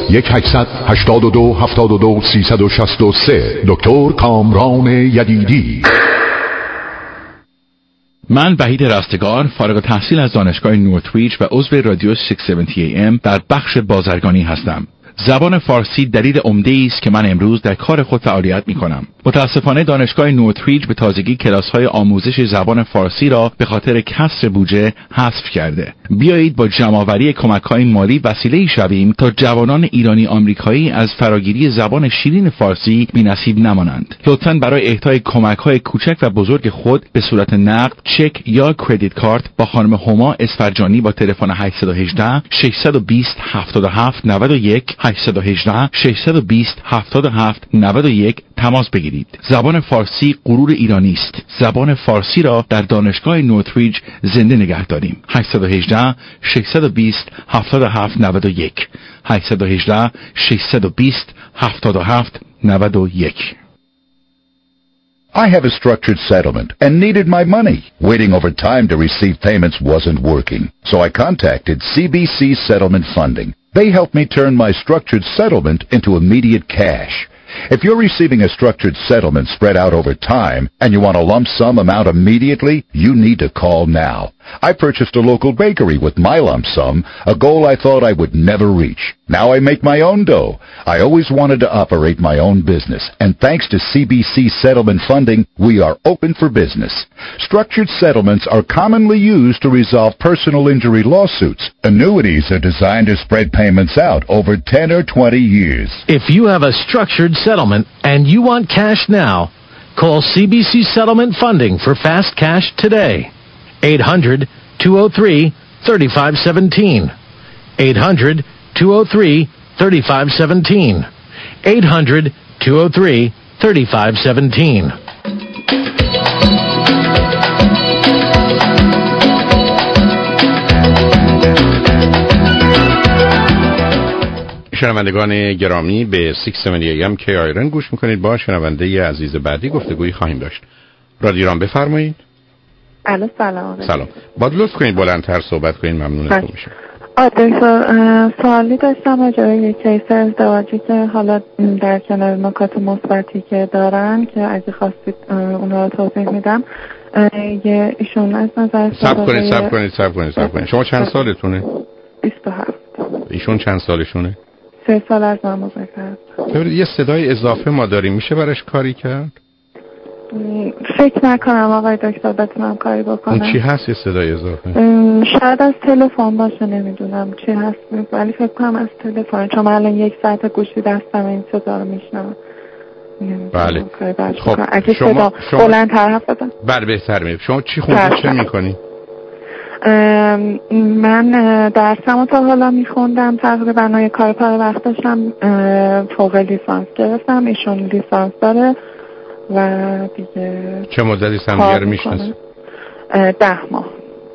1-800-82-72-363 دکتر کامران یلیدی. من وحید رستگار فارغ التحصیل از دانشگاه نورتریج و عضو رادیو 670 AM در بخش بازرگانی هستم. زبان فارسی دلیل عمده‌ای است که من امروز در کار خود فعالیت می‌کنم. متأسفانه دانشگاه نورتریج به تازگی کلاس‌های آموزش زبان فارسی را به خاطر کسر بودجه حذف کرده. بیایید با جمع‌آوری کمک‌های مالی وسیله‌ای شویم تا جوانان ایرانی آمریکایی از فراگیری زبان شیرین فارسی بی‌نصیب نمانند. لطفاً برای اهدای کمک‌های کوچک و بزرگ خود به صورت نقد، چک یا کردیت کارت با خانم هما اسفرجانی با تلفن 818 620 77 91 818 620 77 91 تماس بگیرید. زبان فارسی غرور ایرانی است. زبان فارسی را در دانشگاه نورتریج زنده نگه داریم. 818 620 77 91 818 620 77 91. I have a structured settlement and needed my money. Waiting over time to receive payments wasn't working, so I contacted CBC Settlement Funding. They helped me turn my structured settlement into immediate cash. If you're receiving a structured settlement spread out over time and you want a lump sum amount immediately, you need to call now. I purchased a local bakery with my lump sum, a goal I thought I would never reach. Now I make my own dough. I always wanted to operate my own business, and thanks to CBC Settlement Funding, we are open for business. Structured settlements are commonly used to resolve personal injury lawsuits. Annuities are designed to spread payments out over 10 or 20 years. If you have a structured settlement and you want cash now, call CBC Settlement Funding for fast cash today. 800-203 800-203-3517. 800-203-3517. 800-203-3517. شنوندگان گرامی به 670 AM KIRN گوش میکنید. با شنونده عزیز بعدی گفتگویی خواهیم داشت. رادیو ایران بفرمایید. الو سلام. سلام. باید لطف کنید بلندتر صحبت کنید، ممنونتون میشم. دکتر سوالی داشتم راجع به یک کیس ازدواجی که حالا در کنار نکات مثبتی که دارن که اگه خواستید اونها رو توضیح میدم. ایشون از نظر صبر کنید. شما چند سالتونه؟ 27. ایشون چند سالشونه؟ 3 سال از من بزرگتر. ببینید یه صدای اضافه ما داریم، میشه براش کاری کرد؟ فکر نکنم آقای دکتر بتونم کاری بکنم. اون چی هست یه صدای اضافه؟ شاید از تلفن باشه، نمیدونم چی هست، ولی فکر کنم از تلفن، چون من الان 1 ساعت گوشی دستم این صدا رو میشنم. بله. خب اگه شما بلندتر حرف بزن. بله بهتر میشه. شما چی خوندید، چه میکنی؟ من درسمو تا حالا میخوندم تقریبا، یه کار پای وقت داشتم، فوق لیسانس گرفتم. ایشون لیسانس داره و دیگه. چه مدتی همدیگه رو میشناسید؟ 10 ماه.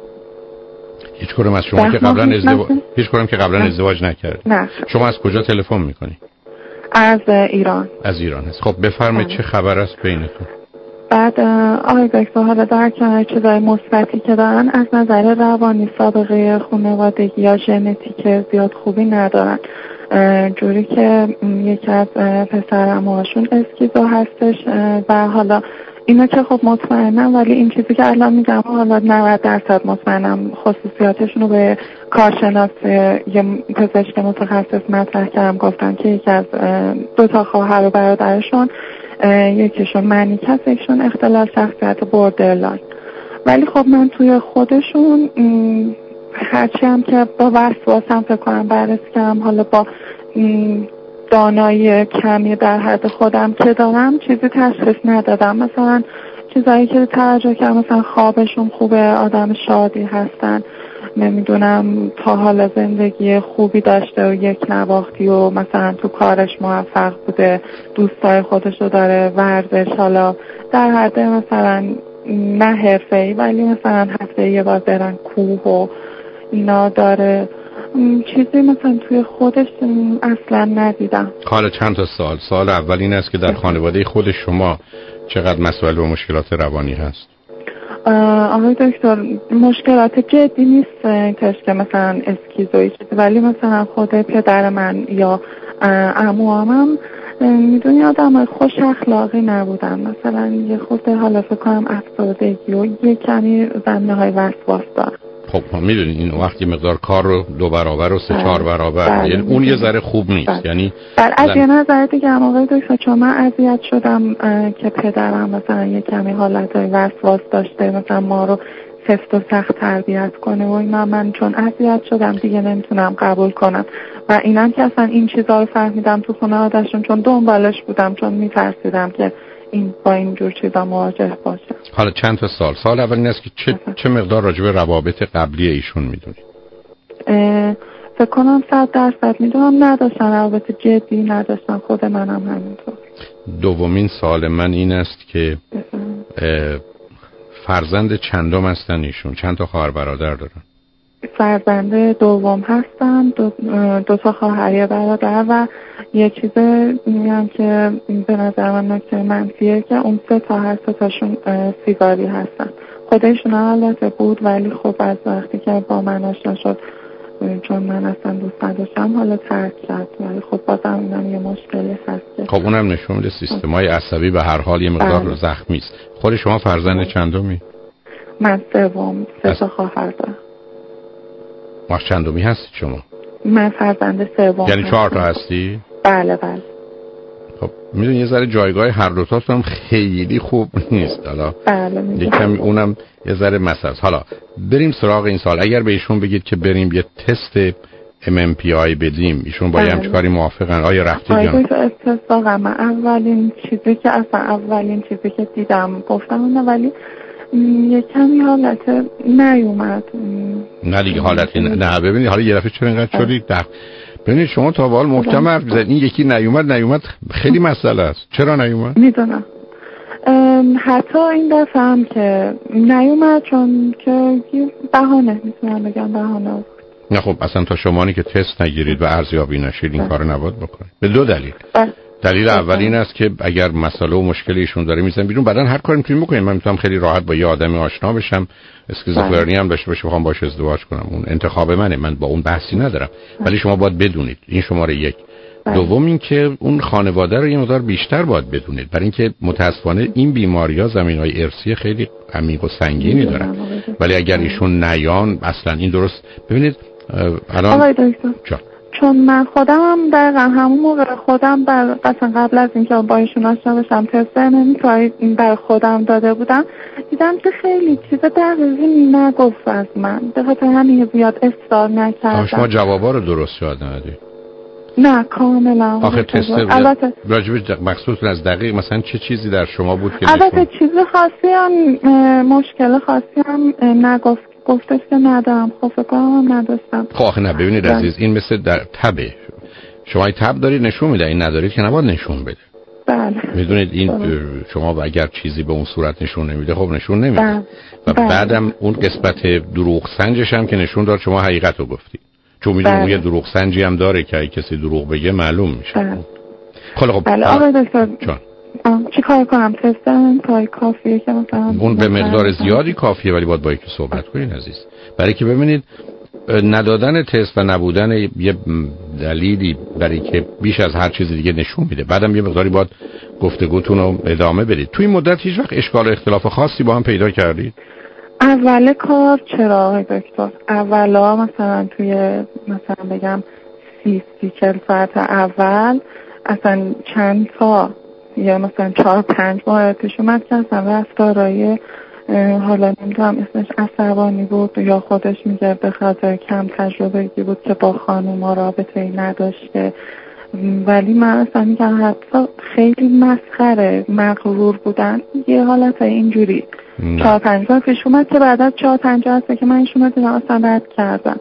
هیچ کدوم از شما که قبلا ازدواج نکرد؟ نه. شما از کجا تلفن میکنی؟ از ایران. از ایران هست. خب بفرمایید چه خبر است بینتون؟ بعد آقای دکتر حالا در کنار چیزای مثبتی که دارن، از نظر روانی سابقه خانوادگی یا ژنتیک زیاد خوبی ندارن، جوری که یکی از پسرعموهاشون اسکیزو هستش و حالا اینا که خب مطمئنم، ولی این چیزی که الان میگم حالا 90% مطمئنم، خصوصیاتشون رو به کارشناس یه پزشک متخصص مطرح کردم، گفتن که یکی از 2 خواهر و برادرشون، یکیشون منیک هست، یکیشون اختلال شخصیت بوردرلاین. ولی خب من توی خودشون هرچی هم که با وسواسم فکر کنم بررسی کردم، حالا با دانایی کمی در حد خودم که دارم چیزی تشخیص ندادم. مثلا چیزایی که توجه کردم، مثلا خوابشون خوبه، آدم شادی هستن، نمیدونم تا حالا زندگی خوبی داشته و یک نواختی و مثلا تو کارش موفق بوده، دوستای خودشو داره، ورزش، حالا در حد مثلا نه حرفه‌ای ولی مثلا هفته یه بار برن کوه و اینا داره. چیزی مثلا توی خودش اصلا ندیدم. حالا چند تا سال اول این است که در خانواده خود شما چقدر مسئله و مشکلات روانی هست؟ آقای دکتر مشکلات جدی نیست که مثلا اسکیزویی چیزی، ولی مثلا خود پدر من یا عموامم میدونی آدم خوش اخلاقی نبودن، مثلا یه خود حالا فکر کنم افسردگی و یه کمی زمینه‌های وسواس دارن. خب میدونید این وقتی مقدار کار رو 2 برابر و 3-4 برابر، یعنی اون یه ذره خوب نیست. یعنی از یه نظر دیگه هم آقای دکتر، چون من اذیت شدم که پدرم مثلا یه کمی حالتهای وسواس داشته، مثلا ما رو سفت و سخت تربیت کنه و اینا، من چون اذیت شدم دیگه نمیتونم قبول کنم و اینم که اصلا این چیزا رو فهمیدم تو خانواده‌شون، چون دنبالش بودم، چون میترسیدم که این با اینجور چیزا مواجه باشه. حالا چند تا سال اول این است که چه مقدار راجع به روابط قبلی ایشون میدونید؟ فکر کنم 100% میدونم، نداشتن روابط جدی، نداشتن، خود منم همینطور. دومین سوال من این است که فرزند چندم هستن ایشون؟ چند تا خواهر برادر دارن؟ فرزند دوم هستن، 2 تا خواهر برادر و یه چیز میگم که به نظر من نکته منفیه که اون 3 تا هست، 3 تاشون سیگاری هستن. خودشون البته بود ولی خب از وقتی که با من آشنا شد، چون من اصلا دوست نداشتم، حالا ترک کرد، ولی خب بازم اینم یه مشکلی هست. خب اونم نشون میده سیستمای عصبی به هر حال یه مقدار زخمی است. خود شما فرزند چندمی؟ من سوم، 3 تا خواهر دارم. ما چندمی هستید شما؟ من فرزند سوم. یعنی 4 تا هستی؟ بله. خب میدونی یه ذره جایگاه هر دو تاتون خیلی خوب نیست. حالا بله یکم اونم یه ذره مسئله است. حالا بریم سراغ این سال. اگر به ایشون بگید که بریم یه تست MMPI بدیم، ایشون با همچین کاری موافقن؟ آیا رفتی جان؟ اتفاقا من اولین چیزی که دیدم گفتم اونه، ولی یه کمی حالت نیومد. نه دیگه حالتی نه ببینید حالا یه دفعه چرا اینقدر شدید ببینید شما تا به حال محکم حرف می‌زنید. این یکی نیومد خیلی مسئله است. چرا نیومد؟ میدونم حتی این دفعه هم که نیومد چون که بهانه میتونم بگم بهانه. نه خب اصلا تا شمانی که تست نگیرید و ارزیابی نشید این کارو نباید بکنید به دو دلیل. دلیل اول این است که اگر مسئله و مشکلی ایشون داره میزنن بیرون بعدن هر کاری میتونید بکنید. من میتونم خیلی راحت با یه آدمی آشنا بشم اسکیزوفرنی هم داشته باشه بخوام باهاش ازدواج کنم، اون انتخاب منه، من با اون بحثی ندارم. ولی شما باید بدونید این شماره یک. دوم این که اون خانواده رو یه مقدار بیشتر باید بدونید، برای اینکه متاسفانه این بیماری‌ها زمین‌های ارثی خیلی عمیق و سنگینی دارن. ولی اگر ایشون نیان اصلا این درست ببینید الان آقای دکتر چون من خودم هم دقیقا همون موقع خودم اصلا قبل از اینکه با ایشون آشنا بشم تست نمی‌کاری بر خودم داده بودم، دیدم که خیلی چیز دقیقی نگفت از من، به خاطر همین زیاد اصرار نکردم. شما جوابا رو درست یاد ندید؟ نه کاملا. آخه تست راجب مخصوص از دقیق مثلا چه چیزی در شما بود که البته چیز خاصی هم مشکل خاصی هم نگفت، گفتش که ندارم، خب فکرم نداشتم. خب آخه نه ببینید عزیز این مثل در تبه، شما تب دارید نشون میده، این ندارید که نباید نشون بده. بله میدونید این شما اگر چیزی به اون صورت نشون نمیده خب نشون نمیده. و بعدم اون قسمت دروغ سنجش هم که نشون داد شما حقیقت رو گفتی، چون میدونم اون یه دروغ سنجی هم داره که اگه کسی دروغ بگه معلوم میشه. خب بله آقای دکتر چی کار کنم؟ تستم پای کافیه که مثلا اون به مقدار زیادی کافیه ولی باید با یکی صحبت کنین عزیز، برای که ببینید ندادن تست و نبودن یه دلیلی برای که بیش از هر چیز دیگه نشون میده. بعدم یه مقداری باید گفتگوتون رو ادامه بدید. توی این مدت هیچ وقت اشکال و اختلاف خاصی با هم پیدا کردید؟ اول کار چرا آقای دکتر؟ اولا مثلا توی مثلا بگم 30-40 ساعت اول اصلا چند تا یا مثلا 4-5 ماه پیش اومد که اصلا رفتارای حالا نمیدونم اسمش عصبانی بود یا خودش میگه به خاطر کم تجربه‌ای بود که با خانوما رابطه‌ای نداشته، ولی من اصلا میگم حتی خیلی مسخره مغرور بودن یه حالت اینجوری 4-5 ماه پیش اومد که بعد از 4-5 هسته که من ایشون رو دیدم اصلا رد کردم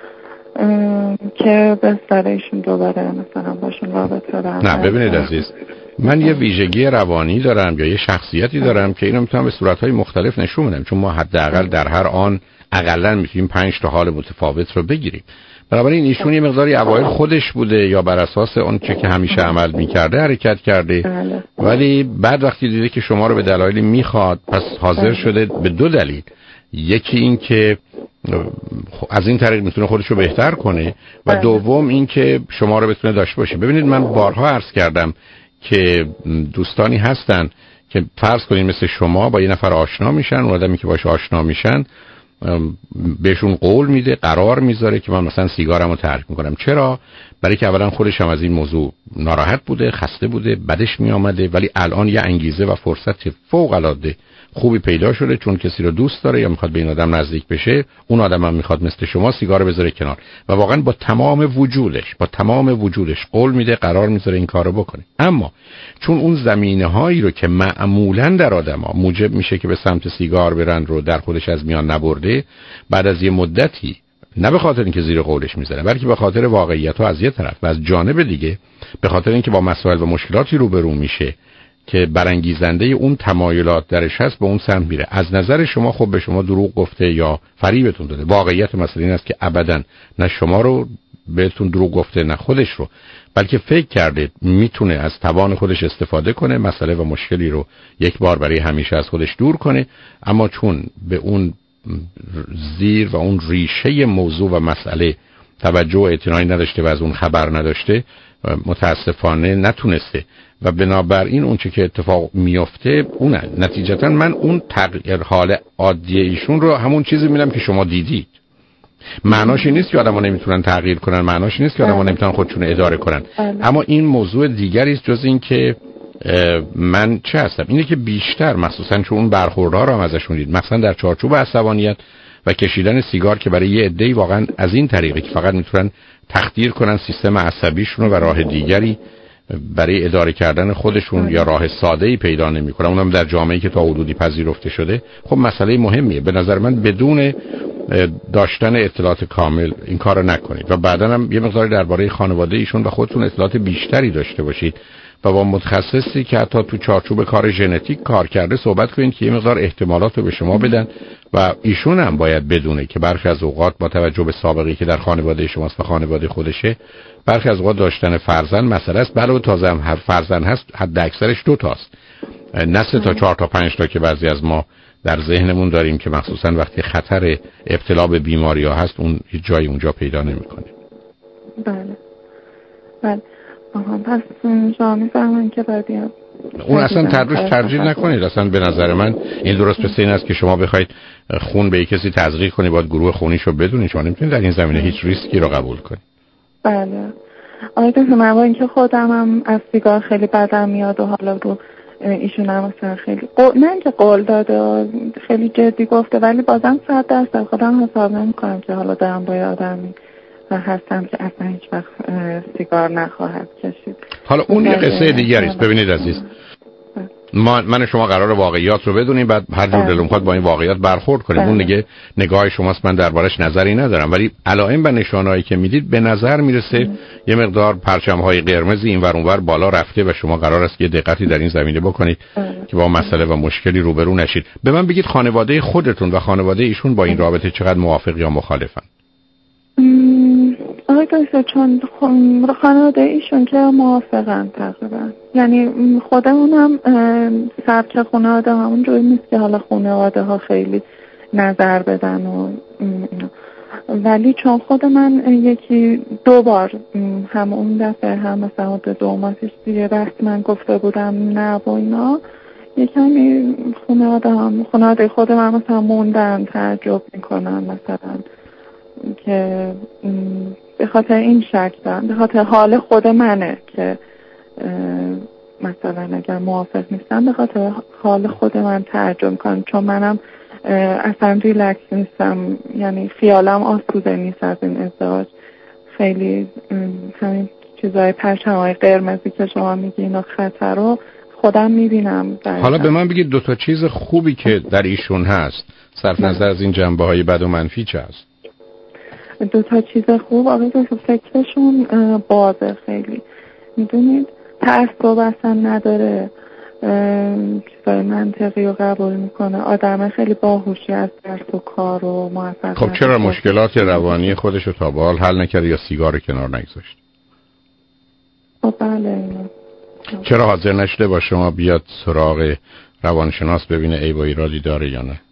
که به سرشون دوباره مثلا باشون رابطه دارم. نه ببینید عزیز من یه ویژگی روانی دارم یا یه شخصیتی دارم که اینو میتونم به صورت‌های مختلف نشون بدم، چون ما حداقل در هر آن اقلا میتونیم 5 تا حال متفاوت رو بگیریم. بنابراین ایشون یه مقداری اوایل خودش بوده یا بر اساس اون چه که همیشه عمل میکرده حرکت کرده، ولی بعد وقتی دیده که شما رو به دلایلی میخواد پس حاضر شده به دو دلیل. یکی این که از این طریق میتونه خودش رو بهتر کنه و دوم این که شما رو بتونه داشته باشه. ببینید من بارها عرض کردم که دوستانی هستن که فرض کنین مثل شما با یه نفر آشنا میشن، اون آدمی که باشه آشنا میشن بهشون قول میده، قرار میذاره که من مثلا سیگارمو ترک میکنم. چرا؟ برای که اولا خودش هم از این موضوع ناراحت بوده، خسته بوده، بدش میآمده، ولی الان یه انگیزه و فرصت فوق العاده خوبی پیدا شده چون کسی رو دوست داره یا میخواد به این آدم نزدیک بشه، اون آدم هم میخواد مثل شما سیگار بذاره کنار و واقعا با تمام وجودش قول میده، قرار میذاره این کارو بکنه. اما چون اون زمینه‌هایی رو که معمولاً در آدم‌ها موجب میشه که به سمت سیگار برن رو در خودش از میان نبرده، بعد از یه مدتی نه به خاطر اینکه زیر قولش میزنه بلکه به خاطر واقعیت‌ها از یه طرف و از جانب دیگه به خاطر اینکه با مسائل و مشکلاتی روبرو میشه که برانگیزنده اون تمایلات درش هست به اون سمت میره. از نظر شما خب به شما دروغ گفته یا فریبتون داده. واقعیت مسئله این است که ابداً نه شما رو بهتون دروغ گفته نه خودش رو، بلکه فکر کرده میتونه از توان خودش استفاده کنه، مسئله و مشکلی رو یک بار برای همیشه از خودش دور کنه، اما چون به اون زیر و اون ریشه موضوع و مسئله توجه و اعتنایی نداشته و از اون خبر نداشته متاسفانه نتونسته و بنابراین اون چه که اتفاق میفته اونه. نتیجتا من اون تغییر حال عادی ایشون رو همون چیزی میدم که شما دیدید. معناش این نیست که آدم‌ها نمیتونن تغییر کنن، معناش این نیست که آدم‌ها نمیتونن خودشون اداره کنن، اما این موضوع دیگری است جز این که من چه هستم. اینه که بیشتر مخصوصا چون اون برخوردها رو هم ازشون دید، مثلا در چارچوب عصبانیت و کشیدن سیگار که برای یه عده‌ای واقعا از این طریقی که فقط میتونن تخدیر کنن سیستم عصبیشون و راه دیگری برای اداره کردن خودشون یا راه ساده‌ای پیدا نمی‌کنن، اونم در جامعه‌ای که تا حدودی پذیرفته شده، خب مسئله مهمیه. به نظر من بدون داشتن اطلاعات کامل این کارو نکنید و بعداً هم یه مقدار درباره خانواده ایشون و خودتون اطلاعات بیشتری داشته باشید و با متخصصی که حتی تو چارچوب کار ژنتیک کار کرده صحبت کنید که یه مقدار احتمالات رو به شما بدن و ایشون هم باید بدونه که برخی از اوقات با توجه به سابقه‌ای که در خانواده شماست و خانواده خودشه، برخی از اوقات داشتن فرزند مسئله است. بله تازه هم هر فرزند هست حد اکثرش 2 تاست، نه 3 تا 4 تا 5 تا که بعضی از ما در ذهنمون داریم که مخصوصا وقتی خطر ابتلا به بیماری‌ها هست اون هیچ جایی اونجا پیدا نمی‌کنه. بله. پس شما می‌فهمن که باید اون اصلا ترجیح نکنید. اصلا به نظر من این درست مثل این است که شما بخواید خون به کسی تزریق کنید باید گروه خونیشو بدونید. شما نمیتونید در این زمینه هیچ ریسکی رو قبول کنید. بله. آقای دکتر، من با اینکه خودم هم از سیگار خیلی بدم میاد و حالا رو ایشون هم مثلا خیلی نه اینکه قول داده خیلی جدی گفته، ولی بازم 100% خودم حساب نمی‌کنم که حالا دارم با آدمی و هستم که اصلا هیچ وقت سیگار نخواهد کشید. حالا اون یه قصه دیگری است. ببینید عزیز، من و شما قرار واقعیات رو بدونیم، بعد هر جور دلم خواهد با این واقعیات برخورد کنیم. اون دیگه نگاه شماست، من دربارش نظری ندارم، ولی علائم و نشانهایی که میدید به نظر میرسه یه مقدار پرچم‌های قرمزی اینور اونور بالا رفته و شما قرار است یه دقتی در این زمینه بکنید که با مسئله و مشکلی روبرو نشید. به من بگید خانواده خودتون و خانواده ایشون با این رابطه چقدر موافق یا مخالفن؟ آقای دکتر، چون خانواده ایشون که موافقن تقریبا، یعنی خودمونم سبک خانواده همون جوری نیست که حالا خانواده ها خیلی نظر بدن و ولی چون خود من 1-2 بار هم اون دفعه هم مثلا 2 ماه پیش دیگه رسما گفته بودم نه و اینا، یکمی خانواده خود من مثلا موندن، تعجب میکنن مثلا که به خاطر این شک دارم، به خاطر حال خود منه که مثلا اگر موافق نیستم به خاطر حال خود من تعجب میکنم، چون منم اصلا ریلکس نیستم، یعنی خیالم آسوده نیست از این ازدواج. خیلی همین چیزای پرچم‌های قرمزی که شما میگین و خطر رو خودم میبینم. حالا به من بگید 2 چیز خوبی که در ایشون هست صرف نظر از این جنبه‌های بد و منفی چه هست؟ 2 چیز خوب آقای دکتر، فکرشون بازه، خیلی میدونید تعصب اصلا نداره، چیزای منطقی رو قبول میکنه، آدم خیلی باهوشی از درس و کار و موفقیت. خب چرا مشکلات روانی خودش رو تا به حال حل نکرده یا سیگار کنار نگذاشت؟ بله. چرا حاضر نشده با شما بیاد سراغ روانشناس ببینه عیب و ایرادی داره یا نه؟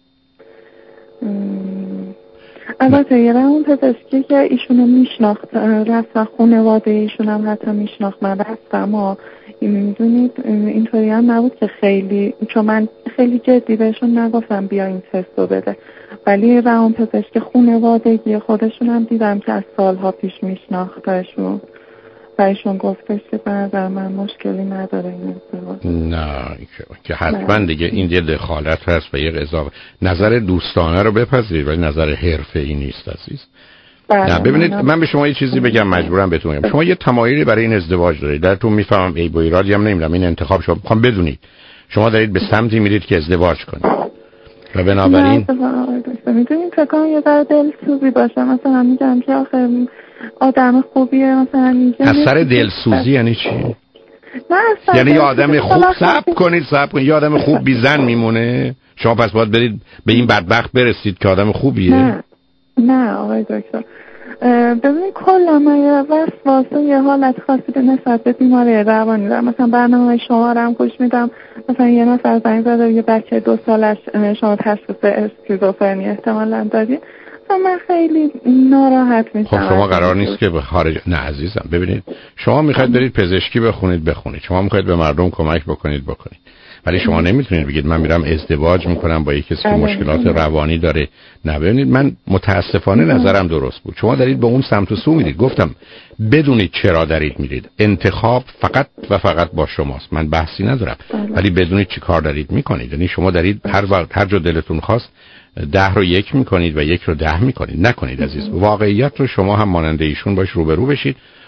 البته یه روان پزشکی که ایشونو میشناخت رفت و خانواده ایشون هم حتی میشناخت، من رفتم و میدونید اینطوری هم نبود که خیلی، چون من خیلی جدی بهشون نگفتم بیا این تستو بده، ولی روان پزشک خانوادگی خودشون هم دیدم که از سالها پیش میشناختشون و ایشون گفتش که به نظر من مشکلی نداره این ازدواج. نه که حتما دیگه این یه دخالت هست و یه اضافه نظر دوستانه رو بپذیرید ولی نظر حرفه‌ای نیست عزیز. نه ببینید من به شما یه چیزی بگم، مجبورم بهتون بگم. شما یه تمایلی برای این ازدواج دارید، درتون میفهمم، عیب و ایرادی هم نمیدونم، این انتخاب شما میخوام بدونید شما دارید به سمتی میرید که ازدواج کنید و بنابراین میدونید فکر کنم یه ذره دلسوزی باشه، مثلا میگم که آخه آدم خوبیه، مثلا میگم از سر دلسوزی یعنی چی؟ نه یعنی یه آدم خوب صبر کنید یه آدم خوب بی زن میمونه، شما پس باید برید به این بدبخت برسید که آدم خوبیه. نه آقای دکتر، ببینید کلا من یه وسواس یه حالت خاصی به نسبت به بیماری روانی دارم. مثلا برنامه شما رو هم گوش میدم، مثلا یه نفر زنگ زده یه بچه 2 سالش شما تشخیص اسکیزوفرنی احتمالاً دادی، من خیلی ناراحت میشم. خب شما قرار نیست که به خارج، نه عزیزم ببینید شما میخواید برید پزشکی بخونید، شما میخواید به مردم کمک بکنید، ولی شما نمیتونید بگید من میرم ازدواج میکنم با یک کسی که مشکلات روانی داره. نه ببینید من متاسفانه نظرم درست بود، شما دارید به اون سمت و سو میرید. گفتم بدونید چرا دارید میرید، انتخاب فقط و فقط با شماست، من بحثی ندارم، ولی بدونید چی کار دارید میکنید. یعنی شما دارید هر جا دلتون خواست 10 رو 1 میکنید و 1 رو 10 میکنید. نکنید عزیز. واقعیت رو شما هم ماننده ایشون باش روبرو بشید.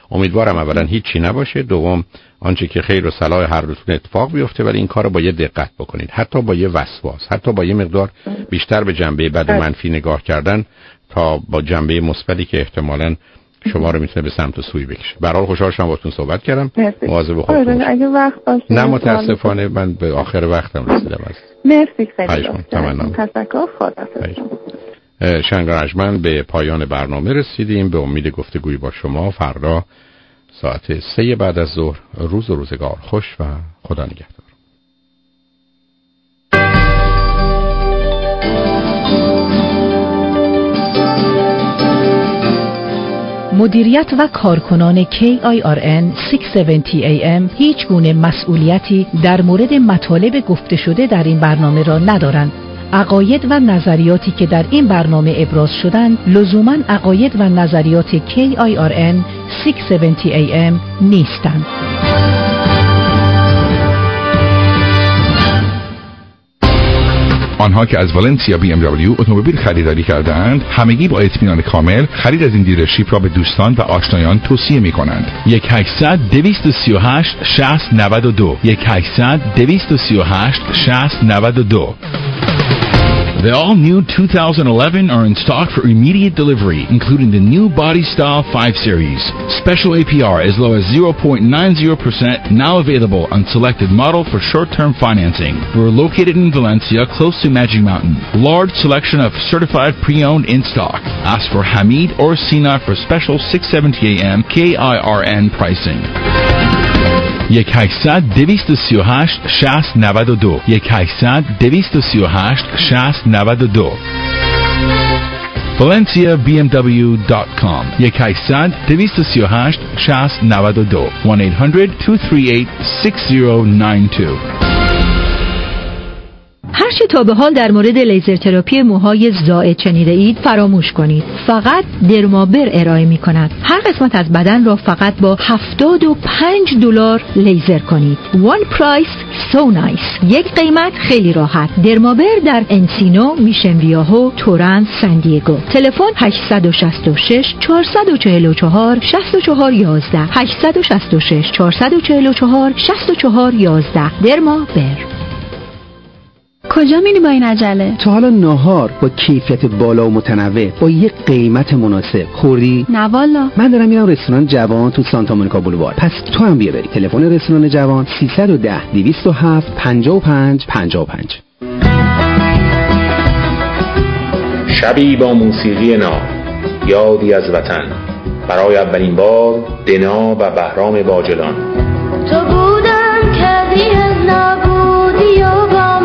امیدوارم اولا هیچی نباشه، دوم آنچه که خیر و صلاح هر دوتون اتفاق بیفته، ولی این کارو با یه دقت بکنید، حتی با یه وسواس، حتی با یه مقدار بیشتر به جنبه بد و منفی نگاه کردن تا با جنبه مثبتی که احتمالاً شما رو میتونه به سمت و سوی بکشه. به هر حال خوشحال شدم باهاتون صحبت کردم. مواظب خودتون باشید. اگه وقت باشه. نه متاسفانه من به آخر وقتم رسیدم. مرسی خیلی. تشکر. خدا. شنگرجمن به پایان برنامه رسیدیم. به امید گفتگوی با شما فردا ساعت 3 بعد از ظهر. روز و روزگار خوش و خدا نگهدار. مدیریت و کارکنان KIRN 670 AM هیچ گونه مسئولیتی در مورد مطالب گفته شده در این برنامه را ندارند. عقاید و نظریاتی که در این برنامه ابراز شدند لزوماً عقاید و نظریات KIRN 670 AM نیستند. آنها که از والنسیا BMW اتومبیل خریداری کردند همگی با اطمینان کامل خرید از این دیلرشیپ را به دوستان و آشنایان توصیه می کنند. 1-800-238-6092 1-800-238-6092. The all-new 2011 are in stock for immediate delivery, including the new Body Style 5 Series. Special APR as low as 0.90% now available on selected model for short-term financing. We're located in Valencia, close to Magic Mountain. Large selection of certified pre-owned in stock. Ask for Hamid or Sina for special 670 AM KIRN pricing. 1-800-238-6092 1-800-238-6092. ValenciaBMW.com 1-800-238-6092 1-800-238-6092. هر چه تا به حال در مورد لیزر تراپی موهای زائد شنیده اید فراموش کنید. فقط درمابر ارائه می کند. هر قسمت از بدن را فقط با $75 لیزر کنید. One price so nice. یک قیمت خیلی راحت. درمابر در انسینو، میشن ویاهو، تورنت، سن دیگو. تلفن 866 444 6411 866 444 6411. درمابر. کجا میری با این عجله؟ تا حالا ناهار با کیفیت بالا و متنوع با یک قیمت مناسب خوردی؟ نه والا. من دارم میرم رستوران جوان تو سانتا مونیکا بولوار. پس تو هم بیا بریم. تلفن رستوران جوان 310 207 55 55. شبی با موسیقی ناب، یادی از وطن، برای اولین بار دنا و بهرام باجلان. تو بودن که دیز نبودی و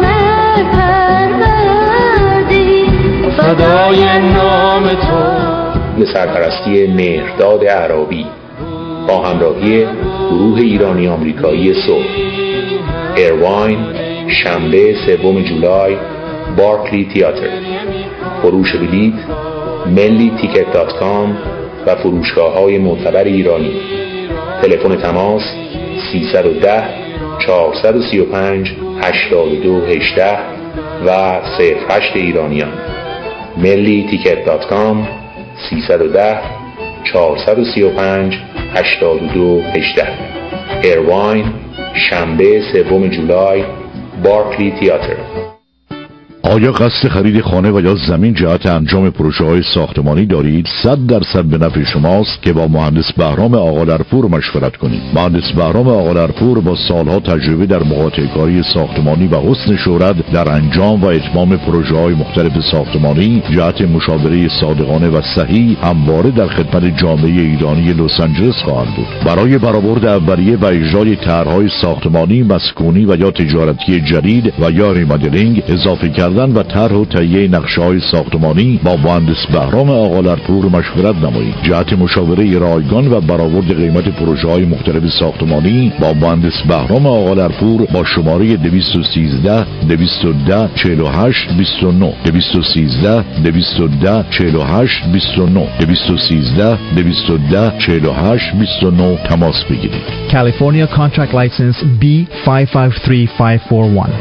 فدای نام تو به سرپرستی مهرداد اعرابی با همراهی گروه ایرانی آمریکایی صبح. ایرواین شنبه 3 جولای بارکلی تئاتر. فروش بلیط ملی تیکت دات کام و فروشگاه‌های معتبر ایرانی. تلفن تماس 310 435 8218 و 08 ایرانیان. ملی تیکت دات کام 310 435 8218. ایرواین شنبه 3 جولای بارکلی تئاتر. آیا قصد خرید خانه و یا زمین جهت انجام پروژه‌های ساختمانی دارید؟ 100% به نفع شماست که با مهندس بهرام آقالرپور مشورت کنید. مهندس بهرام آقالرپور با سالها تجربه در مقاطع کاری ساختمانی و حسن شهرت در انجام و اتمام پروژه‌های مختلف ساختمانی جهت مشاوره صادقانه و صحیح همواره در خدمت جامعه ایرانی لس آنجلس خواهد بود. برای برآورد اولیه و اجرای طرح‌های ساختمانی، مسکونی و یا تجارتی جدید و یا ریمادلینگ، اضافه کردن و طرح و تهیه نقشه‌های ساختمانی با مهندس بهرام آقالرپور مشورت نمایید. جهت مشاوره رایگان و برآورد قیمت پروژه‌های مختلف ساختمانی با مهندس بهرام آقالرپور با شماره 213 210 48 29 213 210 48 29 213 210 48 29 تماس بگیرید. California Contract License B553541.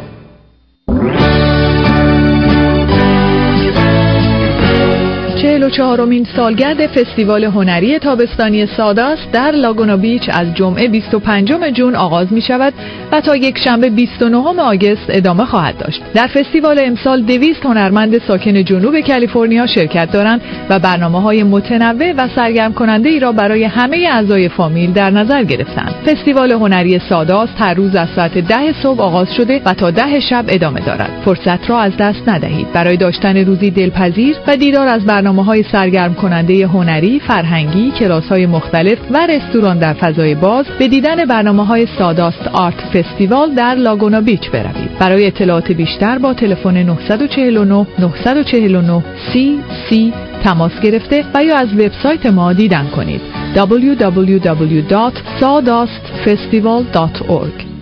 44 24مین سالگرد فستیوال هنری تابستانی ساداست در لاگونا بیچ از جمعه 25 جون آغاز می شود و تا یک شنبه 29 آگوست ادامه خواهد داشت. در فستیوال امسال 200 هنرمند ساکن جنوب کالیفرنیا شرکت دارند و برنامه‌های متنوع و سرگرم کننده ای را برای همه اعضای فامیل در نظر گرفتند. فستیوال هنری ساداست هر روز از ساعت 10 صبح آغاز شده و تا 10 شب ادامه دارد. فرصت را از دست ندهید. برای داشتن روزی دلپذیر و دیدار از برنامه‌های سرگرم کننده هنری، فرهنگی، کلاس‌های مختلف و رستوران در فضای باز، به دیدن برنامه‌های ساداست آرت فستیوال در لاگونا بیچ بروید. برای اطلاعات بیشتر با تلفن 949 949 30 تماس گرفته و یا از وبسایت ما دیدن کنید www.sawdustfestival.org.